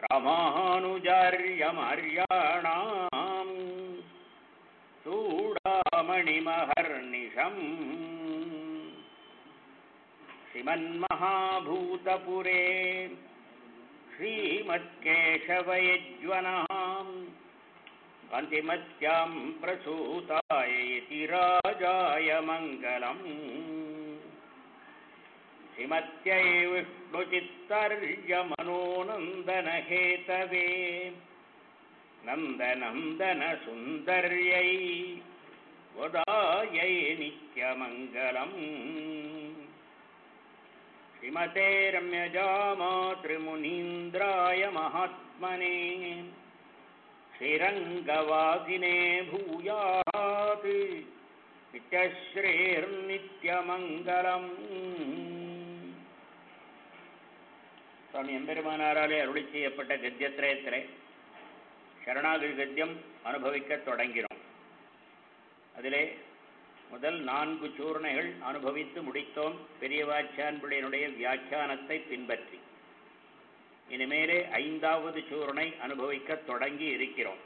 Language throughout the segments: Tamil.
ராமானுஜார்யமார்யாணாம் சூடாமணிமஹர்நிஷம் ஸ்ரீமன்மஹாபூதபுரே ஸ்ரீமத்கேசவயஜ்வனாம் காந்திமத்யாம் பிரசூதாய யதிராஜாய மங்களம் ஸ்ரீமத்யை விஷ்ணுசித்தர்யமனோநந்தனஹேதவே நந்தநந்தனசுந்தர்யை வதாயை நித்யமங்கலம் ஸ்ரீமதே ரம்யஜாமாத்ரிமுனீந்திராய மகாத்மனே ஸ்ரீரங்கவாசினே பூயாத் நித்யஸ்ரீர்நித்யமங்கலம். சுவாமி எம்பெருமானாராலே அருளி செய்யப்பட்ட கத்தியத்திரயத்திலே சரணாகதி கத்தியம் அனுபவிக்க தொடங்கினோம். அதிலே முதல் 4 சூர்ணைகள் அனுபவித்து முடித்தோம். பெரியவாச்சான் பிள்ளையினுடைய வியாக்கியானத்தை பின்பற்றி இனிமேலே 5வது சூர்ணை அனுபவிக்க தொடங்கி இருக்கிறோம்.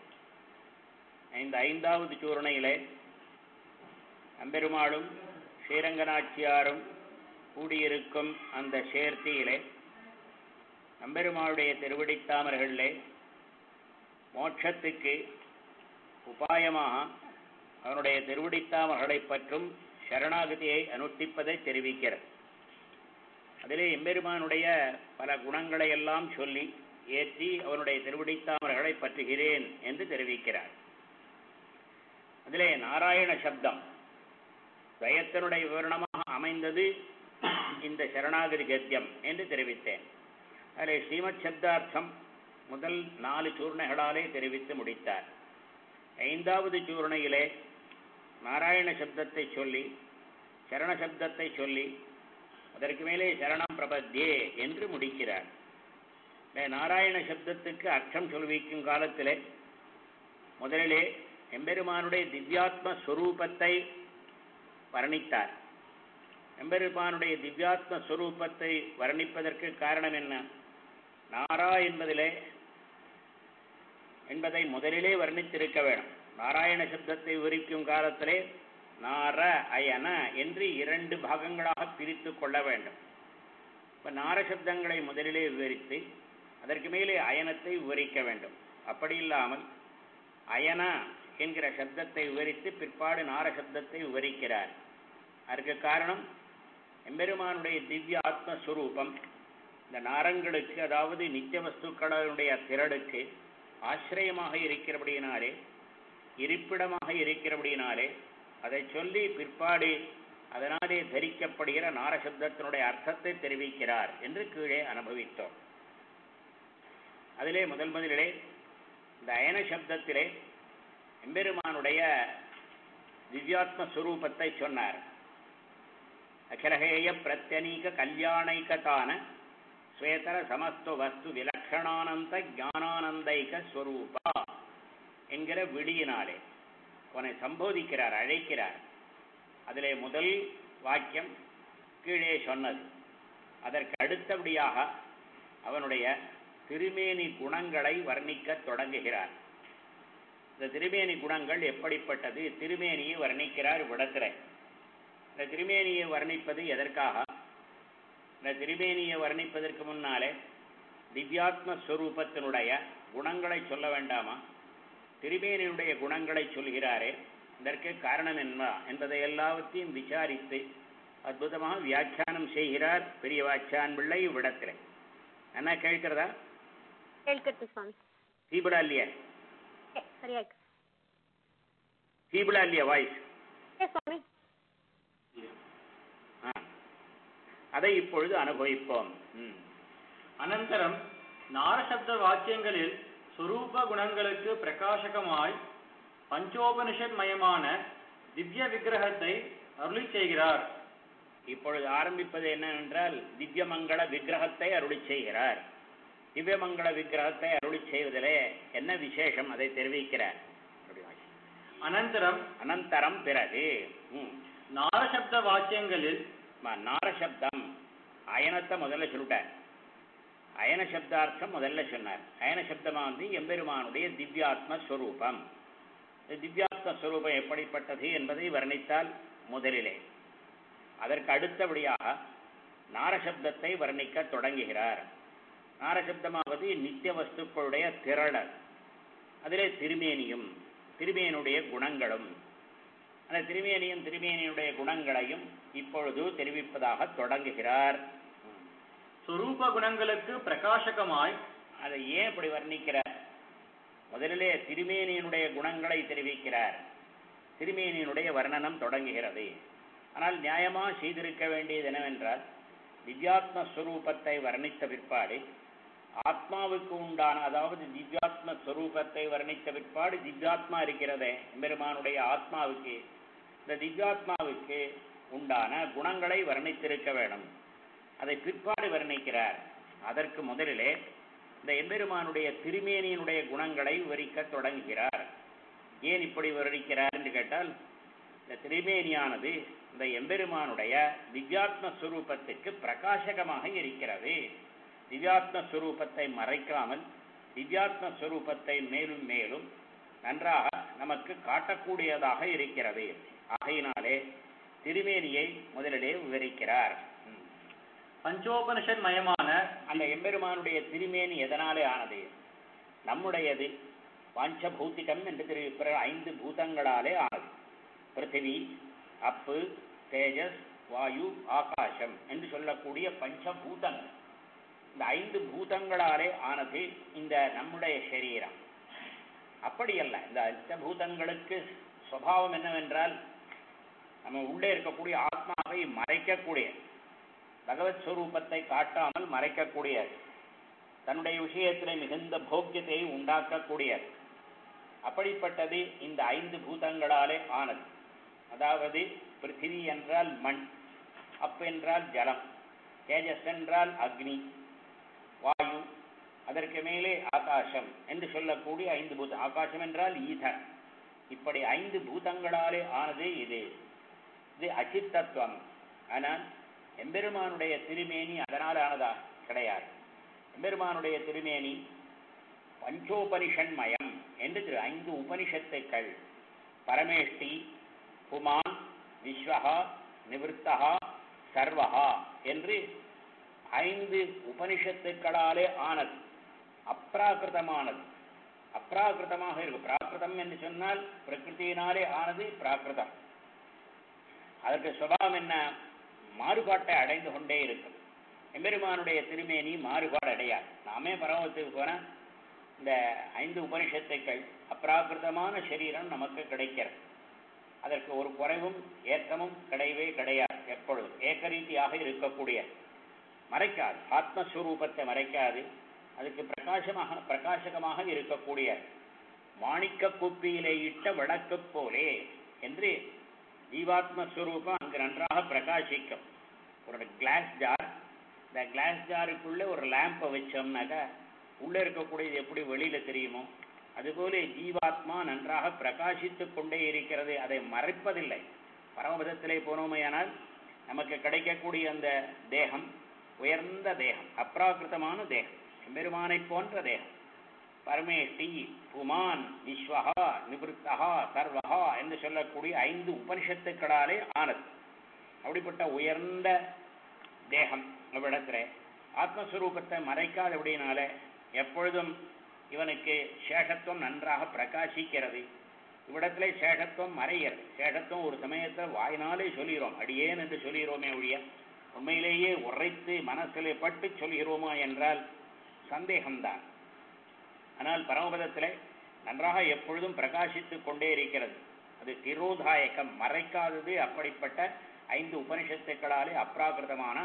5வது சூர்ணையிலே அம்பெருமாளும் ஸ்ரீரங்கநாச்சியாரும் கூடியிருக்கும் அந்த சேர்த்தியிலே அம்பெருமாளுடைய திருவடித்தாமர்களிலே மோட்சத்துக்கு உபாயமாக அவனுடைய திருவடித்தாமர்களை பற்றும் சரணாகதியை அனுஷ்டிப்பதை தெரிவிக்கிறது. அதிலே எம்பெருமானுடைய பல குணங்களை எல்லாம் சொல்லி ஏற்றி அவனுடைய திருவடித்தாமர்களை பற்றுகிறேன் என்று தெரிவிக்கிறார். அதிலே நாராயண சப்தம் துவயத்தினுடைய விவரணமாக அமைந்தது இந்த சரணாகதி கத்தியம் என்று தெரிவித்தேன். அதிலே ஸ்ரீமத் சப்தார்த்தம் முதல் 4 சூர்ணைகளாலே தெரிவித்து முடித்தார். 5வது சூர்ணையிலே நாராயண சப்தத்தை சொல்லி சரண சப்தத்தை சொல்லி அதற்கு மேலே சரணம் பிரபத்யே என்று முடிக்கிறார். நாராயண சப்தத்துக்கு அர்த்தம் சொல்விக்கும் காலத்திலே முதலிலே எம்பெருமானுடைய திவ்யாத்ம ஸ்வரூபத்தை வர்ணித்தார். எம்பெருமானுடைய திவ்யாத்ம ஸ்வரூபத்தை வர்ணிப்பதற்கு காரணம் என்ன? நாரா என்பதை முதலிலே வர்ணித்திருக்க வேண்டும். நாராயண சப்தத்தை விவரிக்கும் காலத்திலே நார அயன என்று 2 பாகங்களாக பிரித்து கொள்ள வேண்டும். இப்போ நார சப்தங்களை முதலிலே விவரித்து அதற்கு மேலே அயனத்தை விவரிக்க வேண்டும். அப்படி இல்லாமல் அயன என்கிற சப்தத்தை விவரித்து பிற்பாடு நார சப்தத்தை விவரிக்கிறார். அதற்கு காரணம் எம்பெருமானுடைய திவ்ய ஆத்மஸ்வரூபம் இந்த நாரங்களுக்கு, அதாவது நித்திய வஸ்துக்களுடைய திரளுக்கு ஆசிரியமாக இருக்கிறபடியினாலே, இருப்பிடமாக இருக்கிறபடியினாலே அதை சொல்லி பிற்பாடு அதனாலே தரிக்கப்படுகிற நாரசப்தத்தினுடைய அர்த்தத்தை தெரிவிக்கிறார் என்று கீழே அனுபவித்தோம். அதிலே முதலிலே இந்த அயன சப்தத்திலே எம்பெருமானுடைய திவ்யாத்ம ஸ்வரூபத்தை சொன்னார். அகிலஹேய பிரத்யனீக கல்யாணைக்கான ஸ்வேதர சமஸ்து வஸ்து விலக்ஷணானந்த ஞானானந்தைக ஸ்வரூபா என்கிற விடியினாலே அவனை சம்போதிக்கிறார், அழைக்கிறார். அதிலே முதல் வாக்கியம் கீழே சொன்னது. அதற்கு அடுத்தபடியாக அவனுடைய திருமேனி குணங்களை வர்ணிக்க தொடங்குகிறார். இந்த திருமேனி குணங்கள் எப்படிப்பட்டது? திருமேனியை வர்ணிக்கிறார் விடத்திலே. இந்த திருமேனியை வர்ணிப்பது எதற்காக? இந்த திருமேனியை வர்ணிப்பதற்கு முன்னாலே திவ்யாத்ம ஸ்வரூபத்தினுடைய குணங்களை சொல்ல வேண்டாமா? திருமேனியுடைய குணங்களை சொல்கிறாரே, இதற்கு காரணம் என்ன என்பதை எல்லாவற்றையும் விசாரித்து அற்புதமாக வியாக்கியானம் செய்கிறார் பெரியவாச்சான் பிள்ளை விடத்திலே. என்ன கேட்கிறதா? கேட்கிறது சுவாமி. தீபடா இல்லையா? சரியா தீபடா இல்லையா வாய்ஸ்? சுவாமி. அதை இப்பொழுது அனுபவிப்போம். அனந்தரம் நாரசப்த வாக்கியங்களில் சொரூப குணங்களுக்கு பிரகாசகமாய் பஞ்சோபனிஷத் மயமான திவ்ய விக்கிரகத்தை அருளி செய்கிறார். இப்பொழுது ஆரம்பிப்பது என்னவென்றால் திவ்யமங்கள விக்கிரகத்தை அருளி செய்கிறார். திவ்யமங்கள விக்கிரகத்தை அருளி செய்வதிலே என்ன விசேஷம் அதை தெரிவிக்கிறார். அனந்தரம் பிறகு நாரசப்த வாக்கியங்களில் நாரசப்தம் அயனத்தை முதல்ல சொல்லிட்டார். அயன சப்தார்த்தம் முதல்ல சொன்னார். அயன சப்தமாக வந்து எம்பெருமானுடைய திவ்யாத்ம ஸ்வரூபம். திவ்யாத்ம ஸ்வரூபம் எப்படிப்பட்டது என்பதை வர்ணித்தால் முதலிலே. அதற்கு அடுத்தபடியாக நாரசப்தத்தை வர்ணிக்க தொடங்குகிறார். நாரசப்தமாவது நித்திய வஸ்துக்களுடைய திரளர், அதிலே திருமேனியும் திருமேனுடைய குணங்களும், அந்த திருமேனியும் திருமேனியுடைய குணங்களையும் இப்பொழுது தெரிவிப்பதாக தொடங்குகிறார். சொரூப குணங்களுக்கு பிரகாசகமாய். அதை ஏன் இப்படி வர்ணிக்கிறார்? முதலிலே திருமேனியினுடைய குணங்களை தெரிவிக்கிறார். திருமேனியினுடைய வர்ணனம் தொடங்குகிறது. ஆனால் நியாயமாக செய்திருக்க வேண்டியது என்னவென்றால், திவ்யாத்மஸ்வரூபத்தை வர்ணித்த பிற்பாடு ஆத்மாவுக்கு உண்டான, அதாவது திவ்யாத்மஸ்வரூபத்தை வர்ணித்த பிற்பாடு திவ்யாத்மா இருக்கிறதே எம்பெருமானுடைய ஆத்மாவுக்கு, இந்த திவ்யாத்மாவுக்கு உண்டான குணங்களை வர்ணித்திருக்க வேண்டும். அதை பிற்பாடு வர்ணிக்கிறார். அதற்கு முதலிலே இந்த எம்பெருமானுடைய திருமேனியினுடைய குணங்களை விவரிக்க தொடங்குகிறார். ஏன் இப்படி விவரிக்கிறார் என்று கேட்டால், இந்த திருமேனியானது இந்த எம்பெருமானுடைய திவ்யாத்மஸ்வரூபத்துக்கு பிரகாசகமாக இருக்கிறது. திவ்யாத்மஸ்வரூபத்தை மறைக்காமல் திவ்யாத்மஸ்வரூபத்தை மேலும் மேலும் நன்றாக நமக்கு காட்டக்கூடியதாக இருக்கிறது. ஆகையினாலே திருமேனியை முதலிலே விவரிக்கிறார். பஞ்சோபனிஷத் மயமான அந்த எம்பெருமானுடைய திருமேனி எதனாலே ஆனது? நம்முடையது பஞ்சபூத்திகம் என்று தெரிவிக்கிற 5 பூதங்களாலே ஆனது. பிருத்திவி, அப்பு, தேஜஸ், வாயு, ஆகாசம் என்று சொல்லக்கூடிய பஞ்சபூதங்கள். இந்த 5 பூதங்களாலே ஆனது இந்த நம்முடைய சரீரம். அப்படியல்ல, இந்த பஞ்சபூதங்களுக்கு சுபாவம் என்னவென்றால், நம்ம உள்ளே இருக்கக்கூடிய ஆத்மாவை மறைக்கக்கூடிய, பகவத் ஸ்வரூபத்தை காட்டாமல் மறைக்கக்கூடியது, தன்னுடைய விஷயத்தில் மிகுந்த போக்கியத்தை உண்டாக்கக்கூடியது. அப்படிப்பட்டது இந்த 5 பூதங்களாலே ஆனது. அதாவது பிருத்திவி என்றால் மண், அப் என்றால் ஜலம், தேஜஸ் என்றால் அக்னி, வாயு, அதற்கு மேலே ஆகாசம் என்று சொல்லக்கூடிய 5 பூதம். ஆகாசம் என்றால் ஈதர். இப்படி 5 பூதங்களாலே ஆனது இது. இது அச்சித்தத்துவம். ஆனால் எம்பெருமானுடைய திருமேனி அதனால் ஆனதா? கிடையாது. எம்பெருமானுடைய திருமேனி பஞ்சோபனிஷன்மயம் என்று 5 உபனிஷத்துக்கள், பரமேஷ்டி, புமான், விஸ்வஹா, நிவர்த்தஹா, சர்வஹா என்று 5 உபனிஷத்துக்களாலே ஆனது. அப்ராகிருதமானது. அப்ராகிருதமாக இருக்கு. பிராகிருதம் என்று சொன்னால் பிரகிருத்தியினாலே ஆனது பிராகிருதம். அதற்கு சுபாவம் என்ன? மாறுபாட்டை அடைந்து கொண்டே இருக்கும். எம்பெருமானுடைய திருமேனி மாறுபாடு அடையாது. நாமே பரமத்துக்கு போனால் இந்த 5 உபனிஷத்துக்கள் அப்ராகிருதமான சரீரம் நமக்கு கிடைக்கிறது. அதற்கு ஒரு குறைவும் ஏற்றமும் கிடையவே கிடையாது. எப்பொழுதும் ஏகரீதியாக இருக்கக்கூடிய, மறைக்காது, ஆத்மஸ்வரூபத்தை மறைக்காது, அதுக்கு பிரகாசகமாக இருக்கக்கூடிய மாணிக்க குப்பியிலே இட்ட விளக்கு போலே என்று ஜீவாத்மஸ்வரூபம் அங்கு நன்றாக பிரகாசிக்கும். ஒரு கிளாஸ் ஜார், இந்த கிளாஸ் ஜாருக்குள்ளே ஒரு லேம்பை வச்சோம்னாக்கா உள்ளே இருக்கக்கூடியது எப்படி வெளியில தெரியுமோ, அதுபோல ஜீவாத்மா நன்றாக பிரகாசித்து கொண்டே இருக்கிறது. அதை மறைப்பதில்லை. பரமபதத்திலே போனோமையானால் நமக்கு கிடைக்கக்கூடிய அந்த தேகம் உயர்ந்த தேகம், அப்ராகிருதமான தேகம், பெருமானை போன்ற தேகம். பரமேஷ்டி, புமான், விஸ்வஹா, நிவர்த்தஹா, சர்வஹா என்று சொல்லக்கூடிய 5 உபனிஷத்துக்களாலே ஆனது. அப்படிப்பட்ட உயர்ந்த தேகம் இவ்விடத்துல ஆத்மஸ்வரூபத்தை மறைக்காதபடினால எப்பொழுதும் இவனுக்கு சேஷத்துவம் நன்றாக பிரகாசிக்கிறது. இவ்விடத்திலே சேஷத்துவம் மறைகிறது. சேஷத்துவம் ஒரு சமயத்தில் வாயினாலே சொல்கிறோம், அடியேன் என்று சொல்கிறோமே ஒழிய உண்மையிலேயே உரைத்து மனசிலே பட்டு சொல்கிறோமா என்றால் சந்தேகம்தான். ஆனால் பரமபதத்திலே நன்றாக எப்பொழுதும் பிரகாசித்து கொண்டே இருக்கிறது. அது திரோதாயகம், மறைக்காதது. அப்படிப்பட்ட 5 உபனிஷத்துக்களாலே அப்ராகிருதமான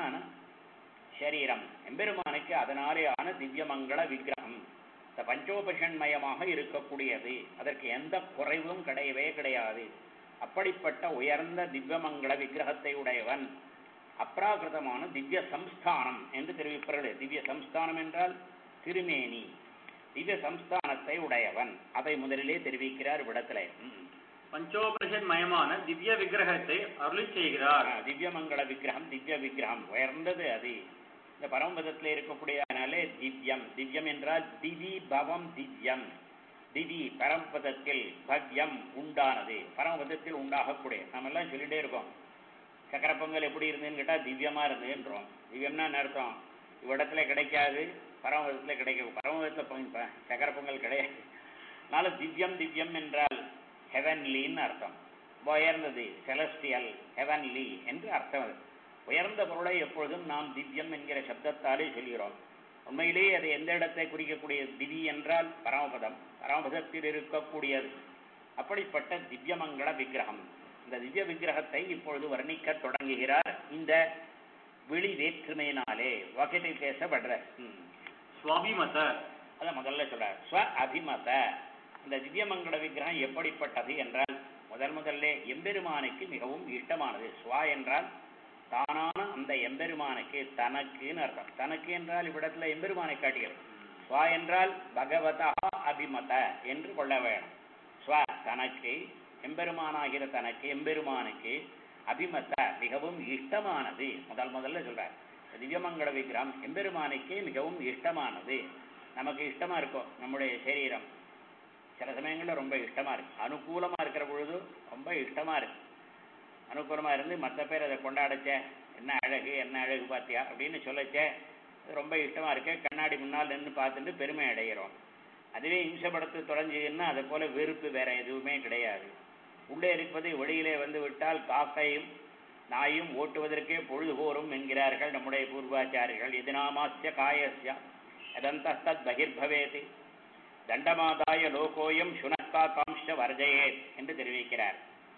சரீரம் எம்பெருமானுக்கு அதனாலே ஆன திவ்யமங்கள விக்கிரகம், இந்த பஞ்சோபனிஷன்மயமாக இருக்கக்கூடியது. அதற்கு எந்த குறைவும் கிடையவே கிடையாது. அப்படிப்பட்ட உயர்ந்த திவ்யமங்கள விக்கிரகத்தை உடையவன். அப்ராகிருதமான திவ்ய சம்ஸ்தானம் என்று தெரிவிப்பார்கள். திவ்ய சம்ஸ்தானம் என்றால் திருமேனி. திவ்ய சம்ஸ்தானத்தை உடையவன். அதை முதலிலே தெரிவிக்கிறார் விடத்திலே. பஞ்சோபனிஷத் மயமான திவ்ய விக்கிரகத்தை அருளி செய்கிறார். திவ்யமங்கள விக்கிரகம், திவ்ய விக்கிரகம் உயர்ந்தது. அது இந்த பரமபதத்தில் இருக்கக்கூடியதனாலே திவ்யம். திவ்யம் என்றால் திவி பவம் திவ்யம். திவி பரமபதத்தில், பவ்யம் உண்டானது, பரமபதத்தில் உண்டாகக்கூடிய. நம்ம எல்லாம் சொல்லிட்டே இருக்கோம், சக்கரை பொங்கல் எப்படி இருந்ததுன்னு கேட்டால் திவ்யமா இருந்ததுன்றோம். திவ்யம்னா என்ன அர்த்தம்? இவ்விடத்துல கிடைக்காது, பரமபதத்தில் கிடைக்கும். பரமபதத்தில் சக்கரை பொங்கல் கிடையாது. அதனால திவ்யம் திவ்யம் என்றால் ஹெவன்லின்னு அர்த்தம். உயர்ந்தது, செலஸ்டியல், ஹெவன்லி என்று அர்த்தம். அது உயர்ந்த பொருளை எப்பொழுதும் நாம் திவ்யம் என்கிற சப்தத்தாலே சொல்கிறோம். உண்மையிலேயே அது எந்த இடத்தை குறிக்கக்கூடிய? திவி என்றால் பரமபதம், பரமபதத்தில் இருக்கக்கூடியது. அப்படிப்பட்ட திவ்யமங்கள விக்கிரகம், இந்த திவ்ய விக்கிரகத்தை இப்பொழுது வர்ணிக்க தொடங்குகிறார். இந்த வெளி வேற்றுமையினாலே வகையில் பேசப்படுற ஸ்வாபிமத, அதை முதல்ல சொல்றார். ஸ்வ அபிமத, இந்த திவ்யமங்கள விக்கிரகம் எப்படிப்பட்டது என்றால், முதல்ல எம்பெருமானுக்கு மிகவும் இஷ்டமானது. ஸ்வா என்றால் தானான அந்த எம்பெருமானுக்கு, தனக்குன்னு அர்த்தம். தனக்கு என்றால் இவ்விடத்துல எம்பெருமானை காட்டுகிறது. ஸ்வா என்றால் பகவதா அபிமத என்று கொள்ள வேணும். ஸ்வ தனக்கு, எம்பெருமானாகிற தனக்கு, எம்பெருமானுக்கு, அபிமத மிகவும் இஷ்டமானது. முதல்ல சொல்றார். திவ்யமங்கள விக்கிரகம் எம்பெருமானுக்கே மிகவும் இஷ்டமானது. நமக்கு இஷ்டமா இருக்கும் நம்முடைய சரீரம், சில சமயங்களில் ரொம்ப இஷ்டமா இருக்கு. அனுகூலமா இருக்கிற பொழுது ரொம்ப இஷ்டமா இருக்கு. அனுகூலமா இருந்து மற்ற பேர் அதை கொண்டாடச்ச, என்ன அழகு என்ன அழகு பார்த்தியா அப்படின்னு சொல்லச்சே ரொம்ப இஷ்டமா இருக்கு. கண்ணாடி முன்னால் நின்று பார்த்துட்டு பெருமை அடைகிறோம். அதுவே இம்சப்படுத்த தொடங்குதுன்னா அதை போல வெறுப்பு வேற எதுவுமே கிடையாது. உள்ளே இருப்பது வெளியிலே வந்து விட்டால் காக்கையும் நாயும் ஓட்டுவதற்கே பொழுது போரும் என்கிறார்கள் நம்முடைய பூர்வாச்சாரியர்கள். எதினாமாஸ்ய காயஸ்ய எதந்தஸ்தத் பகிர்பவேதி தண்டமாதாய லோகோயம் சுனக்கா காம்ஷ வர்ஜயே என்று தெரிவிக்கிறார்.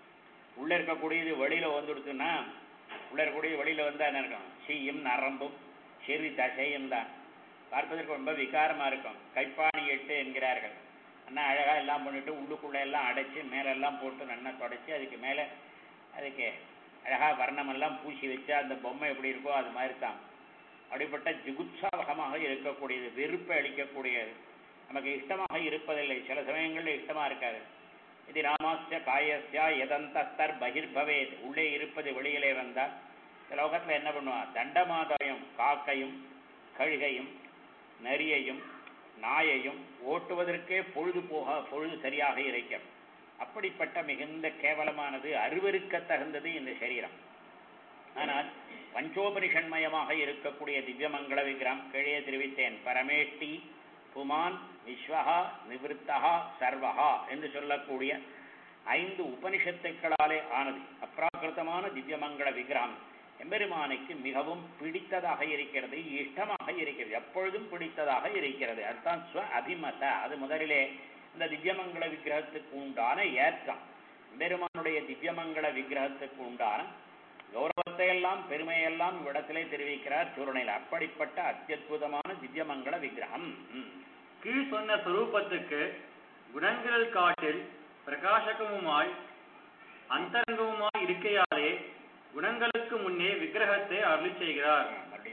உள்ள இருக்கக்கூடியது வெளியில வந்துடுச்சுன்னா, உள்ள இருக்கக்கூடியது வெளியில வந்தா என்ன இருக்கும்? சீயும் நரம்பும் செறி தசையும் தான். பார்ப்பதற்கு ரொம்ப விகாரமா இருக்கும். கைப்பாணி எட்டு என்கிறார்கள். அண்ணா அழகா எல்லாம் பண்ணிட்டு உள்ளுக்குள்ள எல்லாம் அடைச்சு மேலெல்லாம் போட்டு நல்லா தொடச்சி அதுக்கு மேலே அதுக்கு அழகா வர்ணமெல்லாம் பூசி வச்சா அந்த பொம்மை எப்படி இருக்கோ அது மாதிரி தான். அப்படிப்பட்ட ஜிகுத்சாவகமாக இருக்கக்கூடியது, வெறுப்பை அளிக்கக்கூடியது, நமக்கு இஷ்டமாக இருப்பதில்லை. சில சமயங்களில் இஷ்டமா இருக்காது. இது ராமாஸ்ய காயஸ்யா எதந்தஸ்தர் பகிர்பவேத், உள்ளே இருப்பது வெளியிலே வந்தால் இந்த லோகத்தில் என்ன பண்ணுவான்? தண்டமாதாயம், காக்கையும் கழுகையும் நரியையும் நாயையும் ஓட்டுவதற்கே பொழுது சரியாக இருக்கும். அப்படிப்பட்ட மிகுந்த கேவலமானது, அருவருக்க தகுந்தது இந்த சரீரம். ஆனால் பஞ்சோபனிஷன்மயமாக இருக்கக்கூடிய திவ்யமங்கள விக்கிரகம் கீழே தெரிவித்தேன். பரமேஷ்டி புமான் விஸ்வஹா நிவிருத்தஹா சர்வஹா என்று சொல்லக்கூடிய 5 உபனிஷத்துக்களாலே ஆனது அப்ராகிருதமான திவ்யமங்கள விக்கிரகம் எம்பெருமானுக்கு மிகவும் பிடித்ததாக இருக்கிறது, இஷ்டமாக இருக்கிறது, எப்பொழுதும் பிடித்ததாக இருக்கிறது. அதுதான் ஸ்வ அபிமத. அது முதலிலே இந்த திவ்யமங்கள விக்கிரகத்துக்கு உண்டான ஏற்றம், எம்பெருமானுடைய திவ்யமங்கள விக்கிரகத்துக்கு உண்டான கௌரவத்தை எல்லாம் பெருமையெல்லாம் இவ்விடத்திலே தெரிவிக்கிறார் சூரனையில். அப்படிப்பட்ட அத்தியுதமான திவ்யமங்கள விக்கிரகம். கீழ் சொன்ன சுரூபத்துக்கு குணங்கள் காட்டில் பிரகாசகமுமாய் அந்தரங்கமுமாய் இருக்கையாலே குணங்களுக்கு முன்னே விக்கிரகத்தை அருளி செய்கிறார்.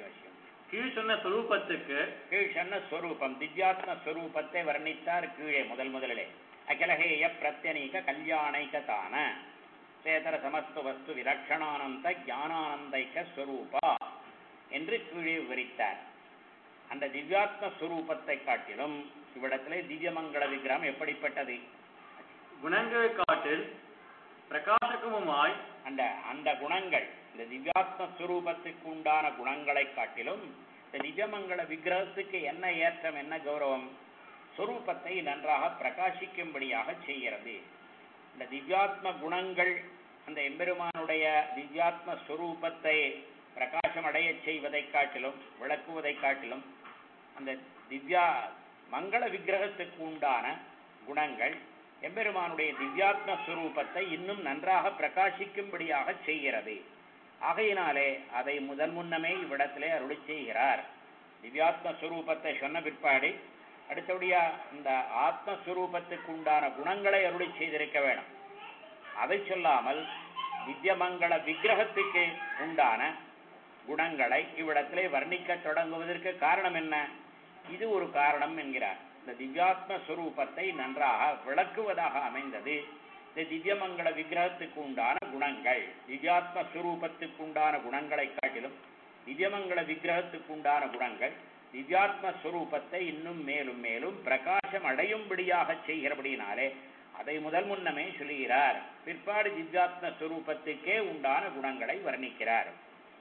கீழ் சொன்ன ஸ்வரூபத்துக்கு, கீழ் சொன்ன ஸ்வரூபம் திவ்யாத்ம ஸ்வரூபத்தை வர்ணித்தார் கீழே முதலிலே. அகிலஹேய பிரத்யநீக கல்யாணைகதான சேதர சமஸ்து வஸ்து விலக்ஷணானந்த ஞானானந்தைக்க ஸ்வரூபா என்று கீழே விவரித்தார். அந்த திவ்யாத்ம ஸ்வரூபத்தை காட்டிலும் இவ்விடத்திலே திவ்யமங்கள விக்கிரகம் எப்படிப்பட்டது? குணங்கள் காட்டில் பிரகாசகமுமாய், அந்த குணங்கள், இந்த திவ்யாத்ம ஸ்வரூபத்துக்கு உண்டான குணங்களை காட்டிலும் இந்த திவ்யமங்கள விக்கிரகத்துக்கு என்ன ஏற்றம், என்ன கௌரவம்? ஸ்வரூபத்தை நன்றாக பிரகாசிக்கும்படியாக செய்கிறது. இந்த திவ்யாத்ம குணங்கள் அந்த எம்பெருமானுடைய திவ்யாத்ம ஸ்வரூபத்தை பிரகாசமடைய செய்வதை காட்டிலும், விளக்குவதை காட்டிலும், அந்த திவ்யா மங்கள விக்கிரகத்துக்கு உண்டான குணங்கள் எம்பெருமானுடைய திவ்யாத்ம ஸ்வரூபத்தை இன்னும் நன்றாக பிரகாசிக்கும்படியாக செய்கிறது. ஆகையினாலே அதை முன்னமே இவ்விடத்திலே அருளி செய்கிறார். திவ்யாத்ம ஸ்வரூபத்தை சொன்ன பிற்பாடு அடுத்தபடியா இந்த ஆத்மஸ்வரூபத்துக்கு உண்டான குணங்களை அருளி செய்திருக்க வேணும். அதை சொல்லாமல் திவ்யமங்கள விக்கிரகத்துக்கு உண்டான குணங்களை இவ்விடத்திலே வர்ணிக்க தொடங்குவதற்கு காரணம் என்ன? இது ஒரு காரணம் என்கிறார். இந்த திவ்யாத்ம ஸ்வரூபத்தை நன்றாக விளக்குவதாக அமைந்தது இந்த திவ்யமங்கள விக்கிரகத்துக்கு உண்டான குணங்கள். திவ்யாத்ம ஸ்வரூபத்துக்கு உண்டான குணங்களை காட்டிலும் திவ்யமங்கள விக்கிரகத்துக்கு உண்டான குணங்கள் திவ்யாத்மஸ்வரூபத்தை இன்னும் மேலும் மேலும் பிரகாசம் அடையும்படியாக செய்கிறபடினாலே அதை முதல் முன்னமே சொல்லுகிறார். பிற்பாடு திவ்யாத்மஸ்வரூபத்துக்கே உண்டான குணங்களை வர்ணிக்கிறார்.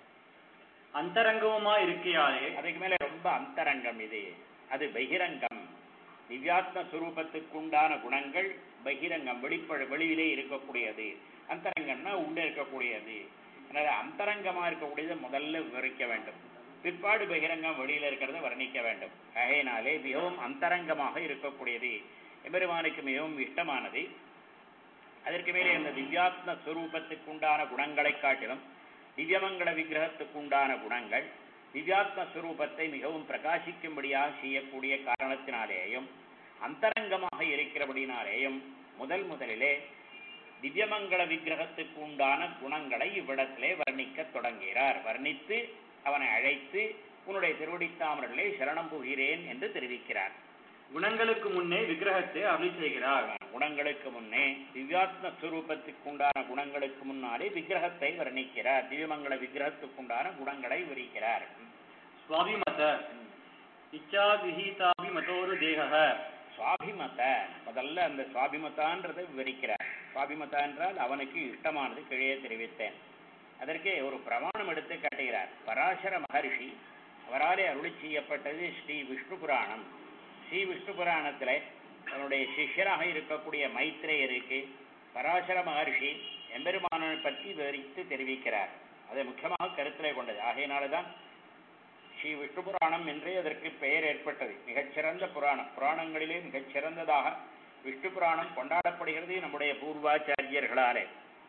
அந்தரங்கமா இருக்கையாலே அதுக்கு மேல ரொம்ப அந்தரங்கம் இது, அது பகிரங்கம். திவ்யாத்மஸ்வரூபத்துக்கு உண்டான குணங்கள் பகிரங்கம், வெளியிலே இருக்கக்கூடியது. அந்தரங்கம்னா உள்ளே இருக்கக்கூடியது. அதனால அந்தரங்கமா இருக்கக்கூடியதை முதல்ல விவரிக்க வேண்டும், பிற்பாடு பகிரங்கம் வெளியில இருக்கிறத வர்ணிக்க வேண்டும். ஆகையினாலே மிகவும் அந்தரங்கமாக இருக்கக்கூடியது, எம்பெருமானுக்கு மிகவும் இஷ்டமானது. அதற்கு மேலே அந்த திவ்யாத்ம ஸ்வரூபத்துக்கு உண்டான குணங்களை காட்டிலும் திவ்யமங்கள விக்கிரகத்துக்கு உண்டான குணங்கள் திவ்யாத்மஸ்வரூபத்தை மிகவும் பிரகாசிக்கும்படியாக செய்யக்கூடிய காரணத்தினாலேயும் அந்தரங்கமாக இருக்கிறபடினாலேயும் முதலிலே திவ்யமங்கள விக்கிரகத்துக்கு உண்டான குணங்களை இவ்விடத்திலே வர்ணிக்க தொடங்குகிறார். வர்ணித்து அவனை அழைத்து உன்னுடைய திருவடித்தாமரிலே சரணம் புகிறேன் என்று தெரிவிக்கிறார். குணங்களுக்கு முன்னே விக்கிரகத்தை அருளி செய்கிறார். குணங்களுக்கு முன்னே திவ்யாத்மஸ்வரூபத்துக்கு உண்டான குணங்களுக்கு முன்னாலே விக்கிரகத்தை வர்ணிக்கிறார். திவ்யமங்கள விக்கிரகத்துக்கு உண்டான குணங்களை விவரிக்கிறார். சுவாபிமத இச்சாதிஹீதாபி மதோரு தேக. சுவாபிமத முதல்ல அந்த சுவாபிமதான்றதை விவரிக்கிறார். சுவாபிமதா என்றால் அவனுக்கு இஷ்டமானது கீழே தெரிவித்தேன். அதற்கே ஒரு பிரமாணம் எடுத்து காட்டுகிறார். பராசர மகர்ஷி அவராலே அருளி செய்யப்பட்டது ஸ்ரீ விஷ்ணு புராணம். ஸ்ரீ விஷ்ணு புராணத்தில் அவனுடைய சிஷ்யராக இருக்கக்கூடிய மைத்ரேயருக்கு பராசர மகர்ஷி எம்பெருமானை பற்றி விவரித்து தெரிவிக்கிறார். அதை முக்கியமாக கருத்திலே கொண்டது. ஆகையினால்தான் ஸ்ரீ விஷ்ணு புராணம் என்றே அதற்கு பெயர் ஏற்பட்டது. மிகச்சிறந்த புராணம், புராணங்களிலே மிகச்சிறந்ததாக விஷ்ணு புராணம் கொண்டாடப்படுகிறது நம்முடைய பூர்வாச்சாரியர்களாலே.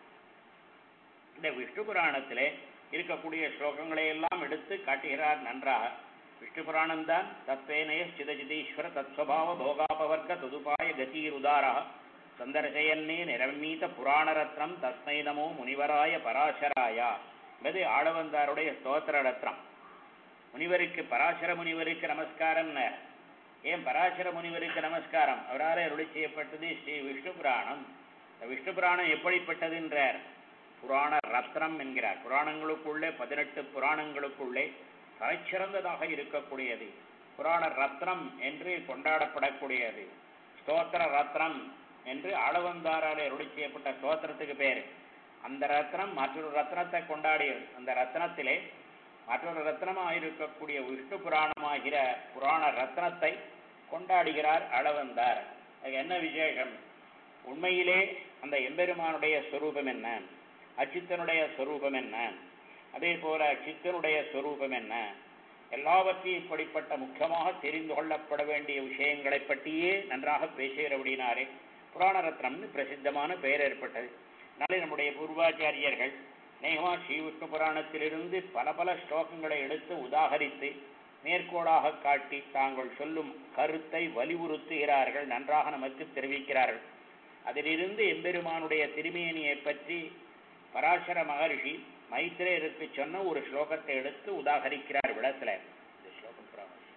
இந்த விஷ்ணு புராணத்திலே இருக்கக்கூடிய ஸ்லோகங்களை எல்லாம் எடுத்து காட்டுகிறார் நன்றாக. விஷ்ணு புராணம்தான் தத்வேனய சிதஜிதீஸ்வர தத்ஸ்வபாவ போகாபவர்க்க துதுபாய கதீருதாரா சந்தர்சயன்னே நிரமீத புராணரத்னம் தஸ்மை நமோ முனிவராய பராசராயா என்பது ஆளவந்தாருடைய ஸ்தோத்திர ரத்னம். முனிவருக்கு, பராசர முனிவருக்கு நமஸ்காரம். ஏன் பராசர முனிவருக்கு நமஸ்காரம்? அவரால் அருளி செய்யப்பட்டது ஸ்ரீ விஷ்ணு புராணம். விஷ்ணு புராணம் எப்படிப்பட்டது என்றார்? புராண ரத்னம் என்கிறார். புராணங்களுக்குள்ளே 18 புராணங்களுக்குள்ளே தலைச்சிறந்ததாக இருக்கக்கூடியது, புராண ரத்னம் என்று கொண்டாடப்படக்கூடியது, ஸ்தோத்திர ரத்னம் என்று ஆளவந்தாராலே அருளி செய்யப்பட்ட ஸ்தோத்திரத்துக்கு பேர். அந்த ரத்னம் மற்றொரு ரத்னத்தை கொண்டாடியது. அந்த ரத்னத்திலே மற்றொரு ரத்னமாக இருக்கக்கூடிய விஷ்ணு புராணமாகிற புராண ரத்னத்தை கொண்டாடுகிறார் ஆளவந்தார். அது என்ன விசேஷம்? உண்மையிலே அந்த எம்பெருமானுடைய ஸ்வரூபம் என்ன, அச்சித்தனுடைய ஸ்வரூபம் என்ன, அதே போல சித்தனுடைய ஸ்வரூபம் என்ன, எல்லாவற்றையும் இப்படிப்பட்ட முக்கியமாக தெரிந்து கொள்ளப்பட வேண்டிய விஷயங்களை பற்றியே நன்றாக பேசுகிறபடினாரே புராண ரத்னம்னு பிரசித்தமான பெயர் ஏற்பட்டது. அதனாலே நம்முடைய பூர்வாச்சாரியர்கள் நேகமா ஸ்ரீ விஷ்ணு புராணத்திலிருந்து பல ஸ்லோகங்களை எடுத்து உதாகரித்து மேற்கோளாக காட்டி தாங்கள் சொல்லும் கருத்தை வலியுறுத்துகிறார்கள், நன்றாக நமக்கு தெரிவிக்கிறார்கள். அதிலிருந்து எம்பெருமானுடைய திருமேனியை பற்றி பராசர மகர்ஷி மைத்ரேயருக்கு சொன்ன ஒரு ஸ்லோகத்தை எடுத்து உதாகரிக்கிறார் விடத்துல. இந்த ஸ்லோகம்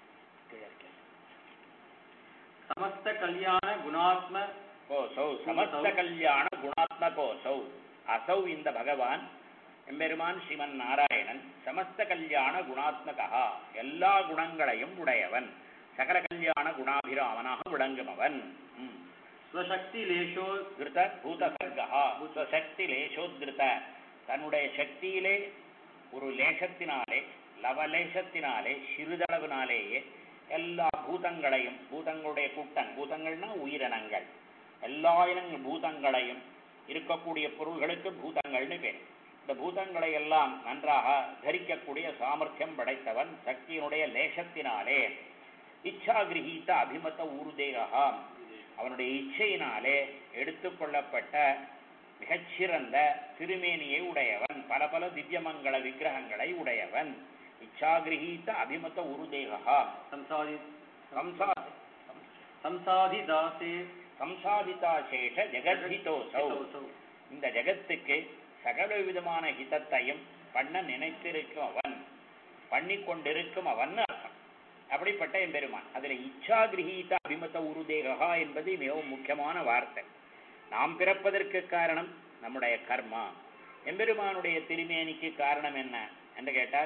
சமஸ்த கல்யாண குணாத்ம கோசௌ, சமஸ்த கல்யாண குணாத்ம கோசௌ. அசௌ இந்த பகவான் எம்பெருமான் ஸ்ரீமன் நாராயணன் சமஸ்த கல்யாண குணாத்மகா, எல்லா குணங்களையும் உடையவன், சகல கல்யாண குணாபிராமனாக விளங்குமவன். ஸ்வசக்தி லேஷோ திருத பூத சர்கா, ஸ்வசக்தி லேஷோத்ருத, தன்னுடைய சக்தியிலே ஒரு லேசத்தினாலே, லவலேசத்தினாலே, சிறிதளவினாலேயே எல்லா பூதங்களையும், பூதங்களுடைய கூட்டம், பூதங்கள்னா உயிரினங்கள், எல்லா பூதங்களையும் இருக்கக்கூடிய பொருள்களுக்கு பூதங்கள்னு பேர். இந்த பூதங்களை எல்லாம் நன்றாக தரிக்கக்கூடிய சாமர்த்தியம் படைத்தவன் சக்தியினுடைய லேசத்தினாலே. இச்சா கிரகீத அபிமத ஊருதேகா, அவனுடைய இச்சையினாலே எடுத்துக்கொள்ளப்பட்ட மிகச்சிறந்த திருமேனியை உடையவன், பல திவ்யமங்கள விக்கிரகங்களை உடையவன். இச்சா கிரகீத அபிமத உருதேகா சம்சாதிதாசேஷ ஜெகத்ஹிதோசௌ, இந்த ஜெகத்துக்கு சகல விதமான ஹிதத்தையும் பண்ண நினைத்திருக்கும் அவன், பண்ணி கொண்டிருக்கும் அவன் அர்த்தம். அப்படிப்பட்ட எம்பெருமான். அதுல இச்சா கிரகீத அபிமத உருதேகா என்பது மிகவும் முக்கியமான வார்த்தை. நாம் பிறப்பதற்கு காரணம் நம்முடைய கர்மா. எம்பெருமானுடைய திருமேனிக்கு காரணம் என்ன என்று கேட்டால்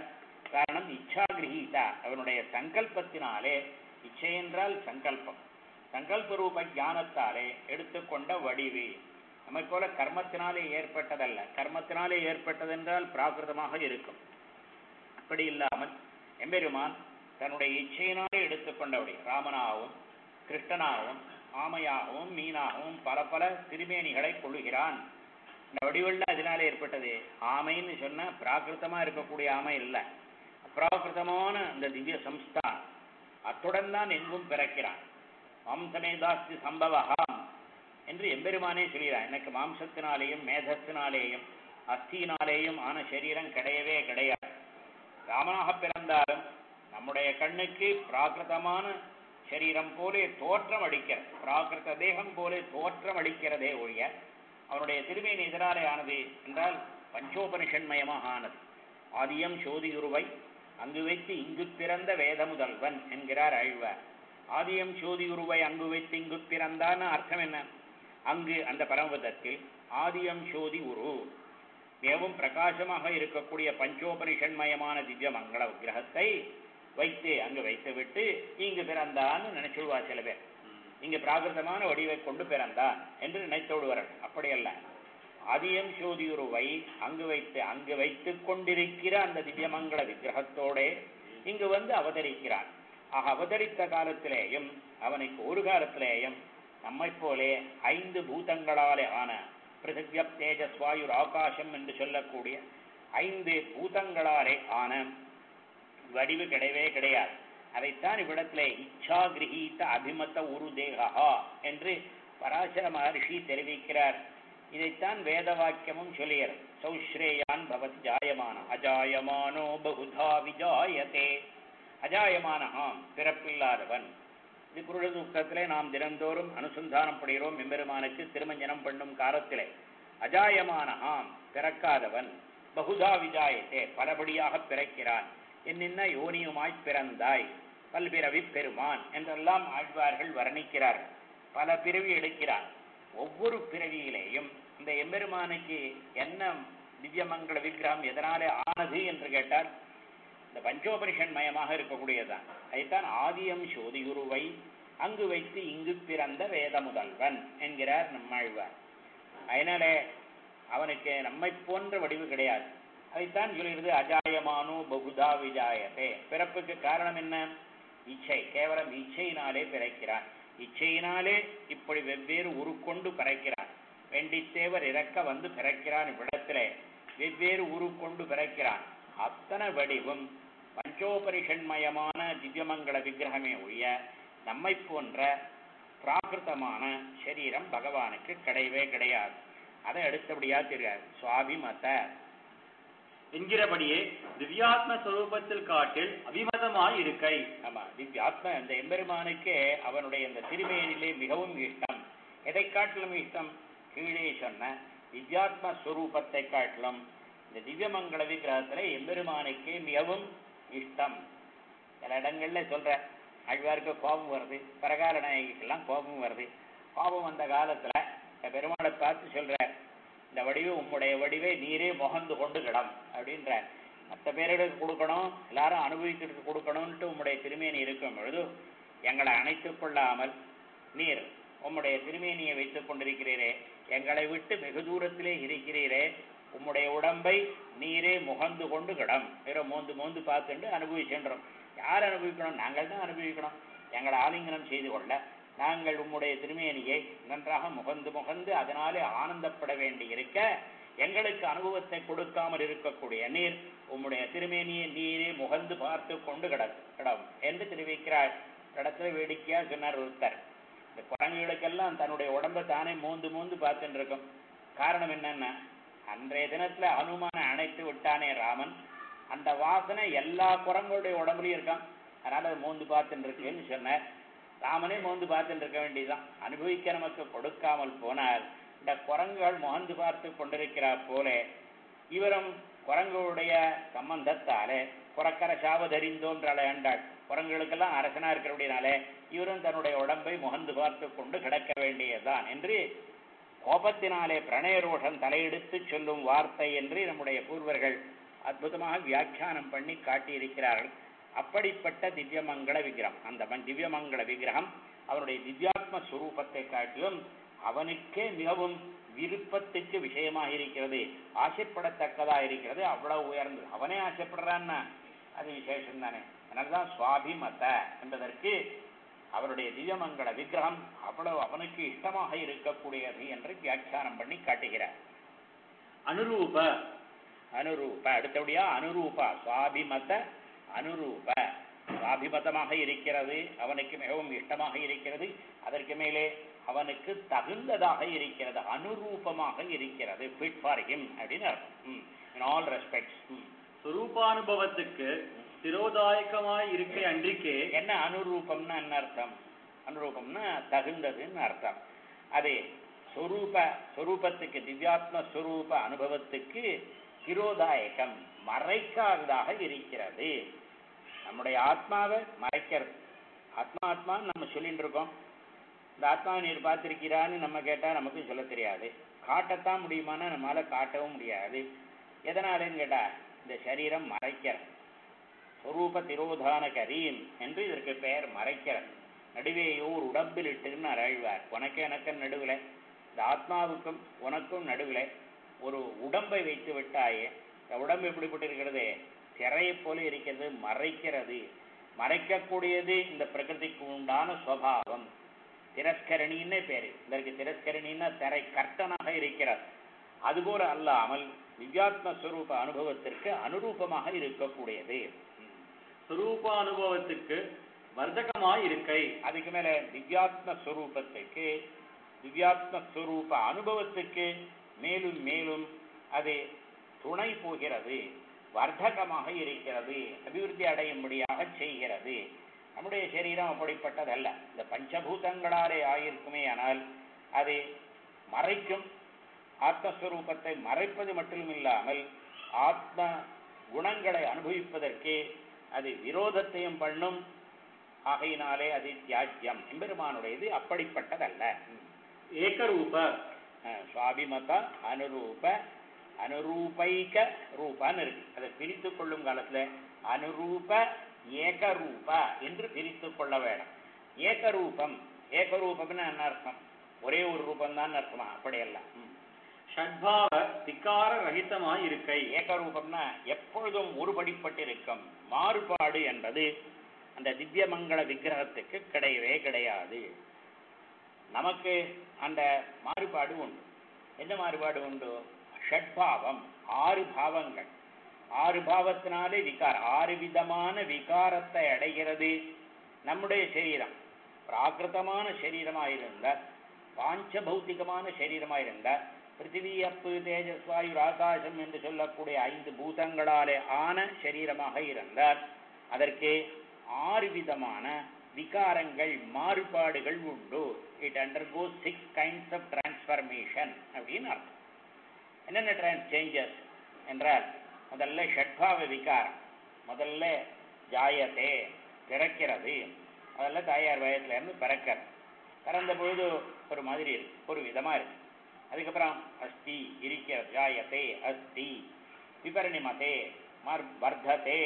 காரணம் இச்சா கிரகீதா, அவனுடைய சங்கல்பத்தினாலே, இச்சை என்றால் சங்கல்பம், சங்கல்ப ரூப ஞானத்தாலே எடுத்துக்கொண்ட வடிவு. நம்மை போல கர்மத்தினாலே ஏற்பட்டதல்ல. கர்மத்தினாலே ஏற்பட்டதென்றால் பிராகிருதமாக இருக்கும். அப்படி இல்லாமல் எம்பெருமான் தன்னுடைய இச்சையினாலே எடுத்துக்கொண்டபடி ராமனாகவும் கிருஷ்ணனாகவும் ஆமையாகவும் மீனாகவும் பல பல திருமேனிகளை கொள்ளுகிறான். இந்த வடிவெல்லாம் அதனாலே ஏற்பட்டது. ஆமைன்னு சொன்ன பிராகிருத்தமா இருக்கக்கூடிய ஆமை இல்லை, அப்பிராகிருத்தமான இந்த திவ்ய சம்ஸ்தான் அத்துடன் தான் எங்கும் பிறக்கிறான். மாம்சமேதாஸ்தி சம்பவகாம் என்று எம்பெருமானே சொல்கிறான். எனக்கு மாம்சத்தினாலேயும் மேதத்தினாலேயும் அஸ்தியினாலேயும் ஆன சரீரம் கிடையவே கிடையாது. ராமனாக பிறந்தாலும் நம்முடைய கண்ணுக்கு பிராகிருதமான சரீரம் போலே தோற்றம் அளிக்கிறது, பிராகிருத தேகம் போலே தோற்றம் அளிக்கிறதே ஒழிய அவனுடைய திருமேனி எதிராலே ஆனது என்றால் பஞ்சோபனிஷன்மயமாக ஆனது. ஆதியம் சோதியுருவை அங்கு வைத்து இங்கு பிறந்த வேத முதல்வன் என்கிறார் ஆழ்வார். ஆதியம் சோதியுருவை அங்கு வைத்து இங்கு பிறந்தான்னு அர்த்தம் என்ன? அங்கு அந்த பரமபதத்தில் ஆதியம் சோதி உரு மிகவும் பிரகாசமாக இருக்கக்கூடிய பஞ்சோபனிஷன்மயமான திவ்ய மங்கள விக்கிரகத்தை வைத்து அங்கு வைத்து விட்டு இங்கு பிறந்தான்னு நினைச்சுடுவா சில பேர். இங்கு பிராகிருதமான வடிவை கொண்டு பிறந்தான் என்று நினைத்தோடுவார்கள். அப்படியல்ல, ஆதியம் சோதியுருவை அங்கு வைத்து கொண்டிருக்கிற அந்த திவ்யமங்கள விக்கிரகத்தோட இங்கு வந்து அவதரிக்கிறான். ஆக அவதரித்த காலத்திலேயும் அவனுக்கு ஒரு காலத்திலேயும் நம்மை போலே 5 பூதங்களாலே ஆன பிருத்திவ்ய தேஜஸ் வாயு ஆகாசம் என்று சொல்லக்கூடிய 5 பூதங்களாலே ஆன வடிவு கிடையவே கிடையாது. அதைத்தான் இவ்விடத்திலே இச்சா கிரகீத அபிமத உரு தேகா என்று பராசர மகர்ஷி தெரிவிக்கிறார். இதைத்தான் வேத வாக்கியமும் சொல்லுகிறது. சௌஸ்ரேயான் பவதி ஜாயமான அஜாயமானோ பகுதா விஜாயதே. அஜாயமானஹாம் பிறப்பில்லாதவன். இது குருட சூக்தத்திலே நாம் தினந்தோறும் அனுசந்தானம் படுகிறோம். எம்பெருமானுக்கு திருமஞ்சனம் பண்ணும் காலத்திலே அஜாயமானஹாம் பிறக்காதவன், பகுதா விஜாயத்தே பலபடியாக பிறக்கிறான், என்னென்ன யோனியுமாய் பிறந்தாய், பல்பிறவி பெருமான் என்றெல்லாம் ஆழ்வார்கள் வர்ணிக்கிறார்கள். பல பிறவி எடுக்கிறான். ஒவ்வொரு பிறவியிலேயும் இந்த எம்பெருமானுக்கு என்ன திவ்யமங்கள விக்கிரகம் எதனாலே ஆனது என்று கேட்டால் இந்த பஞ்சோபனிஷன் மயமாக இருக்கக்கூடியதுதான். அதைத்தான் ஆதியம் சோதியுருவை அங்கு வைத்து இங்கு பிறந்த வேத முதல்வன் என்கிறார் நம்மாழ்வார். அதனாலே அவனுக்கு நம்மை போன்ற வடிவு கிடையாது. அதைத்தான் சொல்கிறது அஜாயமானோ பகுதா விஜாயத்தே. பிறப்புக்கு காரணம் என்ன? இச்சை. கேவலம் இச்சையினாலே பிறக்கிறான். இச்சையினாலே இப்படி வெவ்வேறு உருக்கொண்டு பிறக்கிறான். வெண்டித்தேவர் இறக்க வந்து பிறக்கிறான். இவ்விடத்திலே வெவ்வேறு உருக்கொண்டு பிறக்கிறான். அத்தனை வடிவும் பஞ்சோபரிஷன்மயமான திவ்யமங்கள விக்கிரகமே ஒழிய நம்மை போன்ற பிராகிருதமான சரீரம் பகவானுக்கு கிடையவே கிடையாது. அதை அடுத்தபடியா தெரியாது. சுவாபிமத என்கிறபடியே திவ்யாத்ம ஸ்வரூபத்தில் காட்டில் அபிமதமாய் இருக்கை. ஆமா, திவ்யாத்ம இந்த எம்பெருமானுக்கே அவனுடைய இந்த திருமேனிலே மிகவும் இஷ்டம். எதை காட்டிலும் இஷ்டம்? கீழே சொன்ன திவ்யாத்ம ஸ்வரூபத்தை காட்டிலும் இந்த திவ்யமங்கள விக்கிரகத்துல எம்பெருமானுக்கு மிகவும் இஷ்டம். சில இடங்கள்ல சொல்ற ஆழ்வாருக்கு கோபம் வருது, பரகால நாயகிக்கெல்லாம் கோபம் வருது. கோபம் வந்த காலத்துல பெருமாளை பார்த்து சொல்ற, இந்த வடிவு உம்முடைய வடிவை நீரே முகந்து கொண்டு கிடம் அப்படின்ற. மற்ற பேர்களுக்கு கொடுக்கணும், எல்லாரும் அனுபவிக்கிறதுக்கு கொடுக்கணும்ட்டு உம்முடைய திருமேனி இருக்கும் பொழுது எங்களை அணைத்துக் கொள்ளாமல் நீர் உம்முடைய திருமேனியை வைத்துக் கொண்டிருக்கிறீரே, எங்களை விட்டு வெகு தூரத்திலே இருக்கிறீரே, உம்முடைய உடம்பை நீரே முகந்து கொண்டு கிடம். வேற மோந்து பார்த்துட்டு அனுபவிச்சுன்றோம். யார் அனுபவிக்கணும்? நாங்கள் தான் அனுபவிக்கணும். எங்களை ஆலிங்கனம் செய்து கொள்ள நாங்கள் உம்முடைய திருமேனியை நன்றாக முகந்து அதனாலே ஆனந்தப்பட வேண்டி இருக்க, எங்களுக்கு அனுபவத்தை கொடுக்காமல் இருக்கக்கூடிய நீர் உம்முடைய திருமேனியை நீரே முகந்து பார்த்து கொண்டு கிடம் என்று தெரிவிக்கிறார். இடத்துல வேடிக்கையா சொன்னார் ஒருத்தர். இந்த குரங்குகளுக்கெல்லாம் தன்னுடைய உடம்பை தானே மோந்து பார்த்துட்டு இருக்கும். காரணம் என்னன்னா, அன்றைய தினத்துல அனுமான அணைத்து விட்டானே ராமன், அந்த வாசனை எல்லா குரங்களுடைய உடம்புலையும் இருக்கான். அதனால அது மோந்து பார்த்துட்டு இருக்குன்னு சொன்னார். ராமனே மோந்து பார்த்துட்டு இருக்க வேண்டியதுதான். அனுபவிக்க நமக்கு கொடுக்காமல் போனால் இந்த குரங்குகள் முகந்து பார்த்து கொண்டிருக்கிறார் போல இவரும் குரங்குடைய சம்பந்தத்தாலே குரக்கர சாவதறிந்தோன்றாலே ஆண்டாள். குரங்குகளுக்கெல்லாம் அரசனா இருக்கிறபடினாலே இவரும் தன்னுடைய உடம்பை முகந்து பார்த்து கொண்டு கிடக்க வேண்டியதுதான் என்று கோபத்தினாலே பிரணயரோஷம் தலையெடுத்து சொல்லும் வார்த்தை என்று நம்முடைய பூர்வர்கள் அற்புதமாக வியாக்கியானம் பண்ணி காட்டியிருக்கிறார்கள். அப்படிப்பட்ட திவ்யமங்கள விக்கிரகம், அந்த திவ்யமங்கள விக்கிரகம் அவனுடைய திவ்யாத்ம ஸ்வரூபத்தை காட்டிலும் அவனுக்கே மிகவும் விருப்பத்துக்கு விஷயமாக இருக்கிறது, ஆசைப்படத்தக்கதா இருக்கிறது, அவ்வளவு உயர்ந்தது. அவனே ஆசைப்படுறான்னா அது விசேஷம் தானே. அதனால்தான் சுவாபிமத என்பதற்கு அவருடைய திவ்யமங்கள விக்கிரகம் அவ்வளவு அவனுக்கு இஷ்டமாக இருக்கக்கூடியது என்று வியாக்கியானம் பண்ணி காட்டுகிறார். அனுரூப அனுரூப அடுத்தபடியா அனுரூபா சுவாபிமத அனுரூப சுவாபிமதமாக இருக்கிறது, அவனுக்கு மிகவும் இஷ்டமாக இருக்கிறது, அதற்கு மேலே அவனுக்கு தகுந்ததாக இருக்கிறது, அனுரூபமாக இருக்கிறது, ஃபிட் ஃபார் ஹிம் அப்படின்னு அர்த்தம். In all respects. சுரூபானுபவத்துக்கு சிரோதாயகமாய் இருக்கை அன்றிக்கே. என்ன அனுரூபம்னா என்ன அர்த்தம்? அனுரூபம்னா தகுந்ததுன்னு அர்த்தம். அதே சொரூபத்துக்கு திவ்யாத்ம ஸ்வரூப அனுபவத்துக்கு சிரோதாயகம் மறைக்காததாக இருக்கிறது. நம்முடைய ஆத்மாவை மறைக்கிறது. ஆத்மான்னு நம்ம சொல்லிட்டு இருக்கோம். இந்த ஆத்மாவை நீர் பார்த்திருக்கிறான்னு நம்ம கேட்டால் நமக்கும் சொல்ல தெரியாது. காட்டத்தான் முடியுமானா நம்மளால காட்டவும் முடியாது. எதனாலன்னு கேட்டால் இந்த சரீரம் மறைக்கிறது. ஸ்வரூப திரோதான கரீம் என்று இதற்கு பெயர் மறைக்கிறது. நடுவேயோ ஒரு உடம்பில் இட்டுன்னு அழழ்வார். உனக்கு எனக்கு நடுவில், இந்த ஆத்மாவுக்கும் உனக்கும் நடுவில் ஒரு உடம்பை வைத்து விட்டாயே. இந்த உடம்பு எப்படிப்பட்டு இருக்கிறது? திரையை போல இருக்கிறது, மறைக்கிறது. மறைக்கக்கூடியது இந்த பிரகிருதிக்கு உண்டான சுவாவம். திரஸ்கரணின்னே பேரு. இதற்கு திரஸ்கரணின்னா திரை கர்த்தனாக இருக்கிறார். அதுபோல அல்லாமல் திவ்யாத்ம ஸ்வரூப அனுபவத்திற்கு அனுரூபமாக இருக்கக்கூடியது. ஸ்வரூப அனுபவத்துக்கு வர்த்தகமாய் இருக்கை. அதுக்கு மேல திவ்யாத்ம ஸ்வரூபத்துக்கு திவ்யாத்ம ஸ்வரூப அனுபவத்துக்கு மேலும் மேலும் அது துணை போகிறது, வர்த்தகமாக இருக்கிறது, அபிவிருத்தி அடையும்படியாக செய்கிறது. நம்முடைய சரீரம் அப்படிப்பட்டதல்ல. இந்த பஞ்சபூதங்களாலே ஆயிருக்குமே ஆனால் அது மறைக்கும். ஆத்மஸ்வரூபத்தை மறைப்பது மட்டும் இல்லாமல் ஆத்ம குணங்களை அனுபவிப்பதற்கு அது விரோதத்தையும் பண்ணும். ஆகையினாலே அது தியாஜ்யம். எம்பெருமானுடையது அப்படிப்பட்டதல்ல. ஏகரூப சுவாபிமத அனுரூப அனுரூபைக ரூபான்னு இருக்கு. அதை பிரித்து கொள்ளும் காலத்துல அனுரூப ஏகரூப என்று பிரித்து கொள்ள வேணும். ஏகரூபம், ஏகரூபம்னு என்ன அர்த்தம்? ஒரே ஒரு ரூபம் தான் அர்த்தமா? அப்படியல்ல. ஷட்பாவ விகார ரஹிதமாய் இருக்கை. ஏகரூபம்னா எப்பொழுதும் ஒருபடிப்பட்டிருக்கும். மாறுபாடு என்பது அந்த திவ்யமங்கள விக்கிரகத்துக்கு கிடையவே கிடையாது. நமக்கு அந்த மாறுபாடு உண்டு. என்ன மாறுபாடு உண்டு? ஷட்பாவம், 6 பாவங்கள். 6 பாவத்தினாலே விகாரம், 6 விதமான விகாரத்தை அடைகிறது நம்முடைய சரீரம். பிராகிருதமான சரீரமாயிருந்த, பாஞ்சபௌத்திகமான சரீரமாயிருந்த, பிருத்திவி அப்பு தேஜஸ் வாயு ஆகாசம் என்று சொல்லக்கூடிய 5 பூதங்களாலே ஆன சரீரமாக இருந்தால் அதற்கு 6 விதமான விகாரங்கள், மாறுபாடுகள் உண்டு. It undergoes 6 kinds of transformation அப்படின்னு அர்த்தம். என்னென்ன சேஞ்சஸ் என்றால், முதல்ல ஷட்பாவ விகாரம். முதல்ல ஜாயத்தே, பிறக்கிறது. முதல்ல தாயார் வயத்துல இருந்து பிறக்கிறது. பிறந்த பொழுது ஒரு மாதிரி இருக்கு, ஒரு விதமா இருக்கு. அதுக்கப்புறம் அஸ்தி, இருக்கிறது. ஜாயத்தே அஸ்தி. விபரணிமதே, வர்த்ததே,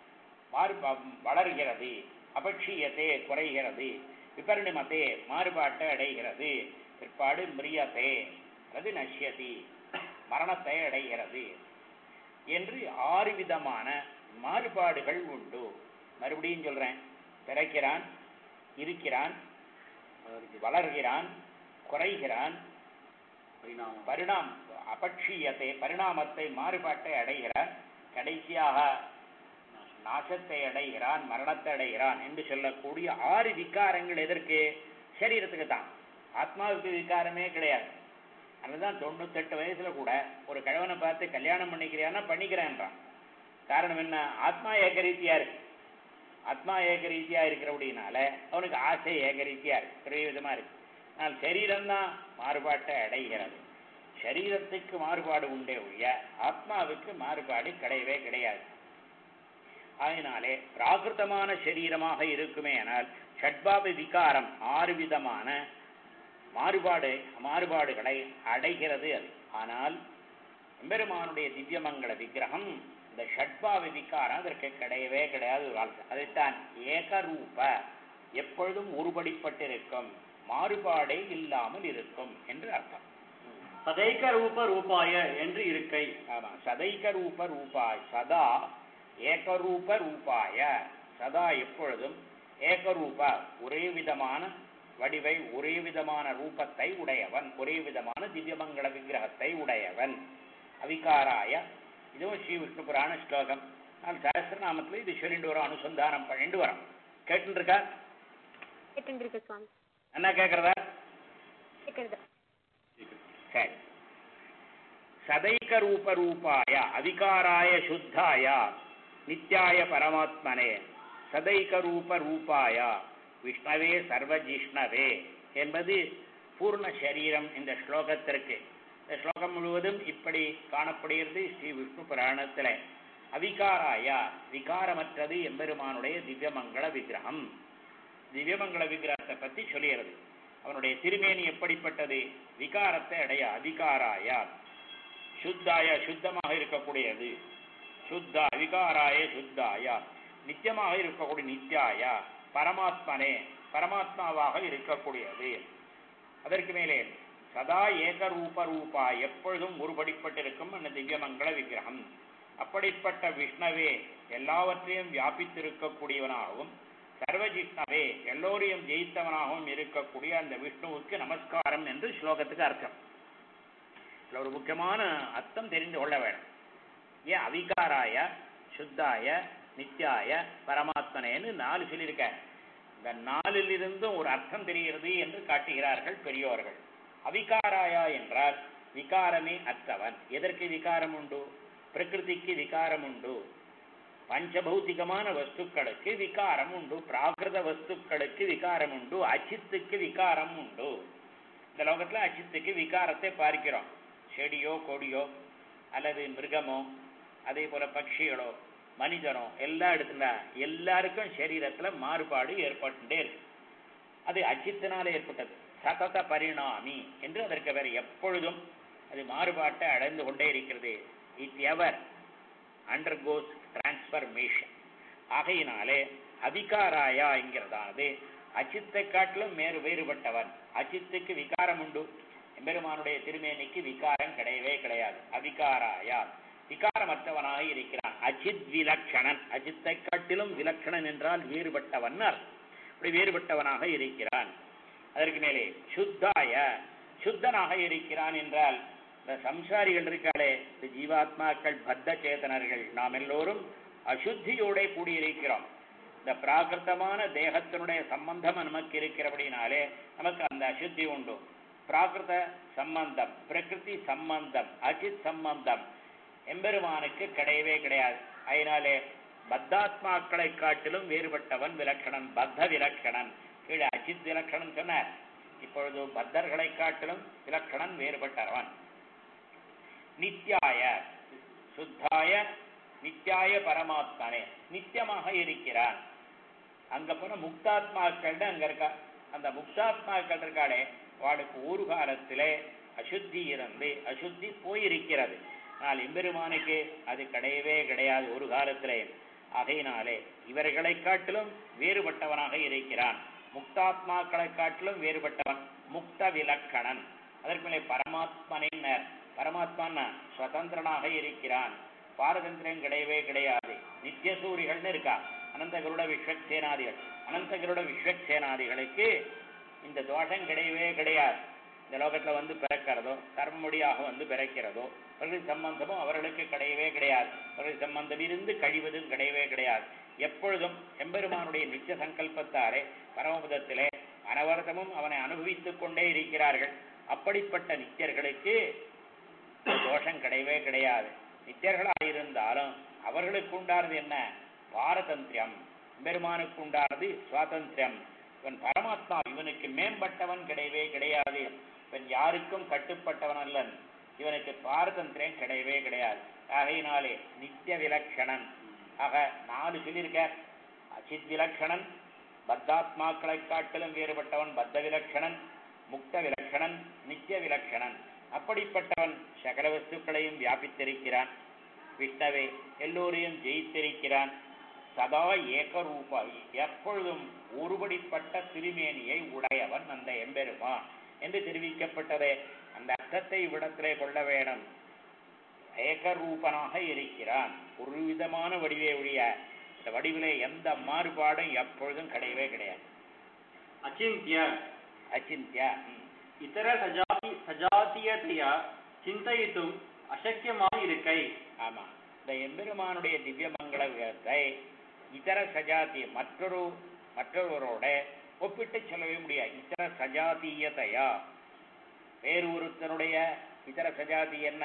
வளர்கிறது. அபட்சியத்தே, குறைகிறது. விபரணிமதே, மாறுபாட்டை அடைகிறது. பிற்பாடு மிரியத்தே, அது நஷ்யதி, மரணத்தை அடைகிறது என்று 6 விதமான மாறுபாடுகள் உண்டு. மறுபடியும் சொல்றேன், பிறக்கிறான், இருக்கிறான், வளர்கிறான், குறைகிறான், அபட்சியத்தை, பரிணாமத்தை, மாறுபாட்டை அடைகிறான், கடைசியாக நாசத்தை அடைகிறான், மரணத்தை அடைகிறான் என்று சொல்லக்கூடிய 6 விகாரங்கள் எதற்கு? சரீரத்துக்கு தான். ஆத்மாவுக்கு விகாரமே கிடையாது. அதுதான் 98 வயசுல கூட ஒரு கிழவனை பார்த்து கல்யாணம் பண்ணிக்கிறியான்னா பண்ணிக்கிறேன்றான். காரணம் என்ன? ஆத்மா ஏகரீதியா இருக்கு. ஆத்மா ஏகரீதியா இருக்கிறபடினால அவனுக்கு ஆசை ஏகரீதியா இருக்கு, பெரிய விதமா இருக்கு. ஆனால் சரீரம்தான் மாறுபாட்டை அடைகிறது. சரீரத்துக்கு மாறுபாடு உண்டே ஒழிய ஆத்மாவுக்கு மாறுபாடு கிடையவே கிடையாது. அதனாலே பிராகிருதமான சரீரமாக இருக்குமே ஆனால் ஷட்பாவ விகாரம் 6 விதமான மாறுபாடுகளை அடைகிறது அது. ஆனால் எம்பெருமானுடைய திவ்யமங்கள விக்கிரகம் இந்த ஷட்பாவ விகாரம் அதற்கு கிடையவே கிடையாது ஒரு ஆள். அதைத்தான் ஏகரூப, எப்பொழுதும் ஒருபடிப்பட்டிருக்கும், மாறுபாடே இல்லாமல் இருக்கும் என்று அர்த்தம். சதைக ரூப ரூபாய என்று இருக்கை. ஆமா, சதைக ரூப ரூபாய், சதா ஏகரூப ரூபாய, சதா எப்பொழுதும் ஏகரூப ஒரே விதமான வடிவை, ஒரே விதமான ரூபத்தை உடையவன், ஒரே விதமான திவ்யமங்கள விக்கிரகத்தை உடையவன். அவிகாராய, இதுவும் ஸ்ரீ விஷ்ணு புராண ஸ்லோகம். நான் சஹஸ்ரநாமத்தில் இது சொல்லிட்டு வரோம், அனுசந்தானம் பண்ணிட்டு வரோம். கேட்டு இருக்கா? கேட்டு சுவாமி. என்ன கேட்கறதா? கேட்கறதா? சரி. சதைக ரூப ரூபாய அவிகாராய சுத்தாய நித்யாய பரமாத்மனே சதைக ரூப ரூபாய விஷ்ணவே சர்வஜிஷ்ணவே என்பது பூர்ண சரீரம் இந்த ஸ்லோகத்திற்கு. இந்த ஸ்லோகம் முழுவதும் இப்படி காணப்படுகிறது ஸ்ரீ விஷ்ணு புராணத்தில். அவிகாராய, விகாரமற்றது எம்பெருமானுடைய திவ்யமங்கள விக்கிரகம். திவ்யமங்கள விக்கிரகத்தை பற்றி சொல்லுகிறது. அவனுடைய திருமேனி எப்படிப்பட்டது? விகாரத்தை அடைய. அவிகாராய சுத்தாய, சுத்தமாக இருக்கக்கூடியது. சுத்தா விகாராய சுத்தாய, நித்தியமாக இருக்கக்கூடிய நித்யாய பரமாத்மனே, பரமாத்மாவாக இருக்கக்கூடியது. அதற்கு மேலே சதா ஏகரூப ரூபா, எப்பொழுதும் ஒருபடிப்பட்டிருக்கும் அந்த திவ்யமங்கள விக்கிரகம். அப்படிப்பட்ட விஷ்ணவே, எல்லாவற்றையும் வியாபித்திருக்கக்கூடியவனாகவும், சர்வஜிஷ்ணவே எல்லோரையும் ஜெயித்தவனாகவும் இருக்கக்கூடிய அந்த விஷ்ணுவுக்கு நமஸ்காரம் என்று ஸ்லோகத்துக்கு அர்த்தம். இதில் ஒரு முக்கியமான அர்த்தம் தெரிந்து கொள்ள வேண்டும். ஏன் அவிகாராய சுத்தாய நித்யாய பரமாத்மனேன்னு 4 சொல்லியிருக்க. இந்த 4லிருந்தும் ஒரு அர்த்தம் தெரிகிறது என்று காட்டுகிறார்கள் பெரியோர்கள். அவிகாராயா என்றால் விகாரமே அற்றவன். எதற்கு விகாரம் உண்டு? பிரகிருதிக்கு விகாரம் உண்டு, பஞ்சபௌத்திகமான வஸ்துக்களுக்கு விகாரம் உண்டு, பிராகிருத வஸ்துக்களுக்கு விகாரம் உண்டு, அச்சித்துக்கு விகாரம் உண்டு. இந்த லோகத்தில் அச்சித்துக்கு விகாரத்தை பார்க்கிறோம். செடியோ கொடியோ அல்லது மிருகமோ அதே போல பட்சிகளோ மனிதனோ எல்லா இடத்துல எல்லாருக்கும் சரீரத்தில் மாறுபாடு ஏற்பட்டுட்டே இருக்கு. அது அச்சித்தினால ஏற்பட்டது. சதத பரிணாமி என்று அதற்கு வேறு எப்பொழுதும் அது மாறுபாட்டை அடைந்து கொண்டே இருக்கிறது. It ever undergoes transformation. ஆகையினாலே அவிகாராயா என்கிறதானது அச்சித்தை காட்டிலும் வேறுபட்டவன். அச்சித்துக்கு விகாரம் உண்டு, எம்பெருமானுடைய திருமேனிக்கு விகாரம் கிடையவே கிடையாது. அவிகாராயா, விகாரமற்றவனாக இருக்கிறான். அச்சித் விலக்ஷணன், அச்சித்தை காட்டிலும் விலக்ஷணன் என்றால் வேறுபட்டவன். அப்படி வேறுபட்டவனாக இருக்கிறான். அதற்கு மேலே சுத்தாய, சுத்தனாக இருக்கிறான் என்றால் இந்த சம்சாரிகள் இருக்காளே, இந்த ஜீவாத்மாக்கள் பத்த சேதனர்கள், நாம் எல்லோரும் அசுத்தியோட கூடியிருக்கிறோம். இந்த பிராகிருத்தமான தேகத்தினுடைய சம்பந்தம் நமக்கு இருக்கிறபடினாலே நமக்கு அந்த அசுத்தி உண்டு. பிராகிருத சம்பந்தம், பிரகிருதி சம்பந்தம், அச்சித் சம்பந்தம் எம்பெருமானுக்கு கிடையவே கிடையாது. அதனாலே பத்தாத்மாக்களை காட்டிலும் வேறுபட்டவன் விலக்கணன், பத்த விலக்கணன். கீழே அச்சித் விலக்கணன் சொன்னார். இப்பொழுது பத்தர்களை காட்டிலும் விலக்கணன் வேறுபட்டவன். நித்யாய சுத்தாய நித்யாய பரமாத்மனே, நித்தியமாக இருக்கிறான். அங்க போன முக்தாத்மாக்கள் அங்க இருக்கா. அந்த முக்தாத்மாக்கள் இருக்காளே, வாளுக்கு ஒரு காலத்திலே அசுத்தி இருந்து அசுத்தி போயிருக்கிறது. ஆனால் எம்பெருமானுக்கு அது கிடையவே கிடையாது ஒரு காலத்திலே. ஆகையினாலே இவர்களை காட்டிலும் வேறுபட்டவனாக இருக்கிறான். முக்தாத்மாக்களை காட்டிலும் வேறுபட்டவன், முக்த விலக்கணன். அதற்கு மேலே பரமாத்மனின்னர். பரமாத்மான் சுதந்திரனாக இருக்கிறான், பாரதந்திரம் கிடையவே கிடையாது. நித்தியசூரிகள்னு இருக்கா, அனந்தகருட விஸ்வக்சேனாதிகள். அனந்தகருட விஸ்வக்சேனாதிகளுக்கு இந்த தோஷம் கிடையவே கிடையாது. இந்த லோகத்தில் வந்து பிறக்கிறதோ, கர்மமுடியாக வந்து பிறக்கிறதோ, பிரகிருதி சம்பந்தமும் அவர்களுக்கு கிடையவே கிடையாது. பிரகிருதி சம்பந்தம் இருந்து கழிவதும் கிடையவே கிடையாது. எப்பொழுதும் எம்பெருமானுடைய நித்திய சங்கல்பத்தாரே பரமபதத்திலே அனவரதமும் அவனை அனுபவித்துக் கொண்டே இருக்கிறார்கள். அப்படிப்பட்ட நித்தியர்களுக்கு தோஷம் கிடையவே கிடையாது. நித்தியர்களாயிருந்தாலும் அவர்களுக்கு உண்டானது என்ன? பாரதந்திரியம். எம்பெருமானுக்கு உண்டானது சுவாதந்திரியம். இவன் பரமாத்மா, இவனுக்கு மேம்பட்டவன் கிடையவே கிடையாது. இவன் யாருக்கும் கட்டுப்பட்டவன் அல்லன். இவனுக்கு பாரதந்திரியம் கிடையவே கிடையாது. ஆகையினாலே நித்திய விலக்ஷணன். ஆக 4 சொல்லியிருக்க. அச்சித் விலக்ஷணன், பத்தாத்மாக்களை காட்டிலும் வேறுபட்டவன் பத்த விலக்ஷணன், முக்த விலக்ஷணன், நித்திய விலக்ஷணன். அப்படிப்பட்டவன் சகல வஸ்துக்களையும் வியாபித்திருக்கிறான். விஷ்ணவே எல்லோரையும் ஜெயித்திருக்கிறான். சதா ஏகரூபாயி எப்பொழுதும் ஒருபடிப்பட்ட திருமேனியை உடையவன் அந்த எம்பெருமான் என்று தெரிவிக்கப்பட்டதே. அந்த அர்த்தத்தை இவ்விடத்திலே கொள்ள வேணும். ஏகரூபனாக இருக்கிறான், ஒரு விதமான வடிவே ஒழிய இந்த வடிவிலே எந்த மாறுபாடும் எப்பொழுதும் கிடையவே கிடையாது. அச்சிந்திய அச்சிந்திய இதர சஜாத்தியதையா சிந்தயித்தும் அசக்கியமாக இருக்கை. ஆமா, இந்த எம்பெருமானுடைய திவ்ய மங்கள விதத்தை இதர சஜாத்திய மற்றொருவரோட ஒப்பிட்டு சொல்லவே முடியாது. இதர சஜாத்தியதையா வேறு ஒருத்தருடைய இதர சஜாதி என்ன,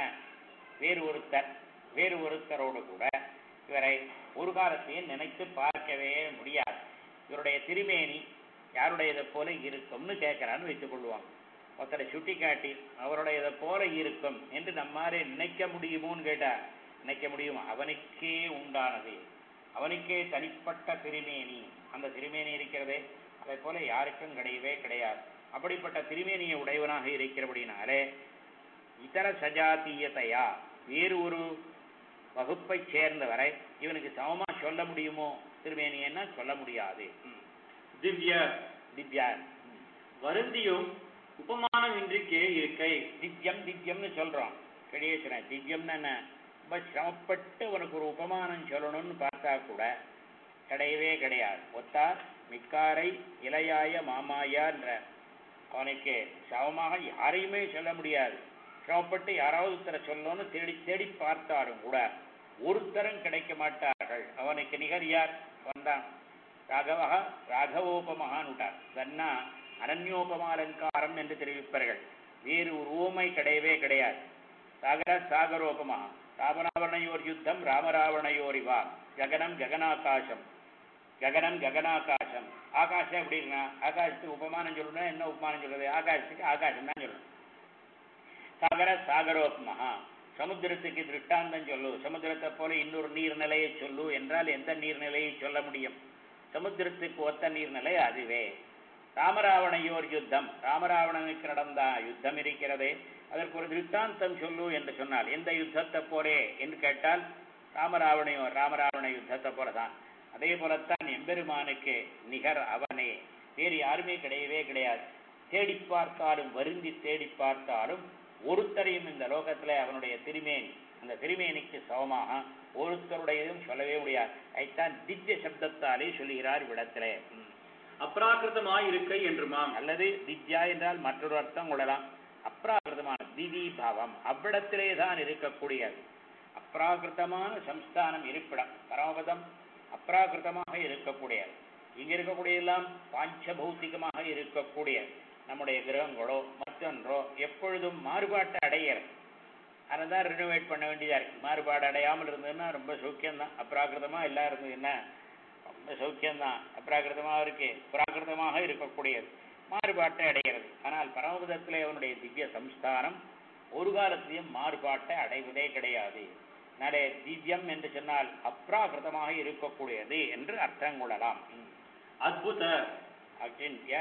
வேறு ஒருத்தரோடு கூட இவரை ஒரு காலத்தையும் நினைத்து பார்க்கவே முடியாது. இவருடைய திருமேனி யாருடையதை போல இருக்கும்னு கேட்கிறான்னு வைத்துக் கொள்வாங்க. ஒருத்தரை சுட்டி காட்டி அவருடையதை போல இருக்கும் என்று நம்மாரே நினைக்க முடியுமோன்னு கேட்டா நினைக்க முடியும். அவனுக்கே உண்டானது, அவனுக்கே தனிப்பட்ட திருமேனி. அந்த திருமேனி இருக்கிறதே அதை போல யாருக்கும் கிடையவே கிடையாது. அப்படிப்பட்ட திருமேனியை உடையவனாக இருக்கிறபடினாலே இதர சஜாத்தியதையா வேறு ஒரு வகுப்பை சேர்ந்தவரை இவனுக்கு சமமா சொல்ல முடியுமோ திருமேனியன்னா சொல்ல முடியாது. திவ்யா வருந்தியும் உபமானம் இன்றிக்கே இருக்கை. திவ்யம்னு சொல்றோம். கிடையே சொல்றேன். திவ்யம்னு என்ன, ரொம்ப சிரமப்பட்டு உனக்கு ஒரு உபமானம் சொல்லணும்னு பார்த்தா கூட கிடையவே கிடையாது. ஒத்தார் மிக்காரை இளையாய மாமாயான்ற அவனுக்கு சமமாக யாரையுமே சொல்ல முடியாது. சிரமப்பட்டு யாராவது ஒருத்தரை சொல்லணும்னு தேடி தேடி பார்த்தாலும் கூட ஒருத்தரும் கிடைக்க மாட்டார்கள். அவனுக்கு நிகர் யார் வந்தான்? ராகவோபமகான்ட்டார். தன்னா அனன்யோபமாலங்காரம் என்று தெரிவிப்பார்கள். வேறு ஒரு ஊமை கிடையவே கிடையாது. சாகரோபமகா ராமராவணையோர் யுத்தம் ராமராவணையோரிவா ககனம் ககனாகாசம். ஆகாசம் எப்படின்னா ஆகாசத்துக்கு உபமானம் சொல்லணும். என்ன உபமானம் சொல்றது? ஆகாசத்துக்கு ஆகாசம் தான் சொல்லணும். சாகரோபமகா சமுத்திரத்துக்கு திருஷ்டாந்தம் சொல்லு. சமுத்திரத்தை போல இன்னொரு நீர்நிலையை சொல்லு என்றால் எந்த நீர்நிலையை சொல்ல முடியும்? சமுத்திரத்துக்கு ஒத்த நீர்நிலை அதுவே. ராமராவணையோர் யுத்தம், ராமராவணனுக்கு நடந்த யுத்தம் இருக்கிறதே அதற்கு ஒரு திருஷ்டாந்தம் சொல்லு என்று சொன்னால் எந்த யுத்தத்தை போலே என்று கேட்டால் ராமராவண யுத்தத்தை போலதான். அதே போலத்தான் எம்பெருமானுக்கு நிகர் அவனே, வேறு யாருமே கிடையவே கிடையாது. தேடி பார்த்தாலும் வருந்தி தேடி பார்த்தாலும் ஒருத்தரையும் இந்த லோகத்துல அவனுடைய திருமேனி அந்த திருமேனிக்கு சமமாக ஒருத்தருடையதும் சொல்லவே முடியாது. அதைத்தான் திவ்ய சப்தத்தாலே சொல்லுகிறார் இவ்விடத்திலே. அப்ராகிருதமாய் இருக்கை என்றுமாம். அல்லது திவ்யா என்றால் மற்றொரு அர்த்தம் கொள்ளலாம். அப்ராகிருதமான திவி பாவம் அவ்விடத்திலே தான் இருக்கக்கூடியது. அப்ராகிருதமான சம்ஸ்தானம் இருப்பிடம் பரமபதம் அப்ராகிருதமாக இருக்கக்கூடியது. இங்க இருக்கக்கூடியதெல்லாம் பாஞ்சபௌத்திகமாக இருக்கக்கூடிய நம்முடைய கிரகங்களோ மற்றொன்றோ எப்பொழுதும் மாறுபாட்டை அடையிறது. அதைதான் ரினோவேட் பண்ண வேண்டியதா இருக்கு. மாறுபாடு அடையாமல் இருந்ததுன்னா ரொம்ப சௌக்கியம்தான். அப்ராகிருதமா எல்லாம் இருந்ததுன்னா ரொம்ப சௌக்கியம்தான். அப்ராகிருதமாக இருக்கு, பிராகிருதமாக இருக்கக்கூடியது மாறுபாட்டை அடைகிறது. ஆனால் பரமபதத்திலே அவனுடைய திவ்ய சம்ஸ்தானம் ஒரு காலத்திலையும் மாறுபாட்டை அடைவதே கிடையாது. அதனாலே திவ்யம் என்று சொன்னால் அப்ராகிருதமாக இருக்கக்கூடியது என்று அர்த்தம் கொள்ளலாம். அத்புத அச்சிந்திய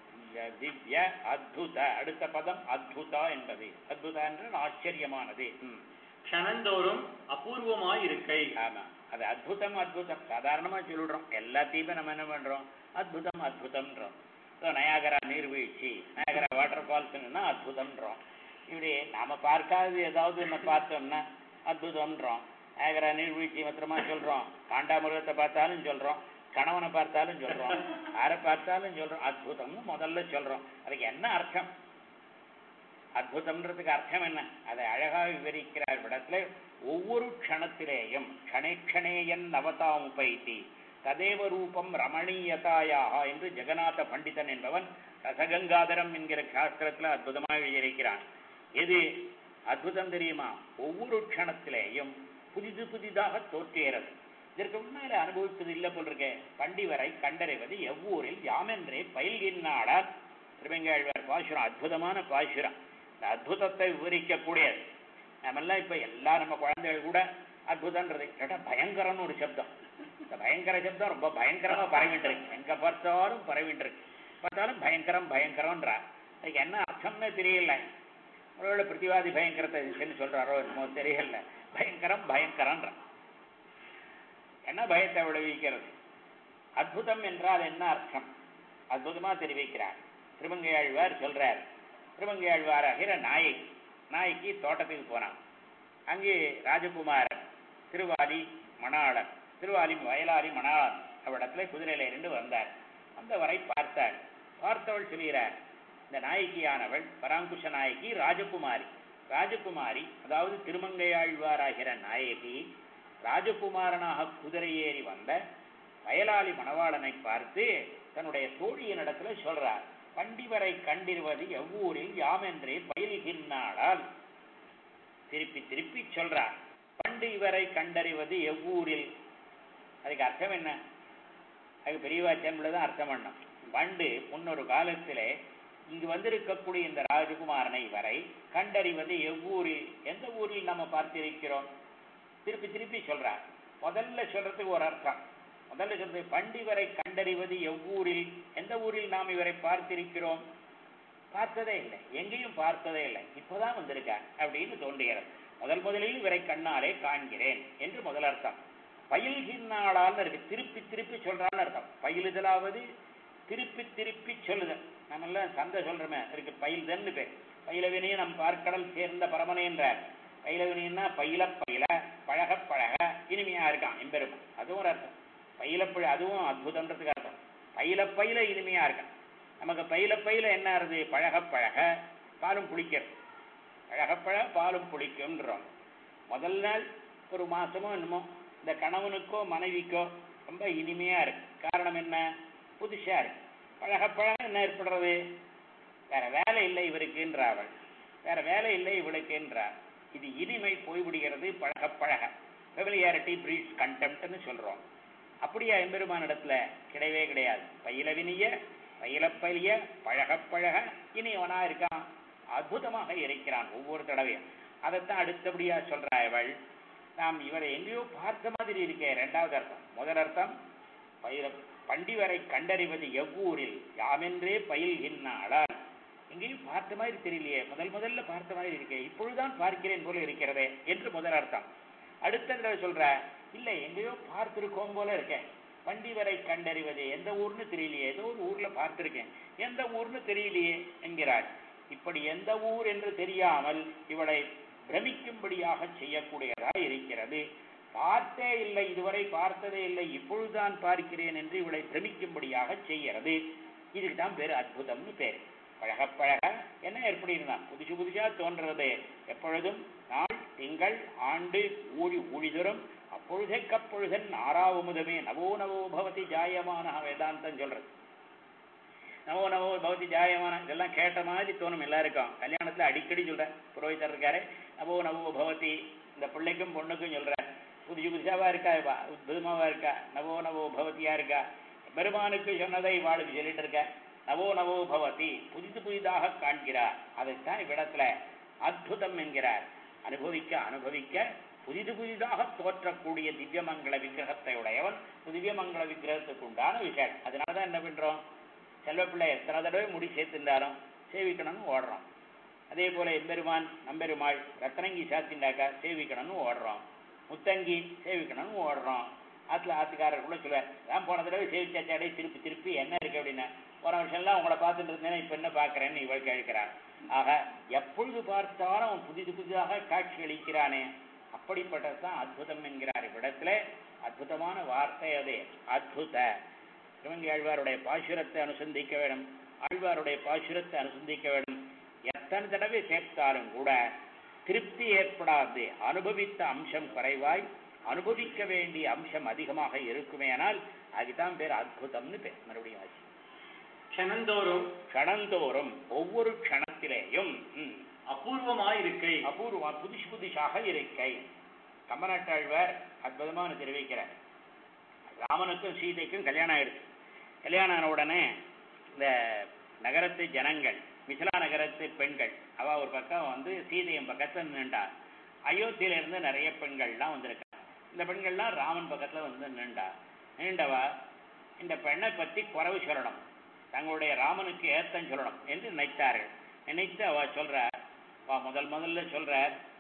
திவ்ய அத்புத. அடுத்த பதம் அத்புதா என்பது. அத்புதா என்றால் ஆச்சரியமானது. க்ஷணந்தோறும் அபூர்வமாய் இருக்கை. ஆமா, அது அத்புதம். சாதாரணமா சொல்லிடுறோம். எல்லாத்தையுமே நம்ம என்ன பண்றோம்? அத்புதம்ன்றோம். நயாகரா நீர்வீழ்ச்சி, நயாகரா வாட்டர் ஃபால்ஸ்ன்னா அத்புதம்ன்றோம். இப்படி நாம பார்க்காதது ஏதாவது என்ன பார்த்தோம்னா அத்புதம்ன்றோம். நயாகரா நீர்வீழ்ச்சி மாத்திரமா சொல்றோம். காண்டாமிருகத்தை பார்த்தாலும் சொல்றோம், கணவனை பார்த்தாலும் சொல்றோம், யாரை பார்த்தாலும் சொல்றோம் அத்புதம்னு முதல்ல சொல்றோம். அதுக்கு என்ன அர்த்தம்? அத்புதம்ன்றதுக்கு அர்த்தம் என்ன? அதை அழகாக விவரிக்கிறார் இடத்துல. ஒவ்வொரு க்ஷணத்திலேயும் க்ஷணேயன் நவதாமுபைத்தி ததேவ ரூபம் ரமணீயதாயாக என்று ஜெகநாத பண்டிதன் என்பவன் ரசகங்காதரம் என்கிற சாஸ்திரத்தில் அற்புதமாக எழுதியிருக்கிறான். எது அற்புதம் தெரியுமா? ஒவ்வொரு க்ஷணத்திலேயும் புதிதாக தோற்றுகிறது. இதற்கு முன்னால அனுபவிப்பது இல்லை போல் இருக்க. பண்டிவரை கண்டறிவது எவ்வூரில் யாமென்றே பயில்கின்றார் திருவெங்காழ்வார் பாசுரம். அற்புதமான பாசுரம். இந்த அற்புதத்தை விவரிக்கக்கூடியது. நம்மெல்லாம் இப்ப எல்லாம் நம்ம குழந்தைகள் கூட அற்புதன்றது கேட்டா பயங்கரம்னு ஒரு சப்தம். இந்த பயங்கர சப்தம் ரொம்ப பயங்கரமா பரவிட்டு இருக்கு. எங்க பார்த்தாலும் பரவிட்டு இருக்கு. பார்த்தாலும் பயங்கரம்ன்றார். அதுக்கு என்ன அர்த்தம்னு தெரியல. ஒருவேளை பிரதிவாதி பயங்கரத்தை சொல்றாரோ என்னமோ தெரியல. பயங்கரம் பயங்கரன்ற. என்ன பயத்தை விளைவிக்கிறது? அற்புதம் என்றால் என்ன அர்த்தம்? அற்புதமா தெரிவிக்கிறார். திருமங்கையாழ்வார் சொல்றார். திருமங்கையாழ்வாராகிற நாய்க்கு தோட்டத்துக்கு போனான். அங்கே ராஜகுமாரன் திருவாலி வயலாளி மணாளன் அவரிடத்துல குதிரையில இருந்து வந்தார். வந்தவரை பார்த்தார். பார்த்தவள் சொல்கிறார், இந்த நாயகியானவள் பராங்குஷ நாயகி ராஜகுமாரி, அதாவது திருமங்கையாழ்வாராகிற நாயகி ராஜகுமாரனாக குதிரை ஏறி வந்த வயலாளி மணவாளனை பார்த்து தன்னுடைய தோழியினிடத்துல சொல்றார், பண்டிவரை கண்டிருவது எவ்வூரில் யாமென்றே பயில்கின்றாள். திருப்பி சொல்றார், பண்டு இவரை கண்டறிவது எவ்வூரில். அதுக்கு அர்த்தம் என்ன? அதுக்கு பெரியவாச்சன்தான் அர்த்தம் பண்ணோம். பண்டு முன்னொரு காலத்திலே இங்கு வந்திருக்கக்கூடிய இந்த ராஜகுமாரனை வரை கண்டறிவது எவ்வூரில், எந்த ஊரில் நம்ம பார்த்திருக்கிறோம்? திருப்பி சொல்றார். முதல்ல சொல்றதுக்கு ஒரு அர்த்தம். முதல்ல சொல்றது பண்டிவரை கண்டறிவது எவ்வூரில், எந்த ஊரில் நாம் இவரை பார்த்திருக்கிறோம்? பார்த்ததே இல்லை, எங்கேயும் பார்த்ததே இல்லை, இப்பதான் வந்திருக்கார் அப்படின்னு தோன்றுகிறது. முதலில் இவரை கண்ணாலே காண்கிறேன் என்று முதல் அர்த்தம். பயில்கின்றாளான்னு இருக்கு, திருப்பி சொல்றான்னு அர்த்தம். பயிலுதலாவது திருப்பி சொல்லுதல். நம்ம எல்லாம் சந்தை சொல்றோமே இருக்கு, பயில்தன்னு பேர். பயிலவினையும் நம் பார்க்கடல் சேர்ந்த பரமனே என்றார். பயிலவினா பயில பழக இனிமையா இருக்கான் எம்பெருமான், அதுவும் ஒரு அர்த்தம். அதுவும் அற்புதம்ன்றதுக்கு அர்த்தம். பயில இனிமையா இருக்கான். நமக்கு பயில என்ன ஆறுது? பழக பாலும் புளிக்கிறது. பழக பாலும் புளிக்கும்ன்றோம். முதல் நாள் ஒரு மாசமோ என்னமோ இந்த கணவனுக்கோ மனைவிக்கோ ரொம்ப இனிமையா இருக்கு. காரணம் என்ன? புதுசா இருக்கு. பழக என்ன ஏற்படுறது? வேற வேலை இல்லை இவருக்குன்றாவள், வேற வேலை இல்லை இவளுக்குன்றார். இது இனிமை போய்விடுகிறது. பழக ஃபெமிலியாரிட்டி பிரீட்ஸ் கண்டெம்ப்ட்னு சொல்றோம். அப்படியா எம்பெருமான இடத்துல கிடையவே கிடையாது. பயில பழக இனியவனா இருக்கான், அற்புதமாக இருக்கிறான் ஒவ்வொரு தடவையும். அதைத்தான் அடுத்தபடியா சொல்றா இவள். நாம் இவரை எங்கேயோ பார்த்த மாதிரி இருக்கே, இரண்டாவது அர்த்தம். முதல் அர்த்தம் பண்டிவரை கண்டறிவது எவ்வூரில் யாமென்றே பயில்கின்றாள். எங்கேயும் பார்த்த மாதிரி தெரியலையே, முதல்ல பார்த்த மாதிரி இருக்கே, இப்பொழுதுதான் பார்க்கிறேன் போல இருக்கிறதே என்று முதல் அர்த்தம். அடுத்த சொல்ற, இல்லை எங்கேயோ பார்த்திருக்கோம் போல இருக்கேன். பண்டிவரை கண்டறிவது எந்த ஊர்னு தெரியலையே, ஏதோ ஒரு ஊர்ல பார்த்திருக்கேன், எந்த ஊர்னு தெரியலையே என்கிறாள். இப்படி எந்த ஊர் என்று தெரியாமல் இவளை பிரமிக்கும்படியாக செய்யக்கூடியதாக இருக்கிறது. பார்த்தே இல்லை, இதுவரை பார்த்ததே இல்லை, இப்பொழுதுதான் பார்க்கிறேன் என்று இவளை பிரமிக்கும்படியாக செய்கிறது. இதுக்கு தான் பேரு அற்புதம்னு பேரு. பழக என்ன எப்படி இருந்தான்? புதுசா தோன்றது. எப்பொழுதும் நாள் திங்கள் ஆண்டு ஊழிதரும் அப்பொழுதைக்கப்பொழுதன் ஆறாவமுதமே நவோ பவதி ஜாயமான வேதாந்தம் சொல்றது. நவோ பவதி ஜாயமான இதெல்லாம் கேட்ட மாதிரி தோணும் எல்லாருக்கும். கல்யாணத்துல அடிக்கடி சொல்ற புரோகிதர் இருக்காரு, நவோ பவதி. இந்த பிள்ளைக்கும் பொண்ணுக்கும் சொல்ற, புதுசாவா இருக்கா, உத்புதமாவா இருக்கா, நவோ பவதியா இருக்கா. பெருமானுக்கு சொன்னதை வாழுக்கு சொல்லிட்டு இருக்க. நவோ பவதி, புதிதாக காண்கிறார். அதைத்தான் இவ்விடத்துல அற்புதம் என்கிறார். அனுபவிக்க புதிதாக தோற்றக்கூடிய திவ்யமங்கள விக்கிரகத்தை உடையவன். திவ்யமங்கள விக்கிரகத்துக்கு உண்டான விஷயம். அதனாலதான் என்ன பண்றோம்? செல்வப்பிள்ளை எத்தனை தடவை முடி சேர்த்துட்டாலும் சேவிக்கணும்னு ஓடுறோம். அதே போல எம்பெருமான் நம்பெருமாள் ரத்தனங்கி சாத்திண்டாக்கா சேவிக்கணும்னு ஓடுறோம். முத்தங்கி சேவிக்கணும்னு ஓடுறோம். ஆத்துக்காரர் கூட சொல்லுவார், நான் போன தடவை சேவிச்சாச்சாடே திருப்பி என்ன இருக்கு அப்படின்னா, போன வருஷம்லாம் உங்களை பார்த்துட்டு இருந்தேன்னா இப்ப என்ன பார்க்கறேன்னு இவள் கேட்கிறார். ஆக எப்பொழுது பார்த்தாலும் அவன் புதிதாக காட்சி அளிக்கிறானே, அப்படிப்பட்டதுதான் அற்புதம் என்கிறார். இவ்விடத்துல அற்புதமான வார்த்தை அதே அற்புத. திருமங்கை ஆழ்வாருடைய பாசுரத்தை அனுசந்திக்க வேண்டும், ஆழ்வாருடைய பாசுரத்தை அனுசந்திக்க வேண்டும். எத்தனை தடவை சேர்த்தாலும் கூட திருப்தி ஏற்படாது. அனுபவித்த அம்சம் குறைவாய் அனுபவிக்க வேண்டிய அம்சம் அதிகமாக இருக்குமே. ஆனால் அதுதான் பேர் அற்புதம்னு பேர். மறுபடியும் ஆச்சு. க்ஷணந்தோறும் ஒவ்வொரு க்ஷணத்திலேயும் அபூர்வமாயிருக்கை, அபூர்வம் புதுசாக இருக்கை. கம்பநாட்டாழ்வார் அற்புதமான தெரிவிக்கிறார். ராமனுக்கும் சீதைக்கும் கல்யாணம் ஆயிடுச்சு. கல்யாணம் ஆன உடனே இந்த நகரத்து ஜனங்கள், மிசிலா நகரத்து பெண்கள், அவ ஒரு பக்கம் வந்து சீதையின் பக்கத்துல நின்றார். அயோத்தியில இருந்து நிறைய பெண்கள்லாம் வந்திருக்காங்க. இந்த பெண்கள்லாம் ராமன் பக்கத்துல வந்து நின்றவா இந்த பெண்ணை பற்றி குறைவு சொல்லணும், தங்களுடைய ராமனுக்கு ஏத்தம் சொல்லணும் என்று நினைத்தார்கள். நினைத்து அவ சொல்ற, முதல்ல சொல்ற,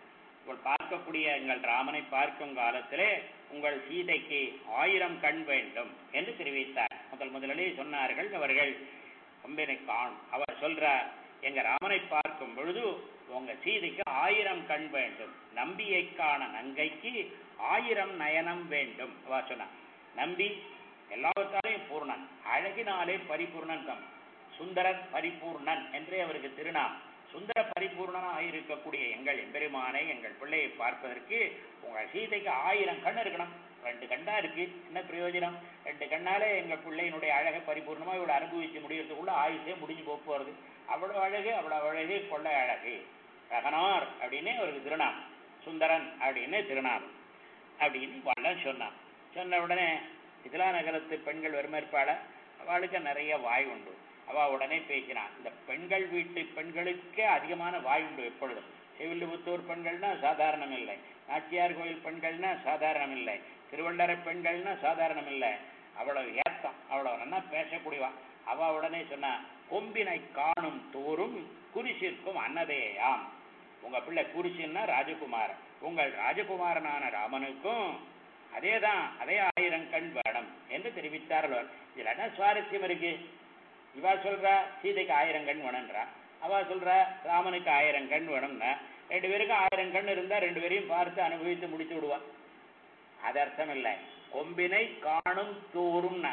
இவள் பார்க்கக்கூடிய எங்கள் ராமனை பார்க்கும் காலத்திலே உங்கள் சீதைக்கு 1000 கண் வேண்டும் என்று தெரிவித்தார். முதலிலே சொன்னார்கள் அவர்கள் கம்பினை காணும். அவர் சொல்றார், எங்க ராமனை பார்க்கும் பொழுது உங்க சீதைக்கு 1000 கண் வேண்டும், நம்பியை காண நங்கைக்கு 1000 நயனம் வேண்டும். அவர் சொன்னார், நம்பி எல்லாவற்றாலையும் பூர்ணன், அழகினாலே பரிபூர்ணன், சுந்தரன் பரிபூர்ணன் என்றே அவருக்கு திருநாம். சுந்தர பரிபூர்ணனாக இருக்கக்கூடிய எங்கள் எம்பெருமானை, எங்கள் பிள்ளையை பார்ப்பதற்கு உங்கள் சீதைக்கு 1000 கண் இருக்கணும். 2 கண்ணா இருக்கு, என்ன பிரயோஜனம்? 2 கண்ணாலே எங்கள் பிள்ளையினுடைய அழகை பரிபூர்ணமா இவ்வளவு அனுபவிச்சு முடியறதுக்குள்ள ஆயுசே முடிஞ்சு போறது. அவ்வளவு அழகு கொள்ளை அழகு. ரகனார் அப்படின்னே அவருக்கு திருநாம், சுந்தரன் அப்படின்னு திருநாமம் அப்படின்னு வள்ளல் சொன்னான். சொன்ன உடனே மிதிலா நகரத்து பெண்கள் வருமேற்பாள, அவளுக்கு நிறைய வாய் உண்டு. அவ உடனே பேசினான். இந்த பெண்கள் வீட்டு பெண்களுக்கே அதிகமான வாய் உண்டு எப்பொழுதும். செவில்லிபுத்தூர் பெண்கள்னா சாதாரணம் இல்லை, நாச்சியார் கோயில் பெண்கள்னா சாதாரணம் இல்லை, திருவள்ளரை பெண்கள்னா சாதாரணம் இல்லை. அவ்வளவு ஏத்தம், அவ்வளவு நல்லா பேசக்கூடியவா. அவ உடனே சொன்னா, கொம்பினை காணும் தோறும் குறிசிற்கும் அன்னதேயாம். உங்க பிள்ளை குறிசின்னா ராஜகுமாரன், உங்கள் ராஜகுமாரனான ராமனுக்கும் அதேதான், அதே 1000 கண் வேணும் என்று தெரிவித்தார்கள். இதுல என்ன சுவாரஸ்யம் இருக்கு? இவா சொல்றா சீதைக்கு 1000 கண் வேணும்ன்றா, அவ சொல்றா ராமனுக்கு 1000 கண் வேணும்னா, 2 பேருக்கும் 1000 கண் இருந்தா 2 பேரையும் பார்த்து அனுபவித்து முடித்து விடுவா. அது அர்த்தம் இல்லை. கொம்பினை காணும் தோறும்னா,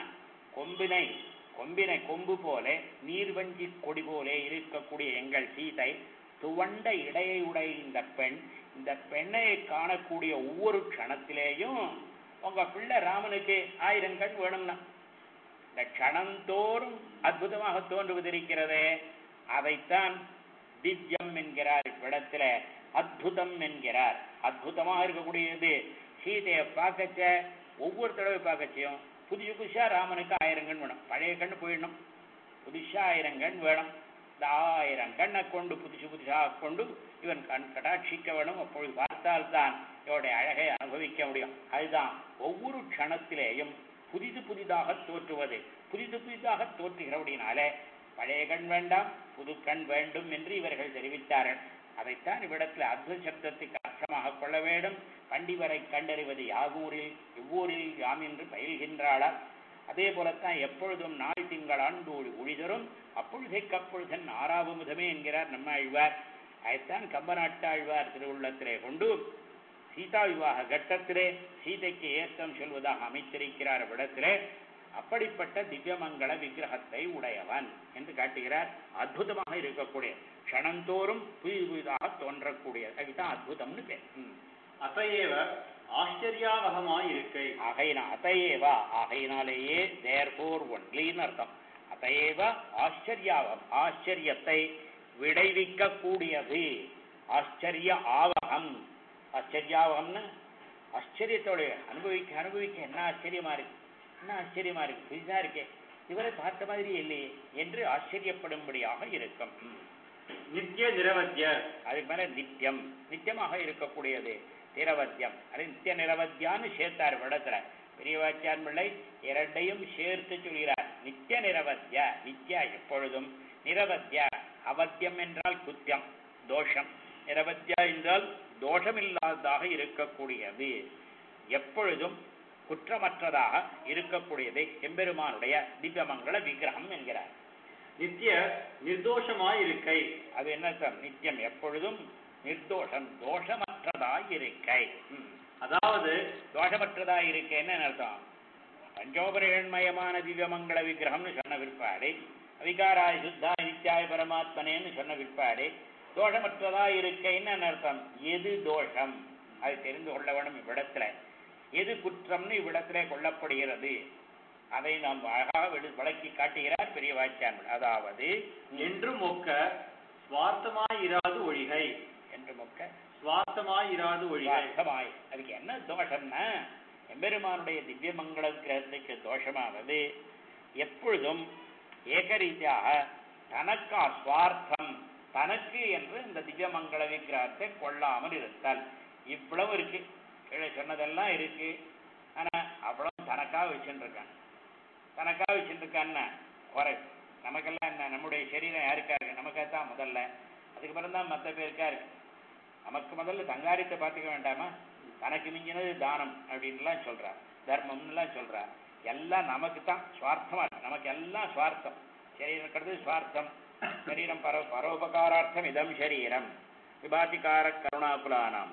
கொம்பினை கொம்பு போல நீர்வஞ்சி கொடி போல இருக்கக்கூடிய எங்கள் சீதை துவண்ட இடையை உடைய இந்த பெண்ணை காணக்கூடிய ஒவ்வொரு க்ஷணத்திலேயும் உங்க பிள்ளை ராமனுக்கு 1000 கண் வேணும்னா, இந்த க்ஷணந்தோறும் அற்புதமாக தோன்றுவதிருக்கிறதே, அதைத்தான் திவ்யம் என்கிறார். இவ்விடத்துல அற்புதம் என்கிறார். அற்புதமாக இருக்கக்கூடியது சீதையை பார்க்கச்ச, ஒவ்வொரு தடவை பார்க்கச்சையும் புதுசா ராமனுக்கு 1000 கண் வேணும். பழைய கண்ணு போயிடணும், புதுசா 1000 கண் வேணும். இந்த 1000 கண்ணை கொண்டு புதுசாக கொண்டு இவன் கண் கடாட்சிக்க வேணும். அப்பொழுது பார்த்தால்தான் இவருடைய அழகை அனுபவிக்க முடியும். அதுதான் ஒவ்வொரு க்ஷணத்திலேயும் புதிதாக தோற்றுவது. புதிதாக தோற்றுகிறபடினாலே பழைய கண் வேண்டாம், புது கண் வேண்டும் என்று இவர்கள் தெரிவித்தார்கள். அதைத்தான் இவ்விடத்தில் அத்புத சப்தத்துக்கு அர்த்தமாக கொள்ள வேண்டும். பண்டிவரை கண்டறிவது யாகூரில் இவ்வூரில் யாம் என்று பயில்கின்றாளா. அதே போலத்தான் எப்பொழுதும் நாள் திங்கள் ஆண்டோடு ஒழிதரும் அப்பொழுதைக்கப்பொழுதன் ஆறாவமுதமே என்கிறார் நம்ம ஆழ்வார். அதைத்தான் கம்பநாட்டாழ்வார் திருவுள்ளத்திலே கொண்டு சீதா விவாக கட்டத்திலே சீதைக்கு ஏற்றம் சொல்வதாக அமைத்திருக்கிறார். விடத்திலே அப்படிப்பட்ட திவ்யமங்கள விக்கிரகத்தை உடையவன் என்று காட்டுகிறார். அற்புதமாக இருக்கக்கூடிய, க்ஷணந்தோறும் புதிதாக தோன்றக்கூடிய, அதுதான் அற்புதம்னு பேர். அதையேவ ஆச்சரியாவகமாய் இருக்கை. அதையேவா ஆகையினாலேயே, தேர்போர் ஒன்லின்னு அர்த்தம். அதையேவ ஆச்சரியாவகம், ஆச்சரியத்தை விளைவிக்க கூடியது. ஆச்சரிய ஆவகம், ஆச்சரியாவகம்னு ஆச்சரியத்தோட அனுபவிக்க என்ன ஆச்சரியமா இருக்கு, புதிதா இருக்கே, இவரை பார்த்த மாதிரி இல்லையே என்று ஆச்சரியப்படும்படியாக இருக்கும். நித்திய நிரவத்திய, அதுக்கு மேல நித்தியமாக இருக்கக்கூடியது நிரவத்தியம். அது நித்திய நிரவத்தியான்னு சேர்த்தார் விடத்துல. பெரியவாச்சான் பிள்ளை இரண்டையும் சேர்த்து சொல்கிறார். நித்திய நிரவத்திய, நித்யா எப்பொழுதும், நிரவத்திய அவத்தியம் என்றால் குத்தியம் தோஷம், நிரவத்தியா என்றால் தோஷமில்லாததாக இருக்கக்கூடியது, எப்பொழுதும் குற்றமற்றதாக இருக்கக்கூடியது எம்பெருமானுடைய திவ்யமங்கள விக்கிரகம் என்கிறார். நித்திய நிர்தோஷமாய் இருக்கை. அது என்ன சார்? நித்தியம் எப்பொழுதும் நிர்தோஷம், தோஷமற்றதாய் இருக்கை. அதாவது தோஷமற்றதாய் இருக்கேன்னு அர்த்தம். பஞ்சோபரிஷன்மயமான திவ்யமங்கள விக்கிரகம்னு சொன்ன விற்பாடு, அவிகாராய் சுத்தாய் நித்தியாய பரமாத்மனேன்னு சொன்ன விற்பாடு தோஷமற்றதாய் இருக்கைன்னு அர்த்தம். எது தோஷம் அது தெரிந்து கொள்ள வேணும். இவ்விடத்துல எது குற்றம்னு இவ்விடத்திலே கொள்ளப்படுகிறது அதை நாம் அழகாக விளக்கி காட்டுகிறார் பெரிய வாக்கியம். அதாவது என்று மொக்க சுவார்த்தமாயிராது ஒழிகை, என்று மொக்க சுவார்த்தமாயிராது ஒழிகை. அதுக்கு என்ன தோஷம்னா, எம்பெருமானுடைய திவ்யமங்கள விக்கிரகத்துக்கு தோஷமாவது எப்பொழுதும் ஏகரீதியாக தனக்கா சுவார்த்தம், தனக்கு என்று இந்த திவ்யமங்கள விக்கிரகத்தை கொள்ளாமல் இருத்தல். இவ்வளவு இருக்கு, கீழே சொன்னதெல்லாம் இருக்கு. ஆனா அவ்வளவு தனக்காக வச்சுருக்கான்னா குறை. நமக்கெல்லாம் என்ன, நம்முடைய சரீரம் யாருக்கா இருக்கு? நமக்காகத்தான் முதல்ல, அதுக்கு பிறந்தான் மற்ற பேருக்கா இருக்கு. நமக்கு முதல்ல தங்காரியத்தை பார்த்துக்க வேண்டாமா? தனக்கு மிஞ்சினது தானம் அப்படின்லாம் சொல்றார், தர்மம்லாம் சொல்றார். எல்லாம் நமக்கு தான் சுவார்த்தமா இருக்கு, நமக்கு எல்லாம் சுவார்த்தம். சரீரம் இருக்கிறது சுவார்த்தம். சரீரம் பரோபகாரார்த்தம் இதம் சரீரம் விபாதிகார கருணாகுலானாம்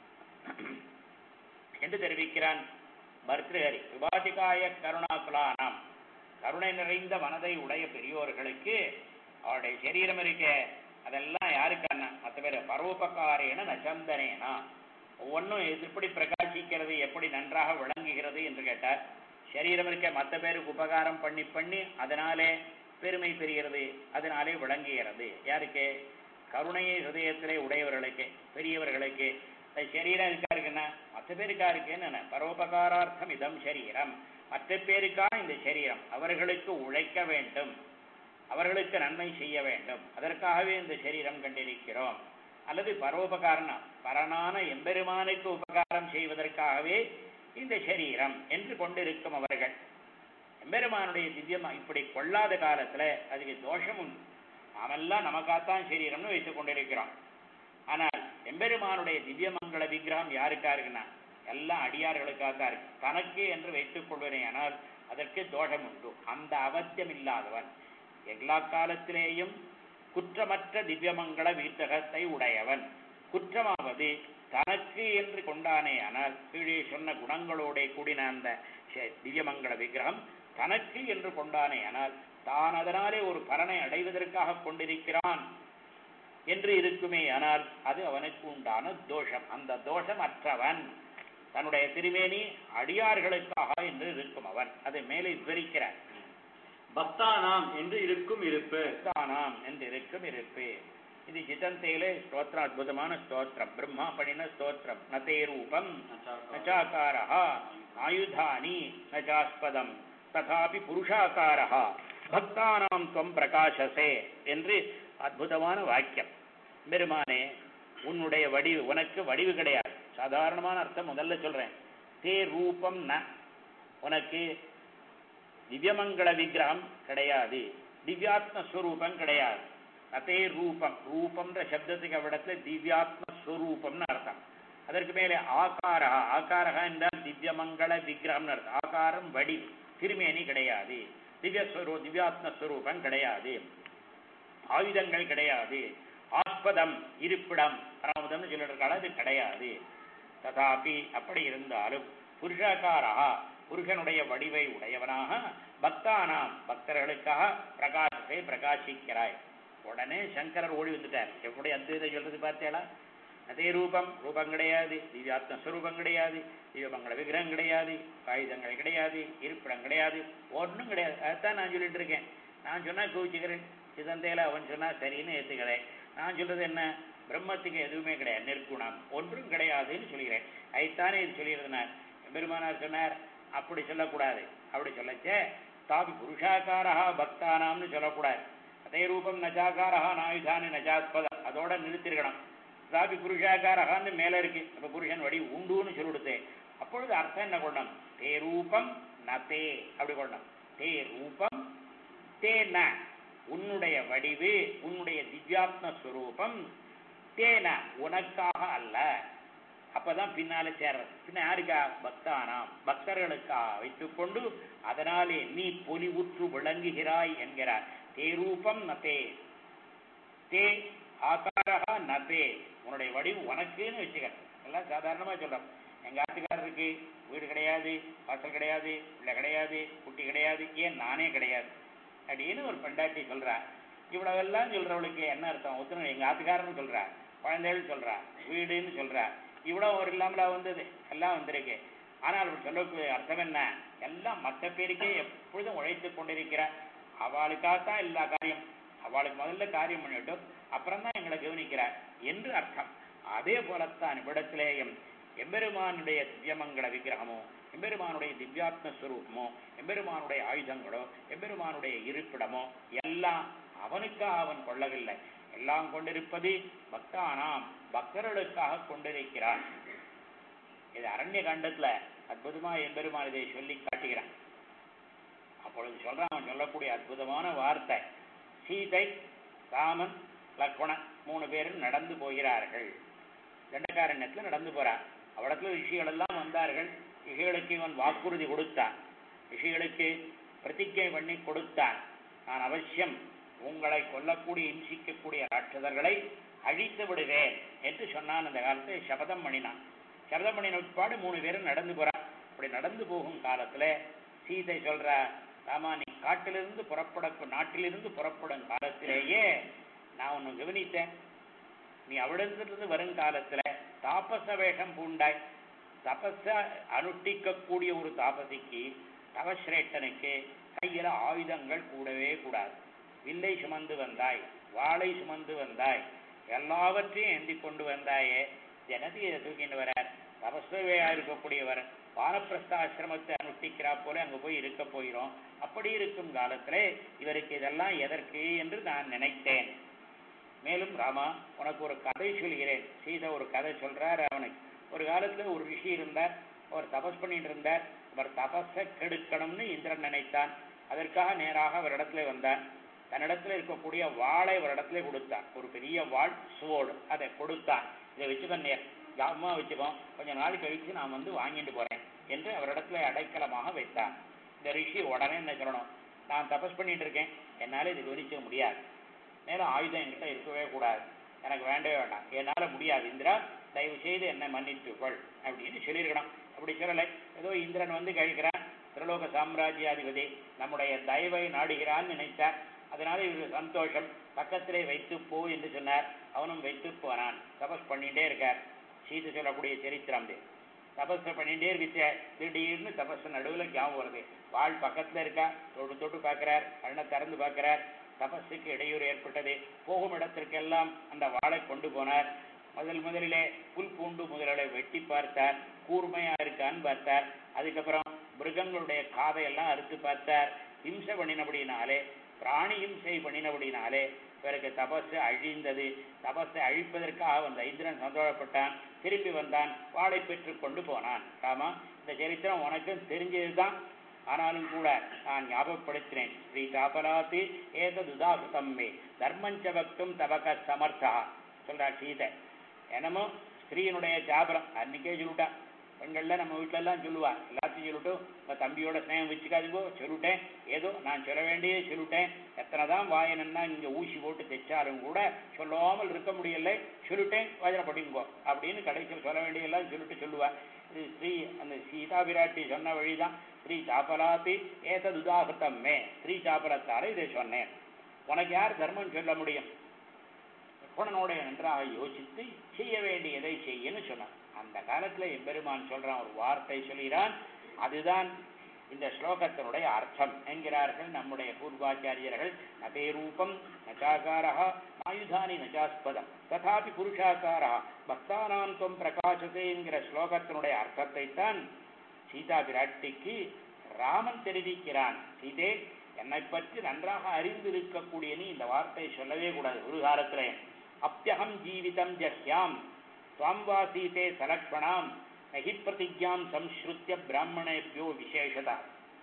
என்று தெரிவிக்கிறான் பர்திருஹரி. விபாதிகாய கருணாகுலானாம், கருணை நிறைந்த மனதை உடைய பெரியோர்களுக்கு அவருடைய சரீரம் இருக்க அதெல்லாம் யாருக்கான மற்ற பேர் பரோபகாரேன நச்சந்தனேனா, ஒவ்வொன்றும் எப்படி பிரகாசிக்கிறது, எப்படி நன்றாக விளங்குகிறது என்று கேட்டார். சரீரம் இருக்க மற்ற பேருக்கு உபகாரம் பண்ணி பண்ணி அதனாலே பெருமை பெறுகிறது, அதனாலே விளங்குகிறது. யாருக்கு? கருணையை ஹிருதயத்திலே உடையவர்களுக்கு, பெரியவர்களுக்கு. சரீரம் இருக்கா இருக்குன்னா மற்ற பேருக்கா இருக்குன்னு பரோபகாரார்த்தம் இதம் சரீரம், மற்ற பேருக்கா இந்த சரீரம், அவர்களுக்கு உழைக்க வேண்டும், அவர்களுக்கு நன்மை செய்ய வேண்டும், அதற்காகவே இந்த சரீரம் கண்டிருக்கிறோம். அல்லது பரோபகாரணம், பரனான எம்பெருமானுக்கு உபகாரம் செய்வதற்காகவே இந்த சரீரம் என்று கொண்டிருக்கும் அவர்கள். எம்பெருமானுடைய திவ்யமா இப்படி கொள்ளாத காலத்துல அதுக்கு தோஷம் உண்டு. நாமெல்லாம் நமக்காத்தான் சரீரம்னு வைத்துக் கொண்டிருக்கிறோம். ஆனால் எம்பெருமானுடைய திவ்யமங்கள விக்கிரகம் யாருக்கா இருக்குன்னா எல்லாம் அடியார்களுக்காகத்தான் இருக்கு. தனக்கு என்று வைத்துக் கொள்வனே ஆனால் அதற்கு தோஷம் உண்டு. அந்த அவசியம் இல்லாதவன் எல்லா காலத்திலேயும் குற்றமற்ற திவ்யமங்கள வீட்டகத்தை உடையவன். குற்றமாவது தனக்கு என்று கொண்டானே ஆனால் கீழே சொன்ன குணங்களோட கூடின அந்த திவ்யமங்கள விக்கிரகம் தனக்கு என்று கொண்டானே ஆனால் தான் அதனாலே ஒரு பலனை அடைவதற்காக கொண்டிருக்கிறான் என்று இருக்குமே ஆனால் அது அவனுக்கு உண்டான தோஷம். அந்த தோஷம் அற்றவன், தன்னுடைய திருமேனி அடியார்களுக்காக என்று இருக்கும் அவன். அதை மேலே விவரிக்கிறார். பக்தானாம் என்று இருக்கும் இருப்பு, பக்தானாம் என்று இருக்கும் இருப்பு. இது ஜிதந்தேலே ஸ்தோத்திரம், அற்புதமான ஸ்தோத்திரம், பிரம்மா பண்ணின ஸ்தோத்திரம். நதே ரூபம் நச்சாகாரஹா ஆயுதானி நச்சாஸ்பதம் ததாபி புருஷாகாரஹா பக்தானாம் துவம் பிரகாசசே என்று அற்புதமான வாக்கியம். பெருமானே, உன்னுடைய வடிவு, உனக்கு வடிவு கிடையாது. சாதாரணமான அர்த்தம் முதல்ல சொல்றேன். தே ரூபம் ந, உனக்கு திவ்யமங்கள விக்கிரகம் கிடையாது, திவ்யாத்மஸ்வரூபம் கிடையாது. அதே ரூபம், ரூபம்ன்ற சப்தத்துக்கு அவ்விடத்துல திவ்யாத்மஸ்வரூபம்னு அர்த்தம். அதற்கு மேலே ஆகாரா, ஆகாரா என்றால் திவ்யமங்கள விக்கிரகம்னு அர்த்தம். ஆகாரம் வடிவு, திருமேனி கிடையாது. திவ்யாத்மஸ்வரூபம் கிடையாது. ஆயுதங்கள் கிடையாது. ஆஸ்பதம், இருப்பிடம், பரமதம்னு சொல்லிருக்காள், அது கிடையாது. ததாபி, அப்படி இருந்தாலும் புருஷாகாரா, புருஷனுடைய வடிவை உடையவனாக பக்தானாம், பக்தர்களுக்காக பிரகாசத்தை பிரகாசிக்கிறாய். உடனே சங்கரர் ஓடி வந்துட்டார். எப்படி அத்வைதை சொல்றது பார்த்தேளா? அதே ரூபம், ரூபம் கிடையாது. திவ்யாத்மஸ்வரூபம் கிடையாது. திவ்யமங்கள விக்கிரகம் கிடையாது. ஆயுதங்கள் கிடையாது. இருப்பிடம் கிடையாது. ஒன்றும் கிடையாது. அதுதான் நான் சொல்லிட்டு இருக்கேன். நான் சொன்னா கோவிச்சுக்கிறேன். சிதந்தையில அவன் சொன்னா சரின்னு ஏத்துக்கிறேன். நான் சொல்றது என்ன? பிரம்மத்துக்கு எதுவுமே கிடையாது, நிற்குணம், ஒன்றும் கிடையாதுன்னு சொல்கிறேன். ஐத்தானே இது சொல்லிடுறதுனார். பெருமானார் சொன்னார் அப்படி சொல்லக்கூடாது. அப்படி சொல்லச்சே தாபி புருஷாக்காரா பக்தானாம்னு சொல்லக்கூடாது. அதே ரூபம் நஜாக்காரா நாயுதானி நஜாஸ்பதம், அதோட நிறுத்திருக்கணும். தாபி புருஷாக்காரகான்னு மேல இருக்கு. அப்ப புருஷன் வடி உண்டுன்னு சொல்லிடுது. அப்பொழுது அர்த்தம் என்ன கொள்ளணும்? தே ரூபம் ந தே, அப்படி கொள்ளணும். தே ரூபம் தே ந, உன்னுடைய வடிவு, உன்னுடைய திவ்யாத்மஸ்வரூபம் தேன, உனக்காக அல்ல. அப்பதான் பின்னால சேர்றது. பின்ன யாருக்கா? பக்தானாம், பக்தர்களுக்காக வைத்துக்கொண்டு அதனாலே நீ பொலிவுற்று விளங்குகிறாய் என்கிறார். தே ரூபம் நதே, தே ஆகாரா நதே, உன்னுடைய வடிவு உனக்குன்னு வச்சுக்க. எல்லாம் சாதாரணமா சொல்றோம். எங்க ஆட்டுக்காரருக்கு வீடு கிடையாது, வாசல் கிடையாது, பிள்ளை கிடையாது, குட்டி கிடையாது, ஏன் நானே கிடையாது அப்படின்னு ஒரு பெண்டாட்டி சொல்றா. இவ்வளவெல்லாம் சொல்றவளுக்கு என்ன அர்த்தம்? ஒத்துணும் எங்க ஆட்டுக்காரன்னு சொல்றா, குழந்தைகள் சொல்றா, வீடுன்னு சொல்றா. இவ்வளவு ஒரு இல்லாமலா வந்தது, எல்லாம் வந்திருக்கு. ஆனால் அவர் சொல்லக்கூடிய அர்த்தம் என்ன? எல்லாம் மற்ற பேருக்கே எப்பொழுதும் உழைத்துக் கொண்டிருக்கிறார். அவளுக்காகத்தான் எல்லா காரியம். அவளுக்கு முதல்ல காரியம் பண்ணிவிட்டு அப்புறம் தான் எங்களை கவனிக்கிறார் என்று அர்த்தம். அதே போலத்தான் இவ்விடத்திலேயும் எம்பெருமானுடைய திவ்யமங்கள விக்கிரகமோ, எம்பெருமானுடைய திவ்யாத்மஸ்வரூபமோ, எம்பெருமானுடைய ஆயுதங்களோ, எம்பெருமானுடைய இருப்பிடமோ எல்லாம் அவனுக்காக அவன் கொள்ளவில்லை. எல்லாம் கொண்டிருப்பது பக்தானாம், பக்தர்களுக்காக கொண்டிருக்கிறான். இது அரண்ய காண்டத்துல அற்புதமா எம்பெருமான் இதை சொல்லி காட்டுகிறான். அப்பொழுது சொல்றான், அவன் சொல்லக்கூடிய அற்புதமான வார்த்தை, சீதை, ராமன், லக்ஷ்மணன் 3 பேரும் நடந்து போகிறார்கள். தண்டகாரண்யத்துல நடந்து போறார். அவடத்துல ரிஷிகள் எல்லாம் வந்தார்கள். ரிஷிகளுக்கு இவன் வாக்குறுதி கொடுத்தான், ரிஷிகளுக்கு பிரதிஜை பண்ணி கொடுத்தான். நான் அவசியம் உங்களை கொல்லக்கூடிய இம்சிக்கக்கூடிய ராட்சதர்களை அழித்து விடுவேன் என்று சொன்னான். அந்த காலத்தை சபதம் பண்ணினான். சபதம் பண்ணின உட்பாடு 3 பேரும் நடந்து போறான். அப்படி நடந்து போகும் காலத்துல சீதை சொல்ற, ராமா நீ நாட்டிலிருந்து புறப்படும் காலத்திலேயே நான் ஒன்னு கவனித்தேன். நீ அவிடத்திலிருந்து வரும் காலத்துல தாபச வேஷம் பூண்டாய். தபஸ அனுஷ்டிக்கக்கூடிய ஒரு தாபசிக்கு, தவஸ்ரேஷ்டனுக்கு கையில ஆயுதங்கள் கூடவே கூடாது. வில்லை சுமந்து வந்தாய், வாளை சுமந்து வந்தாய், எல்லாவற்றையும் ஏந்தி கொண்டு வந்தாயே. ஜனதியை தூக்கிட்டு வரார். தபஸ்வையா இருக்கக்கூடியவர் வானப்பிரஸ்தாசிரமத்தை அனுஷ்டிக்கிறா போல அங்க போய் இருக்க போகிறோம். அப்படி இருக்கும் காலத்துல இவருக்கு இதெல்லாம் எதற்கு என்று நான் நினைத்தேன். மேலும் ராமா உனக்கு ஒரு கதை சொல்கிறேன். சீதை ஒரு கதை சொல்றார். அவனுக்கு ஒரு காலத்துல ஒரு ரிஷி இருந்தார். அவர் தபஸ் பண்ணிட்டு இருந்தார். அவர் தபஸை கெடுக்கணும்னு இந்திரன் நினைத்தான். அதற்காக நேராக அவரிடத்துல வந்தான். தன்னிடத்துல இருக்கக்கூடிய வாளை அவரிடத்துல கொடுத்தான். ஒரு பெரிய வாள், சுவோடு, அதை கொடுத்தான். இதை வச்சுக்கோ, ஜாபமா வச்சுக்கோ, கொஞ்ச நாள் கழிச்சு நான் வந்து வாங்கிட்டு போறேன் என்று அவரிடத்துல அடைக்கலமாக வைத்தான். இந்த ரிஷி உடனே என்ன சொல்லணும், நான் தபஸ் பண்ணிட்டு இருக்கேன், என்னால இது கவனிக்க முடியாது, மேலும் ஆயுதம் என்கிட்ட இருக்கவே கூடாது, எனக்கு வேண்டவே வேண்டாம், என்னால முடியாது, இந்திரா தயவு செய்து என்னை மன்னித்துக்கொள் அப்படின்னு சொல்லியிருக்கணும். அப்படி சொல்லலை. ஏதோ இந்திரன் வந்து கழிக்கிறான், திரலோக சாம்ராஜ்யாதிபதி நம்முடைய தயவை நாடுகிறான்னு நினைத்தார். அதனால இவருக்கு சந்தோஷம். பக்கத்திலே வைத்து போ என்று சொன்னார். அவனும் வைத்து போனான். தபஸ் பண்ணிட்டே இருக்கார். சீதை சொல்லக்கூடிய சரித்திரம் தபஸ் பண்ணிட்டே இருந்துச்சு. திடீர்னு தபஸ் நடுவில் ஞாபகம் வருது. வாழ் பக்கத்துல இருக்கா. தொட்டு பார்க்கிறார். கண்ணை திறந்து பார்க்கிறார். தபஸுக்கு இடையூறு ஏற்பட்டது. போகும் இடத்திற்கெல்லாம் அந்த வாளை கொண்டு போனார். முதலிலே புல் பூண்டு முதலை வெட்டி பார்த்தார். கூர்மையா இருக்கான்னு பார்த்தார். அதுக்கப்புறம் மிருகங்களுடைய காதையெல்லாம் அறுத்து பார்த்தார். ஹிம்சை பண்ணினபடினாலே, பிராணி ஹிம்சை பண்ணினபடினாலே பிறகு தபசு அழிந்தது. தபஸை அழிப்பதற்காக வந்த இந்திரன் சந்தோஷப்பட்டான். திரும்பி வந்தான். வாளை பெற்று கொண்டு போனான். ராமா இந்த சரித்திரம் உனக்கும் தெரிஞ்சதுதான். ஆனாலும் கூட நான் ஞாபகப்படுத்தினேன். ஸ்ரீ தாபராத்தி ஏததுதாசுதம்மே தர்மஞ்ச பக்தும் தபக சமர்த்தா சொல்றார் சீதை. என்னமோ ஸ்திரீனுடைய சாபரம் அன்னைக்கே சொல்லிட்டான். பெண்கள்ல நம்ம வீட்டுல எல்லாம் சொல்லுவா, எல்லாத்தையும் சொல்லிட்டும் உங்க தம்பியோட ஸ்நேகம் வச்சுக்காதுங்கோ சொல்லிட்டேன், ஏதோ நான் சொல்ல வேண்டியே சொல்லிட்டேன், எத்தனைதான் வாயனன்னா இங்க ஊசி போட்டு தைச்சாலும் கூட சொல்லாமல் இருக்க முடியலை, சொல்லிட்டேன் வஜனப்படிங்கோ அப்படின்னு கடைசியில் சொல்ல வேண்டியெல்லாம் சொல்லுவா. இது ஸ்ரீ அந்த சீதா விராட்டி சொன்ன வழிதான். ஸ்ரீ சாப்பலாத்தி ஏதது உதாகத்தம்மே, ஸ்ரீ சாப்பலத்தால இதை சொன்னேன். உனக்கு யார் தர்மம் சொல்ல முடியும்? லக்ஷ்மணனோட நன்றாக யோசித்து செய்ய வேண்டியதை செய்யன்னு சொன்னான். அந்த காலத்துல எம்பெருமான் சொல்றான், ஒரு வார்த்தை சொல்கிறான். அதுதான் இந்த ஸ்லோகத்தினுடைய அர்த்தம் என்கிறார்கள் நம்முடைய பூர்வாச்சாரியர்கள். நதே ரூபம் நச்சாகாரா ஆயுதானி நச்சாஸ்பதம் ததாபி புருஷாகாரா பக்தானாம் துவம் பிரகாசதே என்கிற ஸ்லோகத்தினுடைய அர்த்தத்தை தான் சீதா பிராட்டிக்கு ராமன் தெரிவிக்கிறான். சீதே என்னை பற்றி நன்றாக அறிந்திருக்கக்கூடிய நீ இந்த வார்த்தை சொல்லவே கூடாது. ஒரு காலத்திலே அப்யகம் ஜீவிதம் ஜஹ்யாம் சுவாம்வாசீதே சலக்ஷ்மணாம் நகி பிரதிஜாம் சம்ஸ்ருத்திய பிராமணேபியோ விசேஷதா.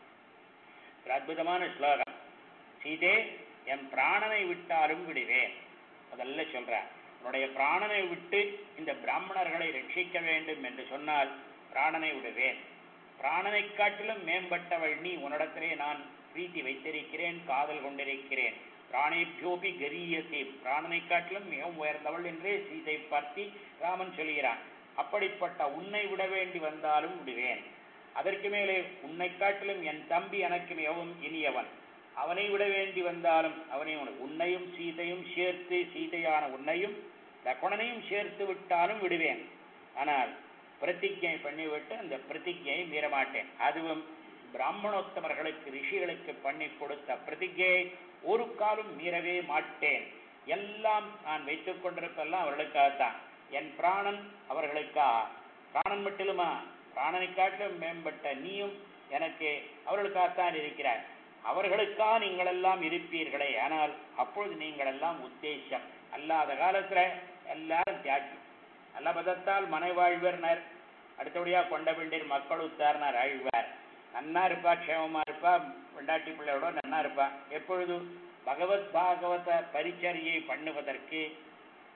அற்புதமான ஸ்லோகம். சீதே என் பிராணனை விட்டாலும் விடுவேன். முதல்ல சொல்றேன், உன்னுடைய பிராணனை விட்டு இந்த பிராமணர்களை ரட்சிக்க வேண்டும் என்று சொன்னால் பிராணனை விடுவேன். பிராணனை காட்டிலும் மேம்பட்டவள் நீ, உன்னிடத்திலே நான் பிரீத்தி வைத்திருக்கிறேன், காதல் கொண்டிருக்கிறேன். பிராணேபியோபி கரியசே, பிராணனை காட்டிலும் மிகவும் உயர்ந்தவள் என்றே சீதை பார்த்தி ராமன் சொல்கிறான். அப்படிப்பட்ட உன்னை விட வேண்டி வந்தாலும் விடுவேன். அதற்கு மேலே உன்னை காட்டிலும் என் தம்பி எனக்கு மிகவும் இனியவன், அவனை விட வேண்டி வந்தாலும் உன்னையும் சீதையும் சேர்த்து, சீதையான உன்னையும் லக்ஷ்மணனையும் சேர்த்து விட்டாலும் விடுவேன். ஆனால் பிரதிஜை பண்ணிவிட்டு அந்த பிரதிஜையை மீறமாட்டேன். அதுவும் பிராமணோத்தமர்களுக்கு ரிஷிகளுக்கு பண்ணி கொடுத்த பிரதிஜையை ஒரு காலம் மீறவே மாட்டேன். எல்லாம் நான் வைத்துக் கொண்டிருப்பெல்லாம் அவர்களுக்காகத்தான். என் பிராணன் அவர்களுக்காக. பிராணன் மட்டுமா, பிராணனை காட்டிலும் மேம்பட்ட நீயும் எனக்கு அவர்களுக்காகத்தான் இருக்கிறார். அவர்களுக்காக நீங்கள் எல்லாம் இருப்பீர்களே, ஆனால் அப்பொழுது நீங்கள் எல்லாம் உத்தேசம் அல்லாத காலத்துல எல்லாரும் தியாகி. நல்ல பதத்தால் மனை வாழ்வர்னர், அடுத்தபடியா கொண்ட வேண்டிய மக்கள் உத்தார்னார் ஆழ்வார். நன்னா இருப்பா, க்ஷேமமா இருப்பா, பெண்டாட்டி பிள்ளையோட நன்னா இருப்பா. எப்பொழுது பகவத் பாகவத பரிச்சரியை பண்ணுவதற்கு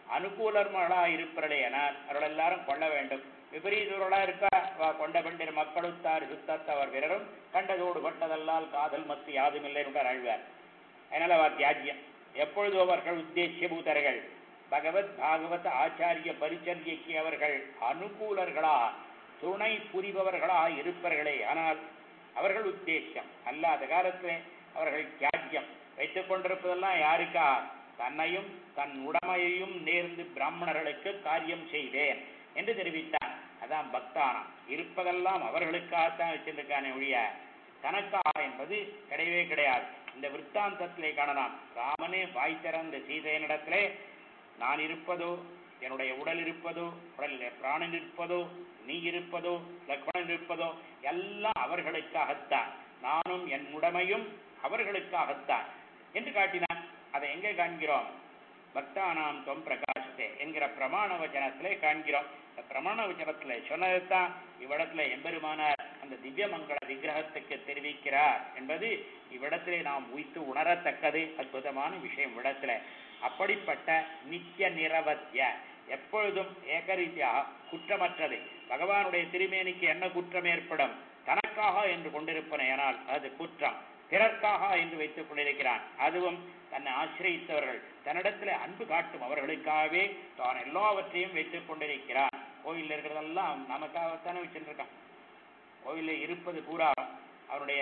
அனுகூலர்களா இருப்பவர்களே ஆனால் அவர்கள் எல்லாரும் கொள்ள வேண்டும். விபரீதர்களா இருப்ப கொண்ட பெண்டிர் மக்களுத்தார் சுத்தத்தவர் வீரரும் கண்டதோடு பட்டதல்லால் காதல் மத்து யாதுமில்லை என்று அழ்வார். அதனால அவர் தியாஜ்யம். எப்பொழுது அவர்கள் உத்தேசியபூதர்கள் பகவத் பாகவத ஆச்சாரிய பரிச்சரியக்கு அவர்கள் அனுகூலர்களா துணை புரிபவர்களா இருப்பார்களே ஆனால் அவர்கள் உத்தேசியம். அல்லாத காலத்திலே அவர்கள் தியாஜ்யம். வைத்துக் கொண்டிருப்பதெல்லாம் யாருக்கா? தன்னையும் தன் உடமையையும் நேர்ந்து பிராமணர்களுக்கு காரியம் செய்வேன் என்று தெரிவித்தார். அதான் பக்தானம். இருப்பதெல்லாம் அவர்களுக்காகத்தான் வச்சிருக்கானே ஒழிய தனக்காக என்பது கிடையவே கிடையாது. இந்த விற்த்தாந்தத்திலே காணலாம். ராமனே வாய் திறந்த சீதையனிடத்திலே நான் இருப்பதோ, என்னுடைய உடல் இருப்பதோ, உடலிலே பிராணன் இருப்பதோ, நீ இருப்பதோ, லக்ஷ்மணன் இருப்பதோ எல்லாம் அவர்களுக்காகத்தான், நானும் என் உடமையும் அவர்களுக்காகத்தான் என்று காட்டினான். அதை எங்கே காண்கிறோம்? பக்தானாம் தொம் பிரகாசத்தே என்கிற பிரமாண வச்சனத்திலே காண்கிறோம். இந்த பிரமாண வச்சனத்திலே சொன்னதுதான் இவ்விடத்துல எம்பெருமானார் அந்த திவ்ய மங்கள விக்கிரகத்துக்கு தெரிவிக்கிறார் என்பது இவ்விடத்திலே நாம் உய்த்து உணரத்தக்கது அற்புதமான விஷயம். இவ்விடத்துல அப்படிப்பட்ட நித்திய நிரவத்திய எப்பொழுதும் ஏகரீதியாக குற்றமற்றது. பகவானுடைய திருமேனிக்கு என்ன குற்றம் ஏற்படும்? தனக்காக என்று கொண்டிருப்பனையானால் அது குற்றம். பிறர்க்காக என்று வைத்துக் கொண்டிருக்கிறான். அதுவும் தன்னை ஆசிரியத்தவர்கள் தன்னிடத்தில் அன்பு காட்டும் அவர்களுக்காகவே தான் எல்லாவற்றையும் வைத்துக் கொண்டிருக்கிறான். கோயில் இருக்கிறதெல்லாம் நமக்காகத்தானே வச்சுருக்கான். கோயிலில் இருப்பது பூரா அவருடைய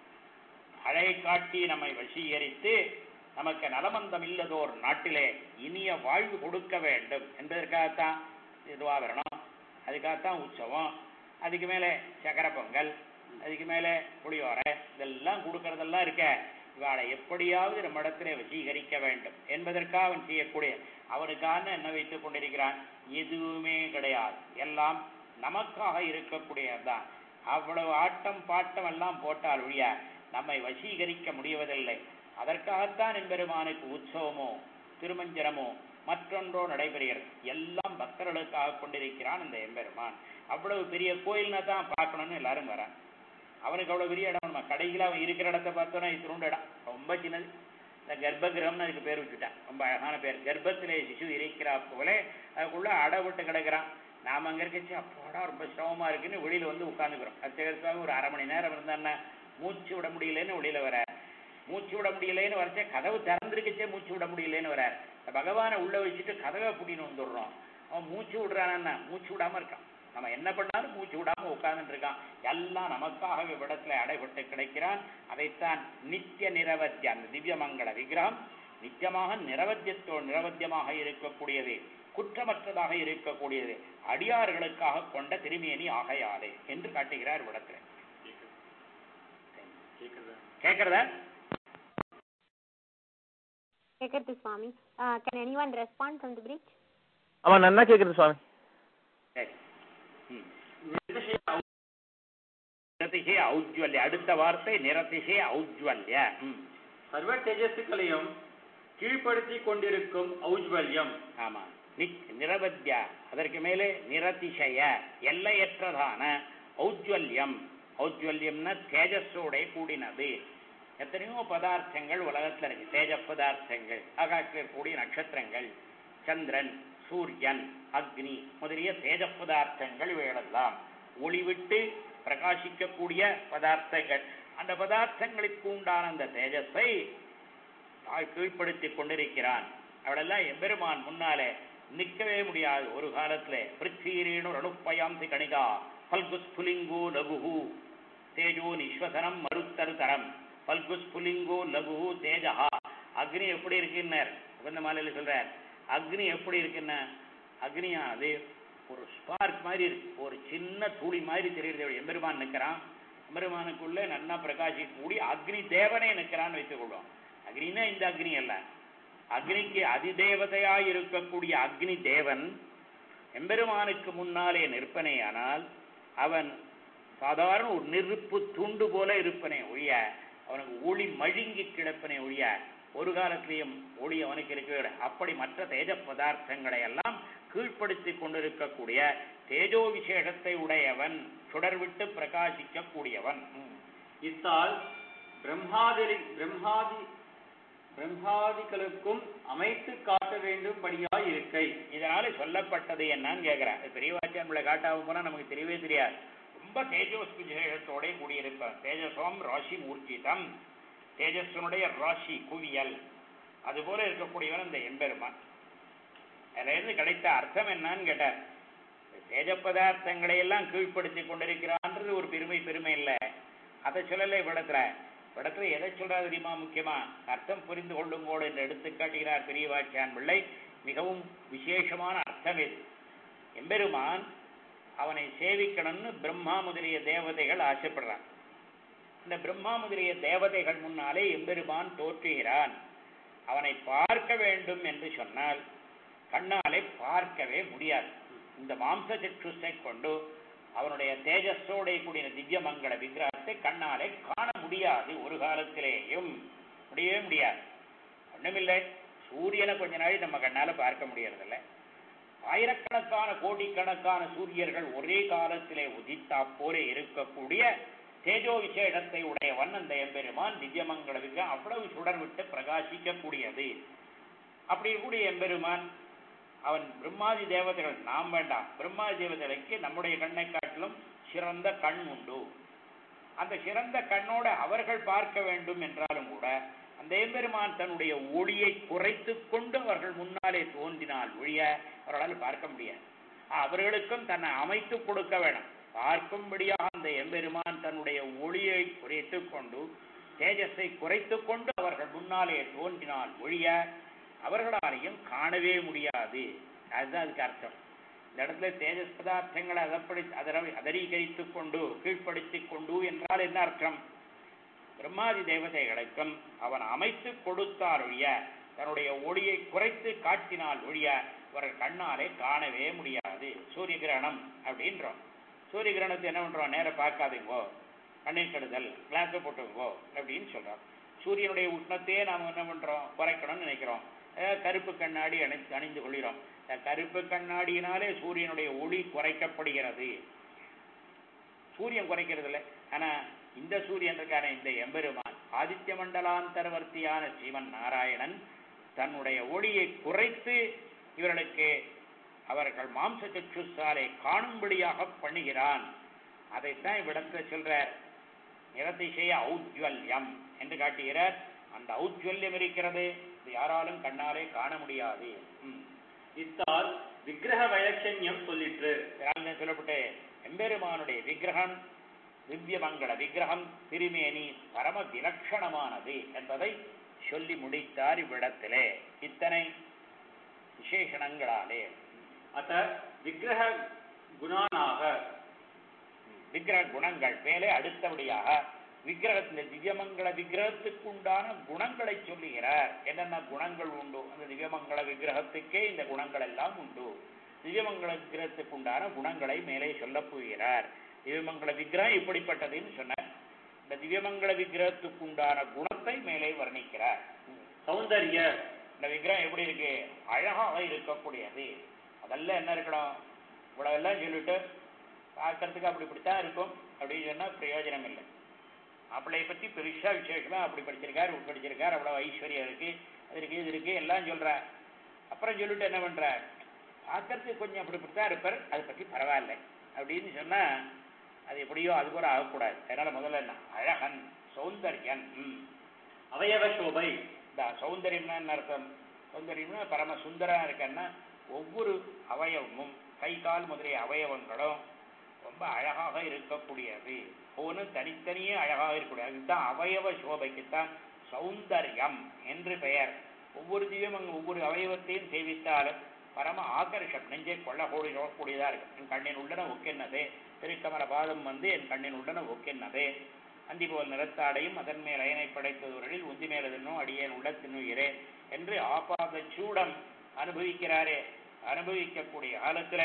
அழகை காட்டி நம்மை வசீகரித்து நமக்கு நலமந்தம் இல்லதோர் நாட்டிலே இனிய வாழ்வு கொடுக்க வேண்டும் என்பதற்காகத்தான் திருவாபரணம், அதுக்காகத்தான் உற்சவம், அதுக்கு மேலே சக்கர பொங்கல், அதுக்கு மேலே புளியோரை, இதெல்லாம் கொடுக்கறதெல்லாம் இருக்க. இவாளை எப்படியாவது நம்ம இடத்திலே வசீகரிக்க வேண்டும் என்பதற்காக அவன் செய்யக்கூடிய அவனுக்கான என்ன வைத்துக் கொண்டிருக்கிறான்? எதுவுமே கிடையாது. எல்லாம் நமக்காக இருக்கக்கூடியதுதான். அவ்வளவு ஆட்டம் பாட்டம் எல்லாம் போட்டால் ஒழிய நம்மை வசீகரிக்க முடிவதில்லை. அதற்காகத்தான் எம்பெருமானுக்கு உற்சவமோ திருமஞ்சனமோ மற்றொன்றோ நடைபெறுகிறது. எல்லாம் பக்தர்களுக்காக கொண்டிருக்கிறான் இந்த எம்பெருமான். அவ்வளவு பெரிய கோயில்னா தான் பார்க்கணும்னு எல்லாரும் வரான். அவனுக்கு அவ்வளவு பெரிய இடம். நம்ம கடையில் அவன் இருக்கிற இடத்த பார்த்தோன்னா இது திருண்ட இடம், ரொம்ப சின்னது. இந்த கர்ப்பகிரகம்னு அதுக்கு பேர் விட்டுட்டான். ரொம்ப அழகான பேர். கர்ப்பத்திலே சிசு இருக்கிறா போல அதுக்குள்ள அடை விட்டு கிடக்கிறான். நாம அங்கே இருக்கச்சு அப்போடா ரொம்ப சிரமமா இருக்குன்னு வெளியில வந்து உட்காந்துக்கிறோம். அச்சகத்துக்காக ஒரு அரை மணி நேரம் இருந்தான்னா மூச்சு விட முடியலன்னு வெளியில வர, மூச்சு விட முடியலன்னு வரச்சே கதவு திறந்துருக்கச்சே மூச்சு விட முடியலன்னு வர. பகவானை உள்ள வச்சுட்டு கதவை புட்டின்னு வந்துடுறோம். அவன் மூச்சு விடுறானா? மூச்சு விடாம இருக்கான். நம்ம என்ன பண்ணாலும் மூச்சு விடாம உட்கார்ந்துட்டு இருக்கான். எல்லாம் நமக்காக இவ்விடத்துல அடைபட்டு கிடைக்கிறான். அதைத்தான் நித்திய நிரவத்திய அந்த திவ்யமங்கள விக்கிரகம் நித்தியமாக நிரவத்தியமாக இருக்கக்கூடியது, குற்றமற்றதாக இருக்கக்கூடியது, அடியார்களுக்காக கொண்ட திருமேனி ஆகையாலே என்று காட்டுகிறார் இவ்விடத்துல. கேட்கிறதா? கேட்கறது சுவாமி. Can anyone respond from the bridge? ஆமா, நன்னா கேட்குறது சுவாமி. சரி. நிரதிகே ஔஜ்வல்ய. அடுத்த வார்த்தை நிரதிகே ஔஜ்வல்ய. சர்வ தேஜஸ்களையும் கீழ்ப்படுத்தி கொண்டிருக்கும் ஔஜ்வல்யம். ஆமா, நிரவத்யா. அதற்கு மேலே நிரதிசய எல்லையற்றதான ஔஜ்வல்யம். ஔஜ்வல்யம்னா தேஜஸோட கூடினது. எத்தனையோ பதார்த்தங்கள் உலகத்தில் இருக்கு. தேஜ பதார்த்தங்கள், ஆகாசத்தில் கூடிய நட்சத்திரங்கள், சந்திரன், சூரியன், அக்னி முதலிய தேஜ பதார்த்தங்கள் இவைகளெல்லாம் ஒளிவிட்டு பிரகாசிக்கக்கூடிய பதார்த்தங்கள். அந்த பதார்த்தங்களுக்கு உண்டான அந்த தேஜஸை கீழ்ப்படுத்தி கொண்டிருக்கிறான். அவளெல்லாம் எம்பெருமான் முன்னாலே நிற்கவே முடியாது. ஒரு காலத்துல பிருத்வீரேணு ரணுப்பயாம்சி கணிகா பல்குஸ்புலிங்கோ லகுஹு தேஜோ நிஸ்வசனம் மருத்தருதரம். பல்குஸ்புலிங்கோ லகுஹு தேஜஹா. அக்னி எப்படி இருக்குன்னார் உகந்த மாலையில சொல்றார். அக்னி எப்படி இருக்குன்னா, அக்னியா அது ஒரு ஸ்பார்க் மாதிரி இருக்கு, ஒரு சின்ன துளி மாதிரி தெரியுது. எம்பெருமான் நிற்கிறான். எம்பெருமானுக்குள்ள நன்னா பிரகாசிக்கக்கூடிய அக்னி தேவனே நிற்கிறான்னு வைத்துக் கொள்வோம். அக்னின்னா இந்த அக்னி அல்ல, அக்னிக்கு அதிதேவதையாய் இருக்கக்கூடிய அக்னி தேவன் எம்பெருமானுக்கு முன்னாலே நிற்பனேயானால் அவன் சாதாரண ஒரு நெருப்பு துண்டு போல இருப்பனே ஒழிய அவனுக்கு ஒளி மழுங்கி கிடப்பனே ஒழிய ஒரு காலத்திலையும் ஒளி அவனுக்கு இருக்கவே. அப்படி மற்ற தேஜ பதார்த்தங்களை எல்லாம் கீழ்ப்படுத்தி கொண்டிருக்கக்கூடிய தேஜோ விசேஷத்தை உடையவன், சுடர்விட்டு பிரகாசிக்க கூடியவன். இத்தால் பிரம்மாதிகளுக்கும் அமைத்து காட்ட வேண்டும்படியாய் இருக்கை. இதனால சொல்லப்பட்டது என்னன்னு கேட்கிறேன். பெரியவாச்சான் நம்மளை காட்டாம போனா நமக்கு தெரியவே தெரியாது. ரொம்ப தேஜஸ் விசேஷத்தோட கூடியிருப்பான். தேஜசோம் ராசி மூர்த்திதம், தேஜஸ்வனுடைய ராசி குவியல், அதுபோல இருக்கக்கூடியவன் இந்த எம்பெருமான். அதுல இருந்து கிடைத்த அர்த்தம் என்னன்னு கேட்டார். தேஜ பதார்த்தங்களை எல்லாம் கீழ்ப்படுத்தி கொண்டிருக்கிறான்றது ஒரு பெருமை இல்லை. அதை சொல்லலை விடத்துல எதை சொல்றா தெரியுமா? முக்கியமா அர்த்தம் புரிந்து கொள்ளுங்கோடு என்று எடுத்து காட்டுகிறார் பெரியவாச்சான் பிள்ளை. மிகவும் விசேஷமான அர்த்தம் இது. எம்பெருமான் அவனை சேவிக்கணும்னு பிரம்மா முதலிய தேவதைகள் ஆசைப்படுறான். இந்த பிரம்மா முதலிய தேவதைகள் முன்னாலே எம்பெருமான் தோற்றுகிறான். அவனை பார்க்க வேண்டும் என்று சொன்னால் கண்ணாலே பார்க்கவே முடியாது. இந்த மாம்ச சற்றுசை கொண்டு அவனுடைய தேஜஸோட கூடிய திவ்ய மங்கள விக்கிரகத்தை கண்ணாலே காண முடியாது. ஒரு காலத்திலேயும் முடியவே முடியாது. ஒண்ணுமில்லை, சூரியனை கொஞ்ச நாள் நம்ம கண்ணால பார்க்க முடியறதில்லை. ஆயிரக்கணக்கான கோடிக்கணக்கான சூரியர்கள் ஒரே காலத்திலே உதித்தா போல இருக்கக்கூடிய தேஜோ விசேஷத்தை உடையவன் அந்த எம்பெருமான். திவ்யமங்கள விக்கிரகம் அவ்வளவு சுடர் விட்டு பிரகாசிக்கக்கூடியது. அப்படி கூடிய எம்பெருமான் அவன் பிரம்மாதி தேவதைகள் நாம் வேண்டாம். பிரம்மாதி தேவதைகளுக்கு நம்முடைய கண்ணை காட்டிலும் சிறந்த கண் உண்டு. அந்த சிறந்த கண்ணோட அவர்கள் பார்க்க வேண்டும் என்றாலும் கூட அந்த எம்பெருமான் தன்னுடைய ஒளியை குறைத்து கொண்டு அவர்கள் முன்னாலே தோன்றினால் ஒழிய அவர்களால் பார்க்க முடியாது. அவர்களுக்கும் தன்னை அமைத்து கொடுக்க வேணும். பார்க்கும்படியாக அந்த எம்பெருமான் தன்னுடைய ஒளியை குறைத்து கொண்டு தேஜஸை குறைத்து கொண்டு அவர்கள் முன்னாலே தோன்றினால் ஒழிய அவர்களாலையும் காணவே முடியாது. அதுதான் அதுக்கு அர்த்தம். இந்த இடத்துல தேஜஸ் பதார்த்தங்களை அதரீகரித்துக் கொண்டு கீழ்ப்படுத்திக் கொண்டு என்றால் என்ன அர்த்தம்? பிரம்மாதி தேவதைகளுக்கும் அவன் அமைத்து கொடுத்தால் ஒழிய தன்னுடைய ஒளியை குறைத்து காட்டினால் ஒழிய அவர்கள் கண்ணாலே காணவே முடியாது. சூரிய கிரகணம் அப்படின்றோம். சூரிய கிரகணத்தை என்ன பண்றோம்? நேர பார்க்காதீங்கோ, கண்ணீர் கெடுதல், கிளாஸை போட்டுங்கோ அப்படின்னு சொல்றோம். சூரியனுடைய உஷ்ணத்தையே நாம் என்ன பண்றோம்? குறைக்கணும்னு நினைக்கிறோம். கருப்பு கண்ணாடி அணிந்து கொள்கிறோம். கருப்பு கண்ணாடியினாலே சூரியனுடைய ஒளி குறைக்கப்படுகிறது. சூரியன் குறைக்கிறது இல்லை. ஆனா இந்த சூரியன் இருக்கான இந்த எம்பெருமான் ஆதித்ய மண்டலாந்தர்வர்த்தியான சிவன் நாராயணன் தன்னுடைய ஒளியை குறைத்து இவர்களுக்கு அவர்கள் மாம்ச சற்றுசாலை காணும்படியாக பண்ணுகிறான். அதைத்தான் இவ்விடத்துல சொல்றார். நிரதிசய ஔஜ்வல்யம் என்று காட்டுகிறார். அந்த ஔஜ்வல்யம் இருக்கிறது, யாராலும் கண்ணாலே காண முடியாது. இத்தால் விக்கிரக வைலட்சண்யம் சொல்லிற்று. சொல்லப்பட்டு எம்பெருமானுடைய விக்கிரகம் திவ்ய மங்கள விக்கிரகம் திருமேனி பரம விலட்சணமானது என்பதை சொல்லி முடித்தார் இவ்விடத்திலே இத்தனை விசேஷணங்களாலே. அத விக்கிரக குணானாக விக்கிரக குணங்கள் மேலே அடுத்தபடியாக விக்கிரகத்தில் திவ்யமங்கள விக்கிரகத்துக்கு உண்டான குணங்களை சொல்லுகிறார். என்னென்ன குணங்கள் உண்டு? அந்த திவ்யமங்கள விக்கிரகத்துக்கே இந்த குணங்கள் எல்லாம் உண்டு. திவ்யமங்கள விக்கிரகத்துக்கு உண்டான குணங்களை மேலே சொல்ல போகிறார். திவ்யமங்கள விக்கிரகம் இப்படிப்பட்டதுன்னு சொன்னார். இந்த திவ்யமங்கள விக்கிரகத்துக்கு உண்டான குணத்தை மேலே வர்ணிக்கிறார். சௌந்தர்ய இந்த விக்கிரகம் எப்படி இருக்கு? அழகாக இருக்கக்கூடியது. அதெல்லாம் என்ன இருக்கணும்? இவ்வளவெல்லாம் சொல்லிட்டு பார்க்கறதுக்கு அப்படித்தான் இருக்கும் அப்படின்னு சொன்னா பிரயோஜனம் இல்லை. மாப்பிள்ளையை பத்தி பெருசா விசேஷமா அப்படி படிச்சிருக்காரு, படிச்சிருக்காரு, அவ்வளவு ஐஸ்வர்யம் இருக்கு, அது இருக்கு, இது இருக்கு எல்லாம் சொல்ற. அப்புறம் சொல்லிட்டு என்ன பண்ற? பார்க்கறதுக்கு கொஞ்சம் அப்படித்தான் இருப்பார், அதை பத்தி பரவாயில்ல அப்படின்னு சொன்னா அது எப்படியோ அது கூட ஆகக்கூடாது. அதனால முதல்ல என்ன? அழகன், சௌந்தர்யன். அவயவ சோபை. இந்த சௌந்தரியம்னா என்ன அர்த்தம்? சௌந்தரியம்னா பரம சுந்தரா இருக்கன்னா ஒவ்வொரு அவயவமும் கை கால் முதலிய அவயவங்களும் ரொம்ப அழகாக இருக்கக்கூடியது. ஒவ்வொன்று தனித்தனியே அழகாக இருக்கக்கூடியது. அதுதான் அவயவ சோபைக்குத்தான் சௌந்தர்யம் என்று பெயர். ஒவ்வொரு திவ்யம் ஒவ்வொரு அவயவத்தையும் சேவித்தாலும் பரம ஆகர்ஷம், நெஞ்சை கொள்ளக்கூடியதா இருக்கு. என் கண்ணின் உள்ளன ஒக்கென்னதே, திருக்கமல பாதம் வந்து என் கண்ணின் உள்ளன ஒக்கென்னதே, அந்தி போல் நிறத்தாடையும் அதன் மேல் அயனை படைத்தவர்களில் உந்தி மேலதனோ அடியேன் உள்ளத்தினுயிரே என்று ஆபாத சூடம் அனுபவிக்கிறாரே. அனுபவிக்கக்கூடிய காலத்துல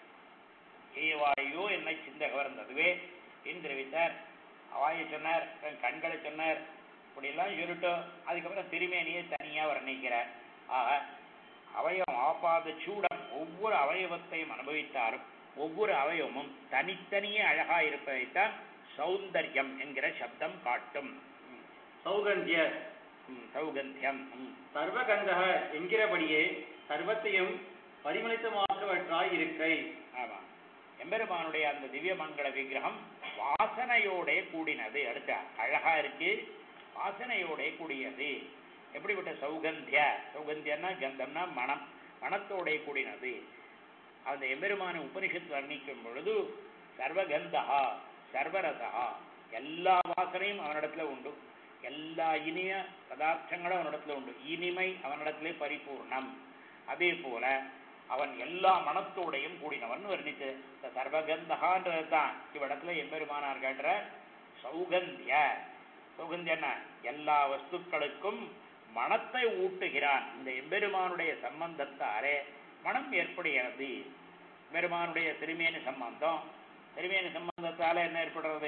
ஏவாயோ என்னை சிந்தை கவர்ந்ததுவே என்று தெரிவித்தார். அவாயை சொன்னார், கண்களை சொன்னார், இப்படியெல்லாம் சொல்லிட்டோம். அதுக்கப்புறம் திருமேனியை தனியா வர்ணிக்கிறார். ஆக அவயவம் ஆபாத சூடம், ஒவ்வொரு அவயவத்தையும் அனுபவித்தாலும் ஒவ்வொரு அவயவமும் தனித்தனியே அழகா இருப்பதைத்தான் சௌந்தர்யம் என்கிற சப்தம் காட்டும். சௌகந்திய சௌகந்தியம். சர்வகந்தக என்கிறபடியே சர்வத்தையும் பரிமளித்தமாற்றவற்றாய் இருக்கை. ஆமா, எம்பெருமானுடைய அந்த திவ்ய மங்கள விக்கிரகம் வாசனையோட கூடினது. அடுத்த அழகா இருக்கு, வாசனையோட கூடியது. எப்படிப்பட்ட சௌகந்திய, சௌகந்தியன்னா கந்தம்னா மனம், மனத்தோட கூடினது. அந்த எம்பெருமான உபனிஷத்து வர்ணிக்கும் பொழுது சர்வகந்தகா சர்வரசா, எல்லா வாசனையும் அவனிடத்துல உண்டு, எல்லா இனிய பதார்த்தங்களும் அவனிடத்துல உண்டு, இனிமை அவனிடத்திலே பரிபூர்ணம். அதே போல அவன் எல்லா மனத்தோடையும் கூடினவன் வர்ணித்து சர்வகந்தகான்றது தான் இவ்விடத்துல எம்பெருமானார் கேட்டுற சௌகந்திய. சௌகந்தியன்னா எல்லா வஸ்துக்களுக்கும் மனத்தை ஊட்டுகிறான். இந்த எம்பெருமானுடைய சம்பந்தத்தாலே மனம் ஏற்படுகிறது. எம்பெருமானுடைய திருமேனி சம்பந்தம், திருமேனி சம்பந்தத்தால என்ன ஏற்படுறது?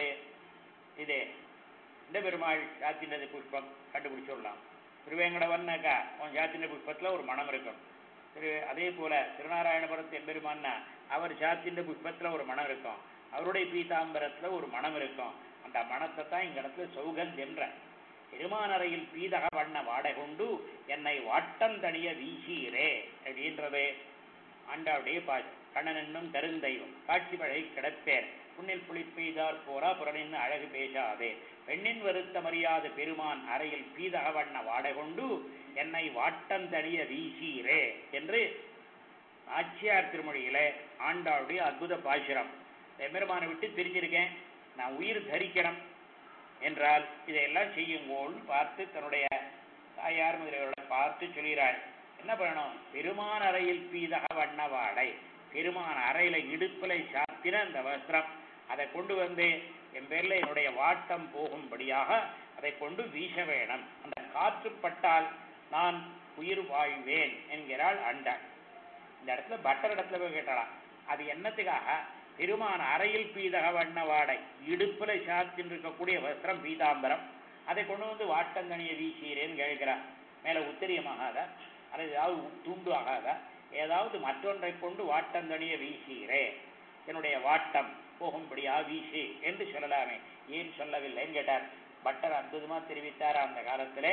இதே இந்த பெருமாள் சாத்தினது புஷ்பம் கண்டுபிடிச்சுடலாம். திருவேங்கடவன்னாக்கா அவன் சாத்தின புஷ்பத்துல ஒரு மனம் இருக்கும். அதே போல திருநாராயணபுரத்து எம்பெருமான்னா அவர் சாத்தின புஷ்பத்துல ஒரு மனம் இருக்கும், அவருடைய பீதாம்பரத்துல ஒரு மனம் இருக்கும். அந்த மனத்தை தான் இங்க இடத்துல சௌகந்த் என்ற பெருமானறையில் பீதக வண்ண வாடை கொண்டு என்னை வாட்டந்தணிய வீசீரே அப்படின்றது ஆண்டாவுடைய பாட்டு. கண்ணன் என்னும் கருந்தெய்வம் காட்சி பழகி கிடப்பேர் புண்ணில் புளிப்பெய்தார் போரா புறனின்னு அழகு பேசாதே பெண்ணின் வருத்த மரியாத பெருமான் அறையில் பீதக வண்ண வாடை கொண்டு என்னை வாட்டந்தணிய வீசீரே என்று ஆட்சியார் திருமொழியில ஆண்டாவுடைய அற்புத பாசுரம். பெருமானை விட்டு பிரிஞ்சிருக்கேன், நான் உயிர் தரிக்கணும் என்றால் இதையெல்லாம் செய்யுங்கோன்னு பார்த்து தன்னுடைய தாயார் முதலியோட பார்த்து சொல்கிறாள். என்ன பண்ணணும்? பெருமான் அறையில் பீதக வண்ண வாடை, பெருமான் அறையில இடுப்புல சாத்தின அந்த வஸ்திரம், அதை கொண்டு வந்து என் பேர்ல என்னுடைய வாட்டம் போகும்படியாக அதை கொண்டு வீச வேணும். அந்த காற்று பட்டால் நான் உயிர் வாழ்வேன் என்கிறாள் அண்டாள். இந்த இடத்துல பட்டர் இடத்துல போய் கேட்டாளாம், அது என்னத்துக்காக? பெருமான் அறையில் பீதக வண்ண வாடை, இடுப்புல சாத்தின் இருக்கக்கூடிய வஸ்திரம் பீதாம்பரம், அதை கொண்டு வந்து வாட்டங்கனிய வீசீரேன்னு கேட்கிறார். மேல உத்தரியமாகாத, அது ஏதாவது துண்டு ஆகாத, ஏதாவது மற்றொன்றை கொண்டு வாட்டங்கனிய வீசீரே, என்னுடைய வாட்டம் போகும்படியா வீசி என்று சொல்லலாமே, ஏன் சொல்லவில்லைன்னு கேட்டார். பட்டர் அற்புதமா தெரிவித்தாரா அந்த காலத்திலே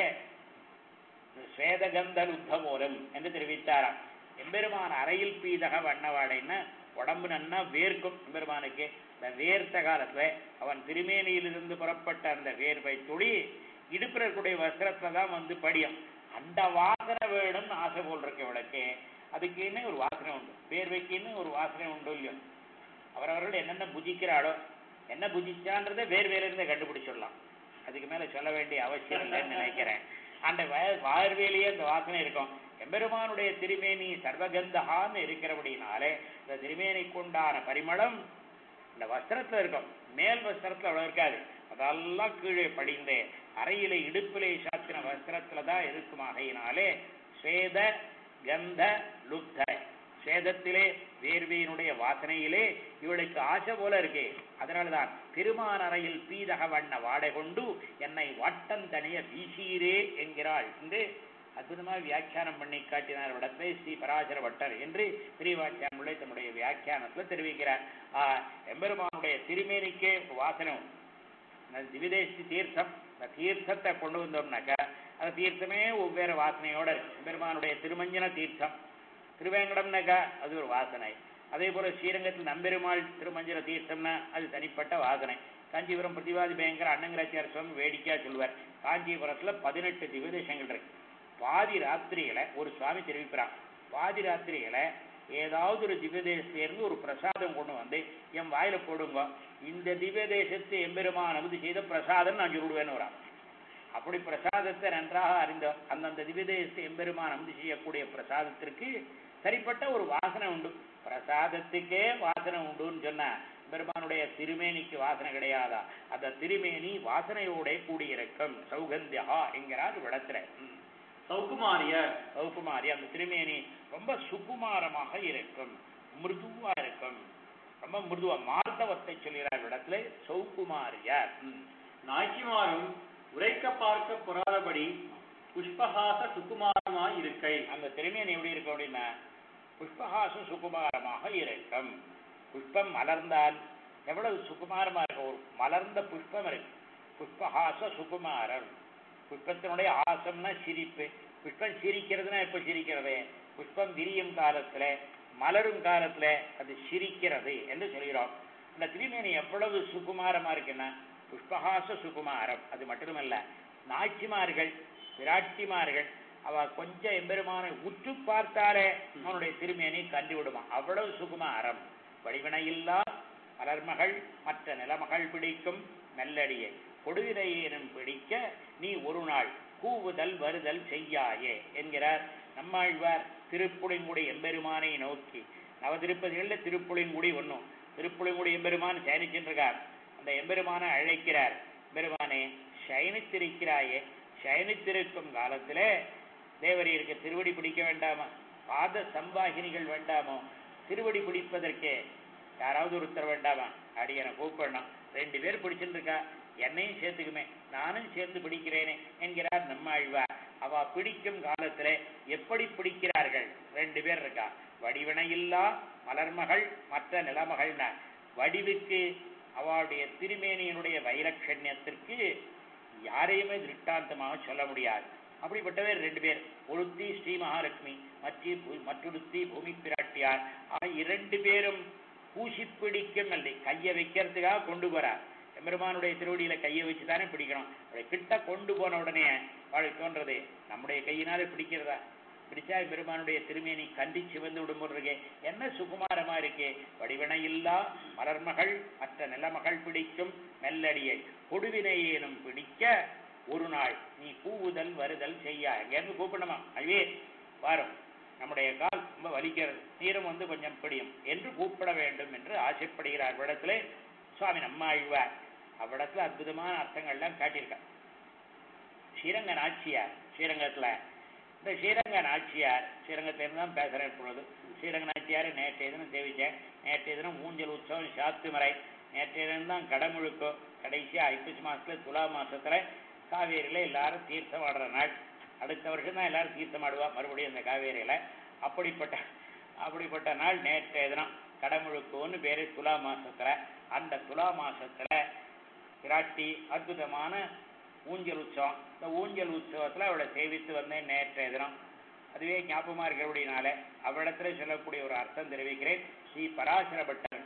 ஸ்வேதகந்தல் உத்தமோலம் என்று தெரிவித்தாராம். எம்பெருமான அறையில் பீதக வண்ணவாடைன்னா உடம்பு நன்னா வேர்க்கும். எம்பெருமானுக்கு இந்த வேர்த்த காலத்துல அவன் திருமேனியிலிருந்து புறப்பட்ட அந்த வேர்வை துளி இடுப்பிறக்கூடிய வஸ்திரத்துல தான் வந்து படியும். அந்த வாசனை வேணும்னு ஆசை போல் இருக்க விளக்கு, அதுக்குன்னு ஒரு வாசனை உண்டு, வேர்வைக்குன்னு ஒரு வாசனை உண்டு இல்லையோ. அவரவர்கள் என்னென்ன புஜிக்கிறாளோ, என்ன புஜிச்சான்றதை வேர்வையிலிருந்து கண்டுபிடிச்சிடலாம். அதுக்கு மேல சொல்ல வேண்டிய அவசியம் இல்லைன்னு நினைக்கிறேன். அந்த வார்வையிலேயே அந்த வாசனை இருக்கும். எம்பெருமானுடைய திருமேனி சர்வகந்தகான்னு இருக்கிறபடினாலே இந்த திருமேனிக்கு உண்டான பரிமளம் இந்த வஸ்திரத்துல இருக்கும். மேல் வஸ்திரத்துல அவ்வளவு இருக்காது, அதெல்லாம் கீழே படிந்தே அறையிலே இடுப்பிலே சாத்தின வஸ்திரத்துலதான் இருக்குமாகையினாலே ஸ்வேத கந்த லுப்த, ஸ்வேதத்திலே வேர்வையினுடைய வாசனையிலே இவளுக்கு ஆசை போல இருக்கே. அதனால்தான் பெருமான் அறையில் பீதக வண்ண வாடை கொண்டு என்னை வாட்டந்தணிய வீசீரே என்கிறாள் என்று அற்புதமாக வியாக்கியானம் பண்ணி காட்டினார் இடத்தை ஸ்ரீ பராசர பட்டர் என்று பிரிவாக்கியானுடைய தன்னுடைய வியாக்கியானத்தில் தெரிவிக்கிறார். எம்பெருமானுடைய திருமேனிக்கே வாசனை திவிதேசி தீர்த்தம், அந்த தீர்த்தத்தை கொண்டு வந்தோம்னாக்கா அந்த தீர்த்தமே ஒவ்வேறு வாசனையோட இருக்கு. எம்பெருமானுடைய திருமஞ்சன தீர்த்தம், திருவேங்கடம்னாக்கா அது ஒரு வாசனை. அதே போல ஸ்ரீரங்கத்தில் நம்பெருமாள் திருமஞ்சன தீர்த்தம்னா அது தனிப்பட்ட வாசனை. காஞ்சிபுரம் பிரதிவாதி பயங்கர அண்ணங்கராச்சார சுவாமி வேடிக்கையா சொல்வார், காஞ்சிபுரத்துல 18 திவ்யதேசங்கள் இருக்கு. பாதி ராத்திரியில ஒரு சுவாமி தெரிவிக்கிறான், பாதி ராத்திரியில ஏதாவது ஒரு திவ்யதேசத்திலிருந்து ஒரு பிரசாதம் கொண்டு வந்து என் வாயில போடுங்க, இந்த திவ்யதேசத்தை எம்பெருமான் அனுமதி செய்த பிரசாதம் நான் சொல்லுவேன்னு வரான். அப்படி பிரசாதத்தை நன்றாக அறிந்தோம். அந்தந்த திவ்யதேசத்தை எம்பெருமான் அனுமதி செய்யக்கூடிய பிரசாதத்திற்கு சரிப்பட்ட ஒரு வாசனை உண்டு. பிரசாதத்துக்கே வாசனை உண்டுன்னு சொன்ன பெருமானுடைய திருமேனிக்கு வாசனை கிடையாதா? அந்த திருமேனி வாசனையோட கூடியிருக்கும். சௌகந்தியா என்கிறார் விடத்துல. சௌகுமாரிய, சௌகுமாரி அந்த திருமேனி ரொம்ப சுகுமாரமாக இருக்கும், மிருதுவா இருக்கும், ரொம்ப மிருதுவா மார்த்தவத்தை சொல்கிறார் இடத்துல சௌகுமாரிய. நாய்க்குமாரும் உரைக்க பார்க்க பொறாதபடி புஷ்பஹாச சுகுமாரமாய் இருக்கை. அந்த திருமேனி எப்படி இருக்கும் அப்படின்னா புஷ்பஹாசம் சுகுமாரமாக இருக்கும். புஷ்பம் மலர்ந்தால் எவ்வளவு சுகுமாரமா இருக்கும், ஒரு மலர்ந்த புஷ்பம் இருக்கு, புஷ்பஹாச சுகுமாரம். புஷ்பத்தினுடைய ஆசம்னா சிரிப்பு. புஷ்பம் சிரிக்கிறதுனா எப்ப சிரிக்கிறது? புஷ்பம் விரியும் காலத்துல, மலரும் காலத்துல அது சிரிக்கிறது என்று சொல்கிறோம். அந்த திருமேனி எவ்வளவு சுகுமாரமா இருக்குன்னா புஷ்பஹாச சுகுமாரம். அது மட்டுமல்ல, நாச்சிமார்கள் பிராட்டிமார்கள் அவ கொஞ்சம் எம்பெருமானை உற்று பார்த்தாலே அவனுடைய திருமேனி கண்டு விடுவான். அவ்வளவு சுகுமாரம். வடிவினையில்லா மலர்மகள் மற்ற நிலமகள் பிடிக்கும் மெல்லடியை கொடுவினையேனும் பிடிக்க நீ ஒரு நாள் கூவுதல் வருதல் செய்யாயே என்கிறார் நம்மாழ்வார் திருப்புளிங்குடி எம்பெருமானை நோக்கி. நவதிருப்பதிகளில் திருப்புளிங்குடி ஒன்றும். திருப்புளிங்குடி எம்பெருமான் சயனிச்சின்றிருக்கார். அந்த எம்பெருமானை அழைக்கிறார். எம்பெருமானே சயனித்திருக்கிறாயே, சயனித்திருக்கும் காலத்திலே தேவரீருக்கு திருவடி பிடிக்க வேண்டாமா? பாத சம்பாகினிகள் வேண்டாமோ? திருவடி பிடிப்பதற்கே யாராவது ஒருத்தர் வேண்டாமா? அடியனை கூப்பிடணும். 2 பேர் பிடிச்சுட்டு இருக்கா, என்னையும் சேர்த்துக்குமே, நானும் சேர்ந்து பிடிக்கிறேனே என்கிறார் நம்மாழ்வார். அவ பிடிக்கும் காலத்துல எப்படி பிடிக்கிறார்கள்? 2 பேர் இருக்கா. வடிவினையில்லா மலர்மகள் மற்ற நிலமகள்னா வடிவுக்கு அவளுடைய திருமேனியினுடைய வைலட்சண்யத்திற்கு யாரையுமே திருஷ்டாந்தமாக சொல்ல முடியாது. அப்படிப்பட்டவர் 2 பேர். ஒருத்தி ஸ்ரீ மகாலட்சுமி, மற்றொருத்தி பூமி பிராட்டியார். 2 பேரும் பூசி பிடிக்கும் இல்லை, கையை வைக்கிறதுக்காக கொண்டு போறார். எம்பெருமானுடைய திருவடியில கையை வச்சு தானே பிடிக்கணும். அவளை கிட்ட கொண்டு போன உடனே அவளுக்கு தோன்றது, நம்முடைய கையினாலே பிடிக்கிறதா? பிடிச்சா பெருமானுடைய திருமேனி கண்டி சிவந்து விடும்போது என்ன சுகுமாரமா இருக்கே. வடிவினையில்லா மலர்மகள் மற்ற நிலமகள் பிடிக்கும் மெல்லடியை கொடுவினையேனும் பிடிக்க ஒரு நாள் நீ கூவுதல் வருதல் செய்யா. எங்கேருந்து கூப்பிடணுமா? அதுவே வரும், நம்முடைய கால் ரொம்ப வலிக்கிறது, நீரும் வந்து கொஞ்சம் பிடியும் என்று கூப்பிட வேண்டும் என்று ஆசைப்படுகிறார். இவ்விடத்துல சுவாமி நம்மாழ்வார் அவ்விடத்துல அற்புதமான அர்த்தங்கள்லாம் காட்டியிருக்கார். ஸ்ரீரங்க நாச்சியார், ஸ்ரீரங்கத்துல இந்த ஸ்ரீரங்க நாச்சியார், ஸ்ரீரங்கத்திலிருந்து தான் பேசுறேன் பொழுது. ஸ்ரீரங்க நாச்சியார் நேற்றைய தினம் சேவிச்சேன். நேற்றைய தினம் ஊஞ்சல் உற்சவம் சாத்துமறை. நேற்றைய தினம் தான் கடமுழுக்கோ. கடைசியா ஐப்பசி மாசத்துல துலா மாசத்துல காவேரியில எல்லாரும் தீர்த்தம் ஆடுற நாள். அடுத்த வருஷம் தான் எல்லாரும் தீர்த்தம் ஆடுவா மறுபடியும் அந்த காவேரியில. அப்படிப்பட்ட நாள் நேற்றைய தினம் கடமுழுக்கோன்னு பேரு. துலா மாசத்துல, அந்த துலா மாசத்துல பிராட்டி அற்புதமான ஊஞ்சல் உற்சவம். இந்த ஊஞ்சல் உற்சவத்துல அவளை சேவித்து வந்தேன் நேற்றைய தினம். அதுவே ஞாபகமா இருக்கிறபடினால அவ்விடத்துல சொல்லக்கூடிய ஒரு அர்த்தம் தெரிவிக்கிறேன். ஸ்ரீ பராசர பட்டர்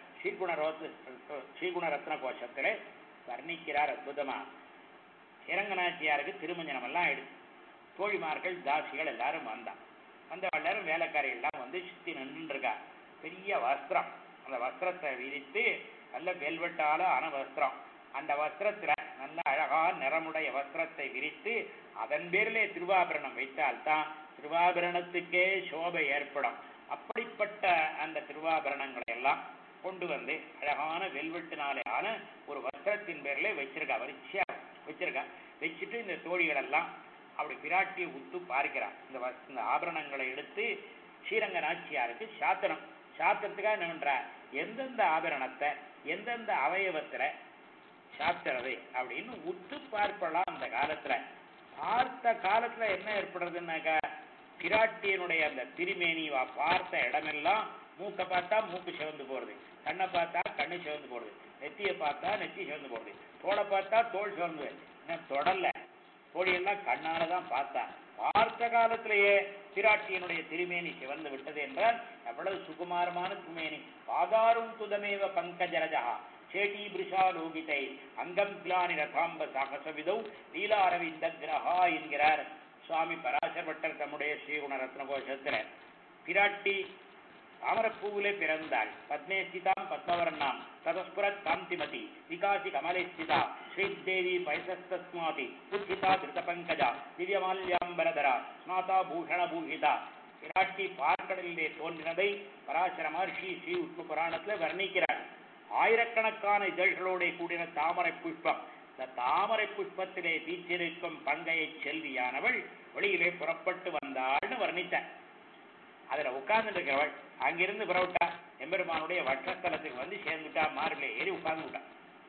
ஸ்ரீகுணரத்ன கோஷத்திலே வர்ணிக்கிறார் அற்புதமா. ஸ்ரீரங்கநாச்சியாருக்கு திருமஞ்சனம் எல்லாம் எடுத்து தோழிமார்கள் தாசிகள் எல்லாரும் வந்தான். அந்த எல்லாரும் வேலைக்காரிகள் எல்லாம் வந்து சுத்தி நின்று இருக்கா. பெரிய வஸ்திரம், அந்த வஸ்திரத்தை விரித்து நல்ல வெல்வெட்டால ஆன வஸ்திரம். அந்த வஸ்திரத்துல நல்ல அழகான நிறமுடைய வஸ்திரத்தை விரித்து அதன் பேரிலே திருவாபரணம் வைத்தால்தான் திருவாபரணத்துக்கே சோபை ஏற்படும். அப்படிப்பட்ட அந்த திருவாபரணங்களை எல்லாம் கொண்டு வந்து அழகான வெல்வெட்டினாலே ஆன ஒரு வஸ்திரத்தின் பேரிலே வச்சிருக்கா. வரிசையா வச்சிருக்கா. வச்சுட்டு இந்த தோழிகள் எல்லாம் அப்படி பிராட்டியை உத்து பார்க்கிறான். இந்த ஆபரணங்களை எடுத்து ஸ்ரீரங்க நாச்சியாருக்கு சாத்தனம். சாத்திரத்துக்காக என்ன பண்ற, எந்தெந்த ஆபரணத்தை எந்தெந்த அவயவத்துல சாத்துறது அப்படின்னு உத்து பார்ப்பலாம். அந்த காலத்துல பார்த்த காலத்துல என்ன ஏற்படுறதுன்னாக்கா, பிராட்டியனுடைய அந்த திருமேனிவா பார்த்த இடமெல்லாம் மூக்கை பார்த்தா மூக்கு சிவந்து போறது, கண்ணை பார்த்தா கண்ணு சிவந்து போறது, நெத்தியை பார்த்தா நெத்தி சிவந்து போறது, தோலை பார்த்தா தோல் சிவந்து. தொடல்ல, தோழியெல்லாம் கண்ணாலதான் பார்த்தா. பார்த்த காலத்திலேயே பிராட்டியனுடைய திருமேனி சிவந்து விட்டது என்றால் எவ்வளவு சுகுமாரமான திருமேனி. பாதாரும் துதமேவ பங்கஜரஜா சேட்டி பிரிஷா லோகிதை அங்கம் கிளானி ரதாம்ப சாகசவிதௌ லீலாரவிந்த கிரகா என்கிறார் சுவாமி பராசரப்பட்டர் தம்முடைய ஸ்ரீகுணரத்ன கோஷத்துல. பிராட்டி தாமரப்பூவிலே பிறந்தாள். பத்மே ஸ்திதாம் பத்மவர்ணாம் ததஸ்புரத் காந்திமதி விகாசி கமலே ஸ்திதா ஸ்ரீதேவி பயசஸ்தஸ்மாதி உச்சிதா திருத பங்கஜா திவ்யமால்யாம்பரதரா ஸ்நாதா பூஷண பூஷிதா. பிராட்டி பார்க்கடலிலே தோன்றினதை பராசர மகர்ஷி ஸ்ரீ விஷ்ணு புராணத்துல வர்ணிக்கிறார். ஆயிரக்கணக்கான இதழ்களோட கூடின தாமரை புஷ்பம். இந்த தாமரை புஷ்பத்திலே வீற்றிருக்கும் பங்கையை செல்வியானவள் வெளியிலே புறப்பட்டு வந்தாள்னு வர்ணித்தார். அதுல உட்கார்ந்து இருக்கிறவள் அங்கிருந்து புறவிட்டா எம்பெருமானுடைய வட்சஸ்தலத்துக்கு வந்து சேர்ந்துட்டா. மார்பிலே ஏறி உட்கார்ந்து விட்டா.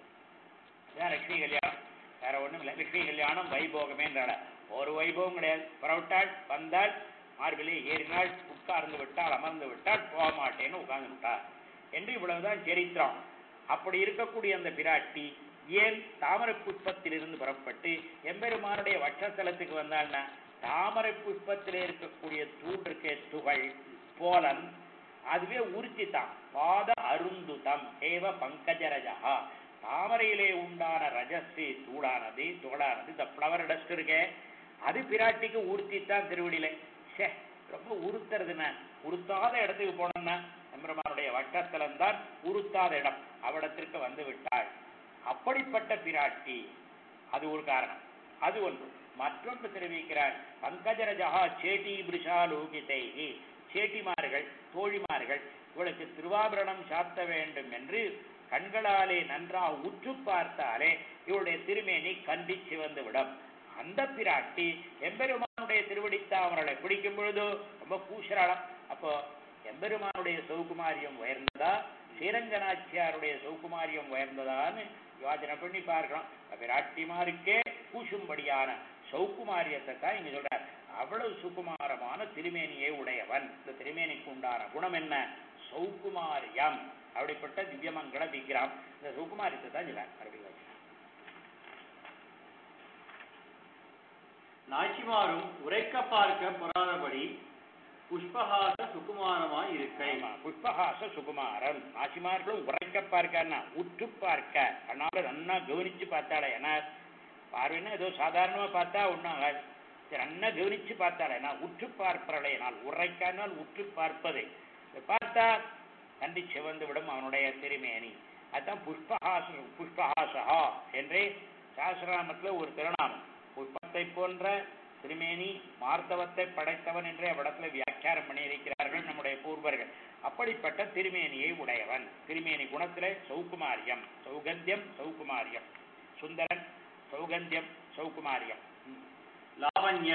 இதுதான் லட்சுமி கல்யாணம், வேற ஒண்ணும் இல்லை. லட்சுமி கல்யாணம் வைபோகமேன்றால ஒரு வைபவம் கிடையாது. புறவிட்டாள், வந்தாள், மார்பிலே ஏறினாள், உட்கார்ந்து விட்டாள், அமர்ந்து விட்டாள், போக மாட்டேன்னு உட்கார்ந்து விட்டாள் என்று இவ்வளவுதான் சரித்திரம். அப்படி இருக்கக்கூடிய அந்த பிராட்டி ஏன் தாமரை புஷ்பத்திலிருந்து புறப்பட்டு எம்பெருமானுடைய வட்சஸ்தலத்துக்கு வந்தாள்னா தாமரை புஷ்பத்திலே இருக்கக்கூடிய தூண்டிருக்க துகள் போலன் அதுவே உருச்சித்தான் பாத அருந்துதம் ஏவ பங்கஜரஜா தாமரையிலே உண்டான ரஜஸ்ரீ துகளானது இந்த ஃப்ளவர் டஸ்ட் இருக்கே அது பிராட்டிக்கு உறுத்தித்தான் திருவடியில ரொம்ப உறுத்துறதுன்னா உறுத்தாத இடத்துக்கு போனோம்னா எம்பெருமானுடைய வட்டஸ்தலம் தான் உறுத்தாத இடம் அவ்விடத்திற்கு வந்து விட்டாள். அப்படிப்பட்ட பிராட்டி அது ஒரு காரணம். அது ஒன்று. மற்றொன்று தெரிவிக்கிறார் பங்கஜரஜா சேட்டி பிரிஷாலூகிதைகி சேட்டிமார்கள் தோழிமார்கள் இவளுக்கு திருவாபரணம் சாத்த வேண்டும் என்று கண்களாலே நன்றாக உற்று பார்த்தாலே இவளுடைய திருமேனி கண்டி சிவந்து விடும். அந்த பிராட்டி எம்பெருமானுடைய திருவடித்தாமரை பிடிக்கும் பொழுது ரொம்ப கூசராளம். அப்போ எம்பெருமானுடைய சௌகுமாரியம் உயர்ந்ததா ஸ்ரீரங்கநாச்சியாருடைய சௌகுமாரியம் உயர்ந்ததான்னு யோசனை பண்ணி பார்க்கிறோம். பிராட்டிமாருக்கே கூசும்படியான சௌகுமாரியத்தை தான் இங்க சொல்றார். அவ்வளவு சுகுமாரமான திருமேனியை உடையவன். இந்த திருமேனிக்கு உண்டான குணம் என்ன? சௌகுமாரியம். அப்படிப்பட்ட திவ்யமங்கள விக்கிரம். இந்த சௌகுமாரியத்தை தான் சொல்றார். நாச்சிமாரும் உரைக்க பார்க்க பொறாதபடி புஷ்பஹாச சுகுமாரமாய் இருக்கை. புஷ்பஹாச சுகுமாரன். நாச்சிமார்களும் உரைக்க பார்க்கன்னா உற்று பார்க்க அதனால நன்னா கவனிச்சு பார்த்தாலே. ஏன்னா பார்வைன்னா ஏதோ சாதாரணமா பார்த்தா ஒன்றும் நன்னா கவனிச்சு பார்த்தாலே. நான் உற்று பார்ப்பறே நான் உரைக்கானால் உற்று பார்ப்பது பார்த்தா கண்டி சிவந்து விடும் அவனுடைய திருமேனி. அதுதான் புஷ்பஹாசா என்றே சாஸ்திரநாமத்துல ஒரு திருநாமம். புஷ்பத்தை போன்ற திருமேனி மார்த்தவத்தை படைத்தவன் என்றே அவ்விடத்துல வியாக்கியானம் பண்ணியிருக்கிறார்கள் நம்முடைய பூர்வர்கள். அப்படிப்பட்ட திருமேனியை உடையவன். திருமேனி குணத்திலே சௌகுமாரியம் சௌகந்தியம் சௌகுமாரியம் சுந்தரன் சௌகந்தியம் சௌகுமாரியம். லாவண்ய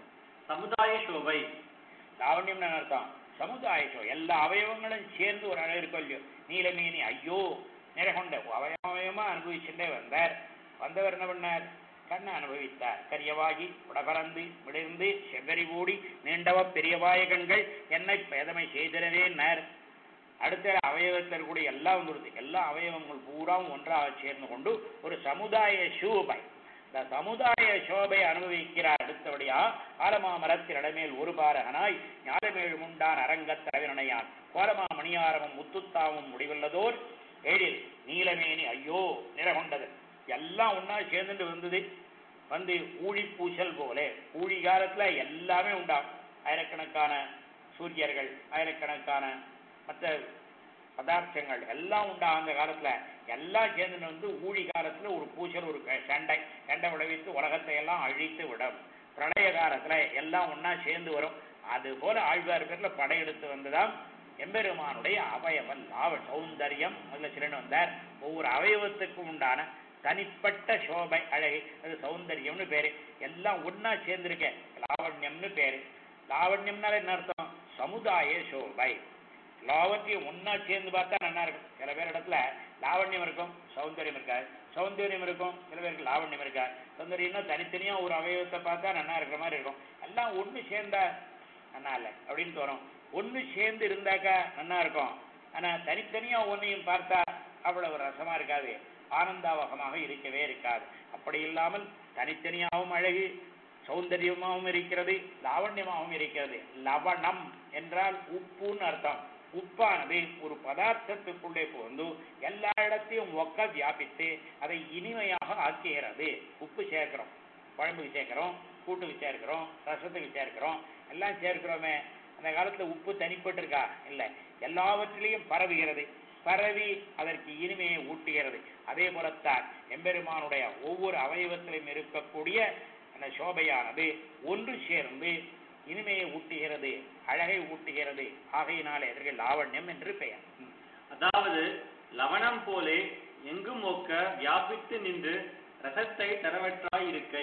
சமுதாய சோபை. லாவண்யம் அர்த்தம் சமுதாய சோ எல்லா அவயவங்களும் சேர்ந்து ஒரு அழகு இருக்கும் இல்லையோ. நீலமேனி ஐயோ நிறகொண்ட அவயவமா அனுபவிச்சுட்டே வந்தவர் என்ன பண்ணார்? கண்ணை அனுபவித்தார். கரியவாகி உடபரந்து விளிர்ந்து செவ்வரி கூடி நீண்டவ பெரியவாய கண்கள் என்னை பேதமை செய்திடவே நேர். அடுத்த அவயவத்தில் கூட எல்லாம் வந்துடுது. எல்லா அவயவங்கள் பூராவும் ஒன்றாக சேர்ந்து கொண்டு ஒரு சமுதாய சோபை. இந்த சமுதாய சோபை அனுபவிக்கிறார். அடுத்தபடியா ஆலமாமரத்தில் இடமேல் ஒரு பாரகனாய் ஞாலமேழு முண்டான் அரங்கத்தரவினையான் கோலமா மணியாரமும் முத்துத்தாவும் முடிவுள்ளதோர் எழில் நீலமேனி ஐயோ நிறகொண்டது. எல்லாம் ஒன்னா சேர்ந்துட்டு வந்தது. வந்து ஊழி பூசல் போல ஊழி காலத்துல எல்லாமே உண்டாகும். ஆயிரக்கணக்கான சூரியர்கள் ஆயிரக்கணக்கான மற்ற பதார்த்தங்கள் எல்லாம் உண்டா. அந்த காலத்துல எல்லாம் சேர்ந்து வந்து ஊழி காலத்துல ஒரு பூசல் ஒரு சண்டை விளைவித்து உலகத்தை எல்லாம் அழித்து விடும். பிரளய காலத்துல எல்லாம் ஒன்னா சேர்ந்து வரும். அது போல ஆழ்வார் பேர்ல படையெடுத்து வந்துதான் எம்பெருமானுடைய அவயவன் சௌந்தரியம் முதல்ல சிறன் வந்தார். ஒவ்வொரு அவயவத்துக்கும் உண்டான தனிப்பட்ட சோபை அழகு அது சௌந்தரியம்னு பேரு. எல்லாம் ஒன்னா சேர்ந்திருக்க லாவண்யம்னு பேரு. லாவண்யம்னால என்ன அர்த்தம்? சமுதாய சோபை. லாவண்யம் ஒன்னா சேர்ந்து பார்த்தா நல்லா இருக்கும். சில பேர் இடத்துல லாவண்யம் இருக்கும் சௌந்தரியம் இருக்காது. சௌந்தரியம் இருக்கும் சில பேருக்கு லாவண்யம் இருக்காது. சௌந்தரியம்னா தனித்தனியா ஒரு அவயவத்தை பார்த்தா நல்லா இருக்கிற மாதிரி இருக்கும். எல்லாம் ஒண்ணு சேர்ந்தா நல்லா இல்லை அப்படின்னு தோணும். ஒண்ணு சேர்ந்து இருந்தாக்கா நல்லா இருக்கும். ஆனா தனித்தனியா ஒன்னையும் பார்த்தா அவ்வளவு ரசமா இருக்காது, ஆனந்தாவகமாக இருக்கவே இருக்காது. அப்படி இல்லாமல் தனித்தனியாகவும் அழகு சௌந்தரியமாகவும் இருக்கிறது, லாவண்யமாகவும் இருக்கிறது. லவணம் என்றால் உப்புன்னு அர்த்தம். உப்பானது ஒரு பதார்த்தத்துக்குள்ளே புகுந்து எல்லா இடத்தையும் ஒக்க வியாபித்து அதை இனிமையாக ஆக்குகிறது. உப்பு சேர்க்கிறோம், குழம்புக்கு சேர்க்கிறோம், கூட்டுக்கு சேர்க்கிறோம், ரசத்துக்கு சேர்க்கிறோம், எல்லாம் சேர்க்கிறோமே. அந்த காலத்துல உப்பு தனிப்பட்டு இருக்கா? இல்லை, எல்லாவற்றிலையும் பரவுகிறது. பரவி அதற்கு இனிமையை ஊட்டுகிறது. அதே போலத்தான் எம்பெருமானுடைய ஒவ்வொரு அவயவத்திலும் இருக்கக்கூடிய அந்த சோபையானது ஒன்று சேர்ந்து இனிமையை ஊட்டுகிறது, அழகை ஊட்டுகிறது. ஆகையினாலே அதற்கு லாவண்யம் என்று பெயர். அதாவது லவணம் போலே எங்கும் ஒக்க வியாபித்து நின்று ரசத்தை தரவற்றாய் இருக்கை.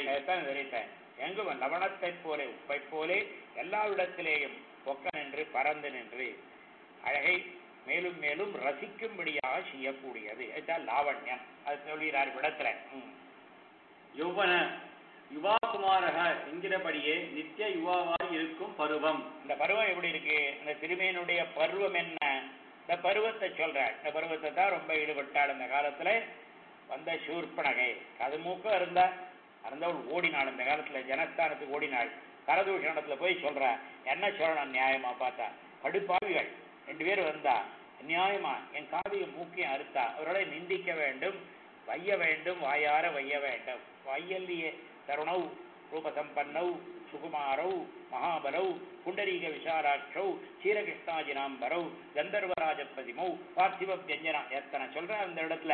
எங்கும் லவணத்தை போலே உப்பை போலே எல்லா இடத்திலேயும் ஒக்க நின்று பறந்து நின்று அழகை மேலும் மேலும் ரசிக்கும்படியாக செய்யக்கூடியது. லாவண்யம். அது சொல்கிறார் விடத்துல. யௌவன யுவா குமாரக என்கிறபடியே நித்திய யுவாவாய் இருக்கும் பருவம். இந்த பருவம் எப்படி இருக்கு? இந்த திருமேனுடைய பருவம் என்ன? இந்த பருவத்தை சொல்ற. இந்த பருவத்தை தான் ரொம்ப ஈடுபட்டாள் அந்த காலத்துல. வந்த சூர்பனகை கதுமூக்கம் அருந்தவள் ஓடினாள். இந்த காலத்துல ஜனஸ்தானத்துக்கு ஓடினாள். கரதூஷணத்துல போய் சொல்ற, என்ன சொல்லணும் நியாயமா பார்த்தா, கடுப்பாவிகள் 2 பேர் வந்தா நியாயமா என் காதையும் மூக்கையும் அறுத்தா, அவர்களை நிந்திக்க வேண்டும், வைய வேண்டும், வாயார வைய வேண்டும். வையல்லியே தருணவ் ரூபசம்பன்னவ் சுகுமாரவ் மகாபலவ் புண்டரீக விசாராட்சவ் சீரகிருஷ்ணாஜினாம்பரவ் கந்தர்வராஜபதிமௌ பார்த்திவ வியஞ்சனா எத்தனை சொல்ற அந்த இடத்துல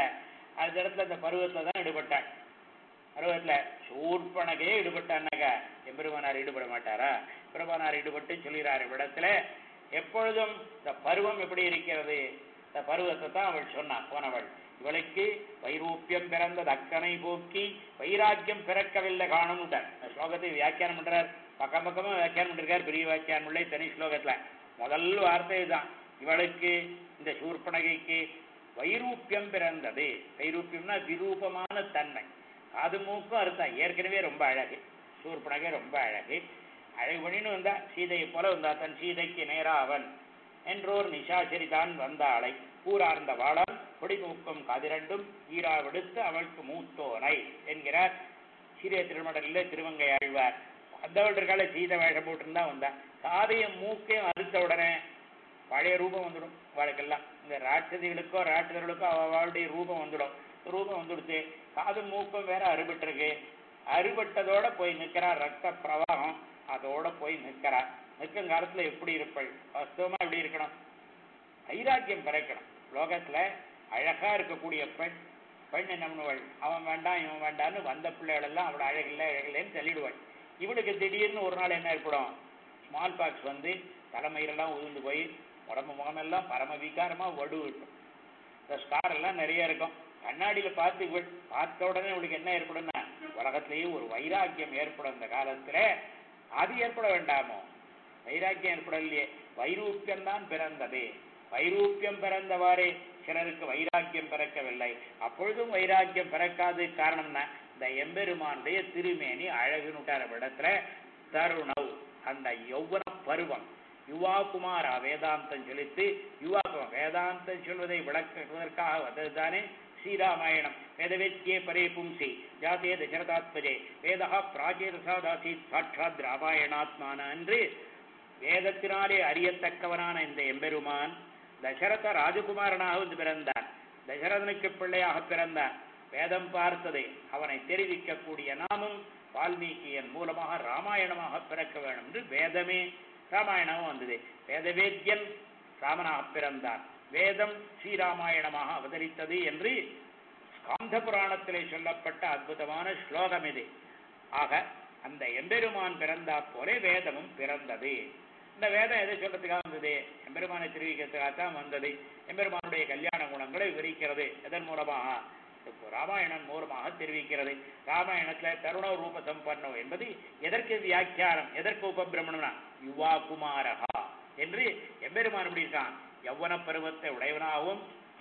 அந்த பருவத்துல தான் ஈடுபட்டாள். பருவத்துல சூர்பனகே ஈடுபட்டான்னாக்க எம்பெருமானார் ஈடுபட மாட்டாரா? பெருமானார் ஈடுபட்டு சொல்கிறார் இவ்விடத்துல எப்பொழுதும் இந்த பருவம் எப்படி இருக்கிறது, இந்த பருவத்தை தான் அவள் சொன்னான் போனவள். இவளுக்கு வைரூப்பியம் பிறந்த தக்கனை போக்கி வைராக்கியம் பிறக்கவில்லை காணும். ஸ்லோகத்தை வியாக்கியானம் பண்றார், பக்கம் பக்கமா வியாக்கியானம் பண்ணிருக்கார். பெரிய வியாக்கியானம் உள்ள தனி ஸ்லோகத்துல முதல் வார்த்தை தான், இவளுக்கு இந்த சூர்பனகைக்கு வைரூப்பியம் பிறந்தது. வைரூப்பியம்னா விரூபமான தன்மை. காது மூக்கும் அறுத்தா ஏற்கனவே ரொம்ப அழகு, சூர்பனகை ரொம்ப அழகு. அழகு பண்ணின்னு வந்தா சீதையை போல வந்தா, தன் சீதைக்கு நேரா அவன் என்றோர் நிஷாசரி தான் வந்தாளை கூறார்ந்த வாழால் கொடிமூக்கம் காதிரண்டும் ஈராவெடுத்து அவளுக்கு மூத்தோனை என்கிறார் சீரிய திருமடலில் திருவங்கை ஆழ்வார். வந்தவள் இருக்கால சீதை வேஷம் போட்டுருந்தா வந்தா, காதையும் மூக்கையும் அறுத்த உடனே பழைய ரூபம் வந்துடும் அவளுக்கெல்லாம். இந்த ராட்சதிகளுக்கோ ராட்சதர்களுக்கோ அவளுடைய ரூபம் வந்துடும். ரூபம் வந்துடுச்சு, காது மூக்கம் வேற அறுபட்டிருக்கு. அறுபட்டதோட போய் நிற்கிறார், ரத்த பிரவாகம் அதோட போய் நிற்கிறார். நிற்கும் காலத்துல எப்படி இருப்பள்? வாஸ்தவமா எப்படி இருக்கணும்? வைராக்கியம் பிறக்கணும். லோகத்துல அழகா இருக்கக்கூடிய பெண் என்ன பண்ணுவாள்? அவன் வேண்டாம் இவன் வேண்டான்னு வந்த பிள்ளைகள் எல்லாம் அவளை அழகில்லை அழகில்லைன்னு சொல்லிடுவாள். இவளுக்கு திடீர்னு ஒரு நாள் என்ன ஏற்படும்? ஸ்மால் பாக்ஸ் வந்து தலைமையிலெல்லாம் உதிர்ந்து போய் உடம்பு முகமெல்லாம் பரம விகாரமா வடுவிட்டும். இந்த ஸ்கார் எல்லாம் நிறைய இருக்கும். கண்ணாடியில பார்த்த உடனே இவளுக்கு என்ன ஏற்படும்னா உலகத்திலேயே ஒரு வைராக்கியம் ஏற்படும். இந்த காலத்துல அது ஏற்பட வேண்டாமோ? வைராக்கியம் ஏற்படலையே, வைரூப்பியம் தான் பிறந்தது. வைரூப்பியம் பிறந்தவாறே சிலருக்கு வைராக்கியம் பிறக்கவில்லை. அப்பொழுதும் வைராக்கியம் பிறக்காது காரணம்னா இந்த எம்பெருமானுடைய திருமேனி அழகுனுட்டார இடத்துல தருணவ் அந்த யௌவன பருவம். யுவா குமாரா வேதாந்தம் செலுத்தி யுவாக்குமார் வேதாந்தம் சொல்வதை விளக்குவதற்காக வந்ததுதானே ஸ்ரீராமாயணம். வேதவேத்யே பரே பும்சி ஜாதே தசரதாத்மஜே வேதா பிராச்சீரசாதாசீத் சாட்சாத் ராமாயணாத்மான என்று வேதத்தினாலே அறியத்தக்கவனான இந்த எம்பெருமான் தசரத ராஜகுமாரனாக வந்து பிறந்தார். தசரதனுக்கு பிள்ளையாக பிறந்தார். வேதம் பார்த்ததை அவனை தெரிவிக்கக்கூடிய நாமும் வால்மீகியின் மூலமாக ராமாயணமாக பிறக்க வேண்டும் என்று வேதமே ராமாயணமும் வந்தது. வேதவேத்யன் ராமனாக பிறந்தார். வேதம் ஸ்ரீராமாயணமாக அவதரித்தது என்று ஸ்காந்த புராணத்திலே சொல்லப்பட்ட அற்புதமான ஸ்லோகம் இது. ஆக அந்த எம்பெருமான் பிறந்தா போலே வேதமும் பிறந்தது. இந்த வேதம் எதை சொல்றதுக்காக வந்தது? எம்பெருமானை தெரிவிக்கிறதுக்காகத்தான் வந்தது. எம்பெருமானுடைய கல்யாண குணங்களை விவரிக்கிறது. எதன் மூலமாக? ராமாயணம் மூலமாக தெரிவிக்கிறது. ராமாயணத்துல தருண ரூப சம்பன்னோ என்பது எதற்கு வியாக்கியானம், எதற்கு உபபிரமணம்னா யுவா குமாரஹா என்று எம்பெருமான் எப்படி இருக்கான்? யௌவன பருவத்தை உடையவனாகவும்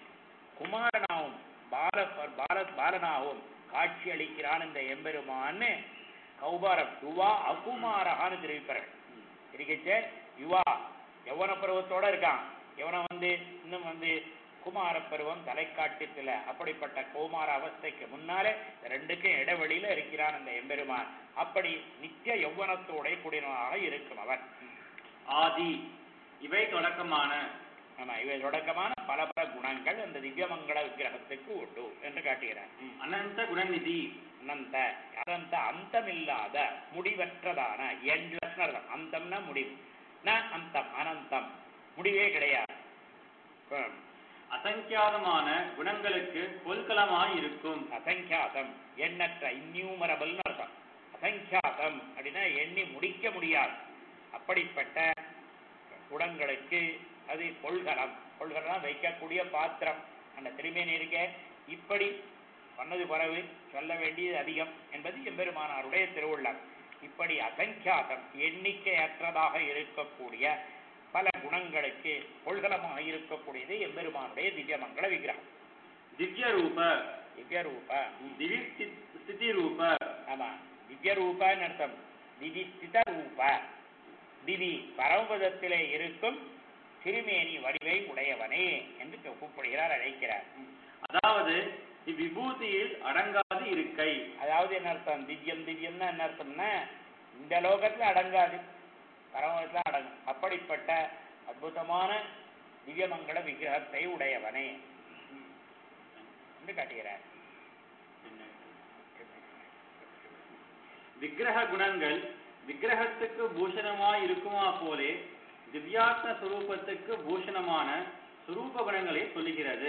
குமாரனாகவும் பாலனாகவும் காட்சி அளிக்கிறான் இந்த எம்பெருமான்னு கௌபாரம் யுவா அகுமாரஹான்னு தெரிவிப்பார்கள். இருக்கச்சே யுவா யௌவன பருவத்தோட இருக்கான். யவனம் இன்னும் குமார பருவம் தலைக்காட்டத்தில் அப்படிப்பட்ட கௌமார அவஸ்தைக்கு முன்னாலே ரெண்டுக்கும் இடைவெளியில இருக்கிறான் அந்த எம்பெருமான். அப்படி நித்திய யௌவனத்தோட கூடியவனாக இருக்கும் அவன். ஆதி இவை தொடக்கமான இவை தொடக்கமான பல பல குணங்கள் அந்த திவ்யமங்கள விக்கிரகத்துக்கு உண்டு என்று காட்டுகிறார். அனந்த குணநிதி அனந்த அனந்த அந்தமில்லாத முடிவற்றதான எண்ட்லெஸ் அந்தம்னா முடிவு, அந்தம் அனந்தம் முடிவே கிடையாது. அசங்கியாதமான குணங்களுக்கு கொல்கலமாய் இருக்கும். அசங்கியாதம் எண்ணற்ற இன்யூமரபிள் அர்த்தம். அசங்கியாதம் அப்படின்னா எண்ணி முடிக்க முடியாது. அப்படிப்பட்ட குணங்களுக்கு அது கொள்கலம். கொள்கலம் வைக்கக்கூடிய பாத்திரம். அந்த திருமேனி இருக்க இப்படி சொன்னது பரவு சொல்ல வேண்டியது அதிகம் என்பது எம்பெருமானாருடைய திருவுள்ளம். இப்படி அசங்கியாதம் எண்ணிக்கையற்றதாக இருக்கக்கூடிய பல குணங்களுக்கு கொள்கலமாக இருக்கக்கூடியது எம்பெருமானுடைய திவ்யமங்கள விக்கிரகம். திவ்ய ரூப திவ்ய ஸ்திதி ரூப. ஆமா, திவ்ய ரூபன்னு அர்த்தம். திவி ஸ்தித ரூப. திவி பரமபதத்திலே இருக்கும் திருமேனி வடிவை உடையவனே என்று கூப்பிடுகிறார், அழைக்கிறார். அதாவது இவ்விபூதியில் அடங்காது இருக்கை. அதாவது என்ன அர்த்தம்? திவ்யம் திவ்யம்னா என்ன அர்த்தம்னா இந்த லோகத்துல அடங்காது, பரமத்துல அடங்கும். அப்படிப்பட்ட அற்புதமான திவ்யமங்கள விக்கிரகத்தை உடையவனே என்று காட்டுகிறார். விக்கிரக குணங்கள் விக்கிரகத்துக்கு பூஷணமாய் இருக்குமா போலே திவ்யாத்ம சுரூபத்துக்கு பூஷணமான சுரூப குணங்களை சொல்லுகிறது.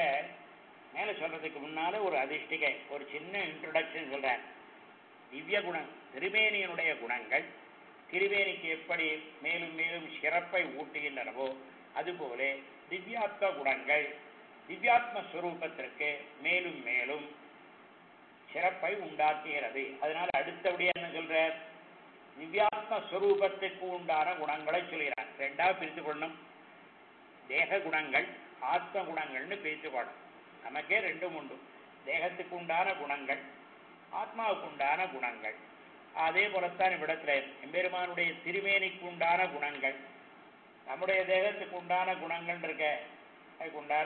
மேல சொல்றதுக்கு முன்னால ஒரு அதிஷ்டிகை, ஒரு சின்ன இன்ட்ரோடக்ஷன் சொல்றேன். திவ்ய குணம், திருமேனியனுடைய குணங்கள் திருவேணிக்கு எப்படி மேலும் மேலும் சிறப்பை ஊட்டுகின்றனவோ அதுபோல திவ்யாத்ம குணங்கள் திவ்யாத்ம ஸ்வரூபத்திற்கு மேலும் மேலும் சிறப்பை உண்டாக்குகிறது. அதனால அடுத்தபடியா என்ன சொல்ற? திவ்யாத்ம ஸ்வரூபத்துக்கு உண்டான குணங்களை சொல்கிறார். ரெண்டாவது பிரித்து கொள்ளணும். தேக குணங்கள் ஆத்ம குணங்கள்னு பிரித்து கொள்ளணும். நமக்கே ரெண்டும் உண்டு. தேகத்துக்கு உண்டான குணங்கள், ஆத்மாவுக்கு உண்டான குணங்கள். அதே போலத்தான் இவ்விடத்துல எம்பெருமானுடைய திருமேனிக்கு உண்டான குணங்கள், நம்முடைய தேகத்துக்கு உண்டான குணங்கள் இருக்க, அதுக்கு உண்டான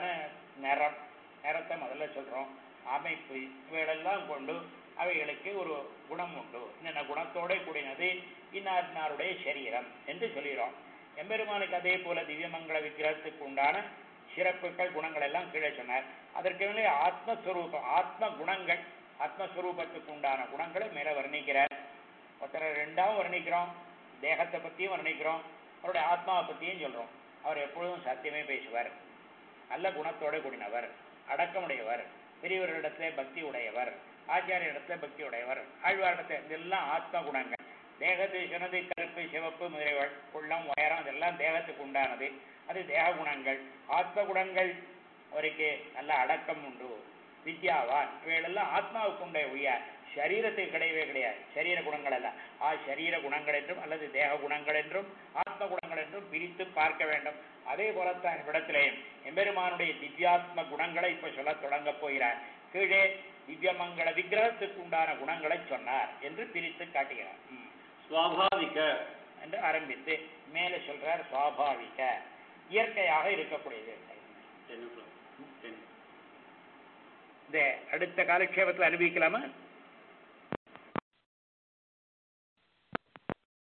நிறத்தை முதல்ல சொல்றோம். அமைப்பு இவைகளெல்லாம் கொண்டு அவைகளுக்கு ஒரு குணம் உண்டு. இன்னென்ன குணத்தோட கூடினது இன்னாருடைய சரீரம் என்று சொல்கிறோம். எம்பெருமானுக்கு அதே போல திவ்யமங்கள விக்கிரகத்துக்கு உண்டான சிறப்புகள் குணங்கள் எல்லாம் கீழே சொன்னார். அதற்கு மேலே ஆத்மஸ்வரூபம், ஆத்ம குணங்கள், ஆத்மஸ்வரூபத்துக்கு உண்டான குணங்களை மேல வர்ணிக்கிறார். ஒருத்தரை ரெண்டாவும் வர்ணிக்கிறோம், தேகத்தை பத்தியும் வர்ணிக்கிறோம், அவருடைய ஆத்மாவை பத்தியும் சொல்றோம். அவர் எப்பொழுதும் சத்தியமே பேசுவார், நல்ல குணத்தோட கூடினவர், அடக்கமுடையவர், பெரியவர்களிடத்திலே பக்தி உடையவர், ஆச்சாரியரிடத்துல பக்தி உடையவர், ஆழ்வாரிடத்துல, இதெல்லாம் ஆத்ம குணங்கள். தேகத்துக்கு சொன்னது கருப்பு சிவப்பு முதலியவள் உள்ளம் உயரம் இதெல்லாம் தேகத்துக்கு உண்டானது, அது தேக குணங்கள். ஆத்ம குணங்கள் அவருக்கு நல்ல அடக்கம் உண்டு, வித்யாவான், இவைகளெல்லாம் ஆத்மாவுக்கு உண்டே ஒழிய சரீரத்துக்கு கிடையவே கிடையாது. சரீர குணங்கள் அல்ல. சரீர குணங்கள் என்றும் அல்லது தேக குணங்கள் என்றும் ஆத்ம குணங்கள் என்றும் பிரித்து பார்க்க வேண்டும். அதே போலத்தான் இடத்திலேயும் எம்பெருமானுடைய திவ்யாத்ம குணங்களை இப்ப சொல்ல தொடங்க போகிறார். கீழே திவ்யமங்கள விக்கிரகத்துக்கு உண்டான குணங்களை சொன்னார் என்று பிரித்து காட்டுகிறார். சுவாபாவிக என்று ஆரம்பித்து மேலே சொல்றார் சுவாபாவிக, இயற்கையாக இருக்கக்கூடியது. இந்த அடுத்த காலக்ஷேபத்தில் அனுபவிக்கலாமா?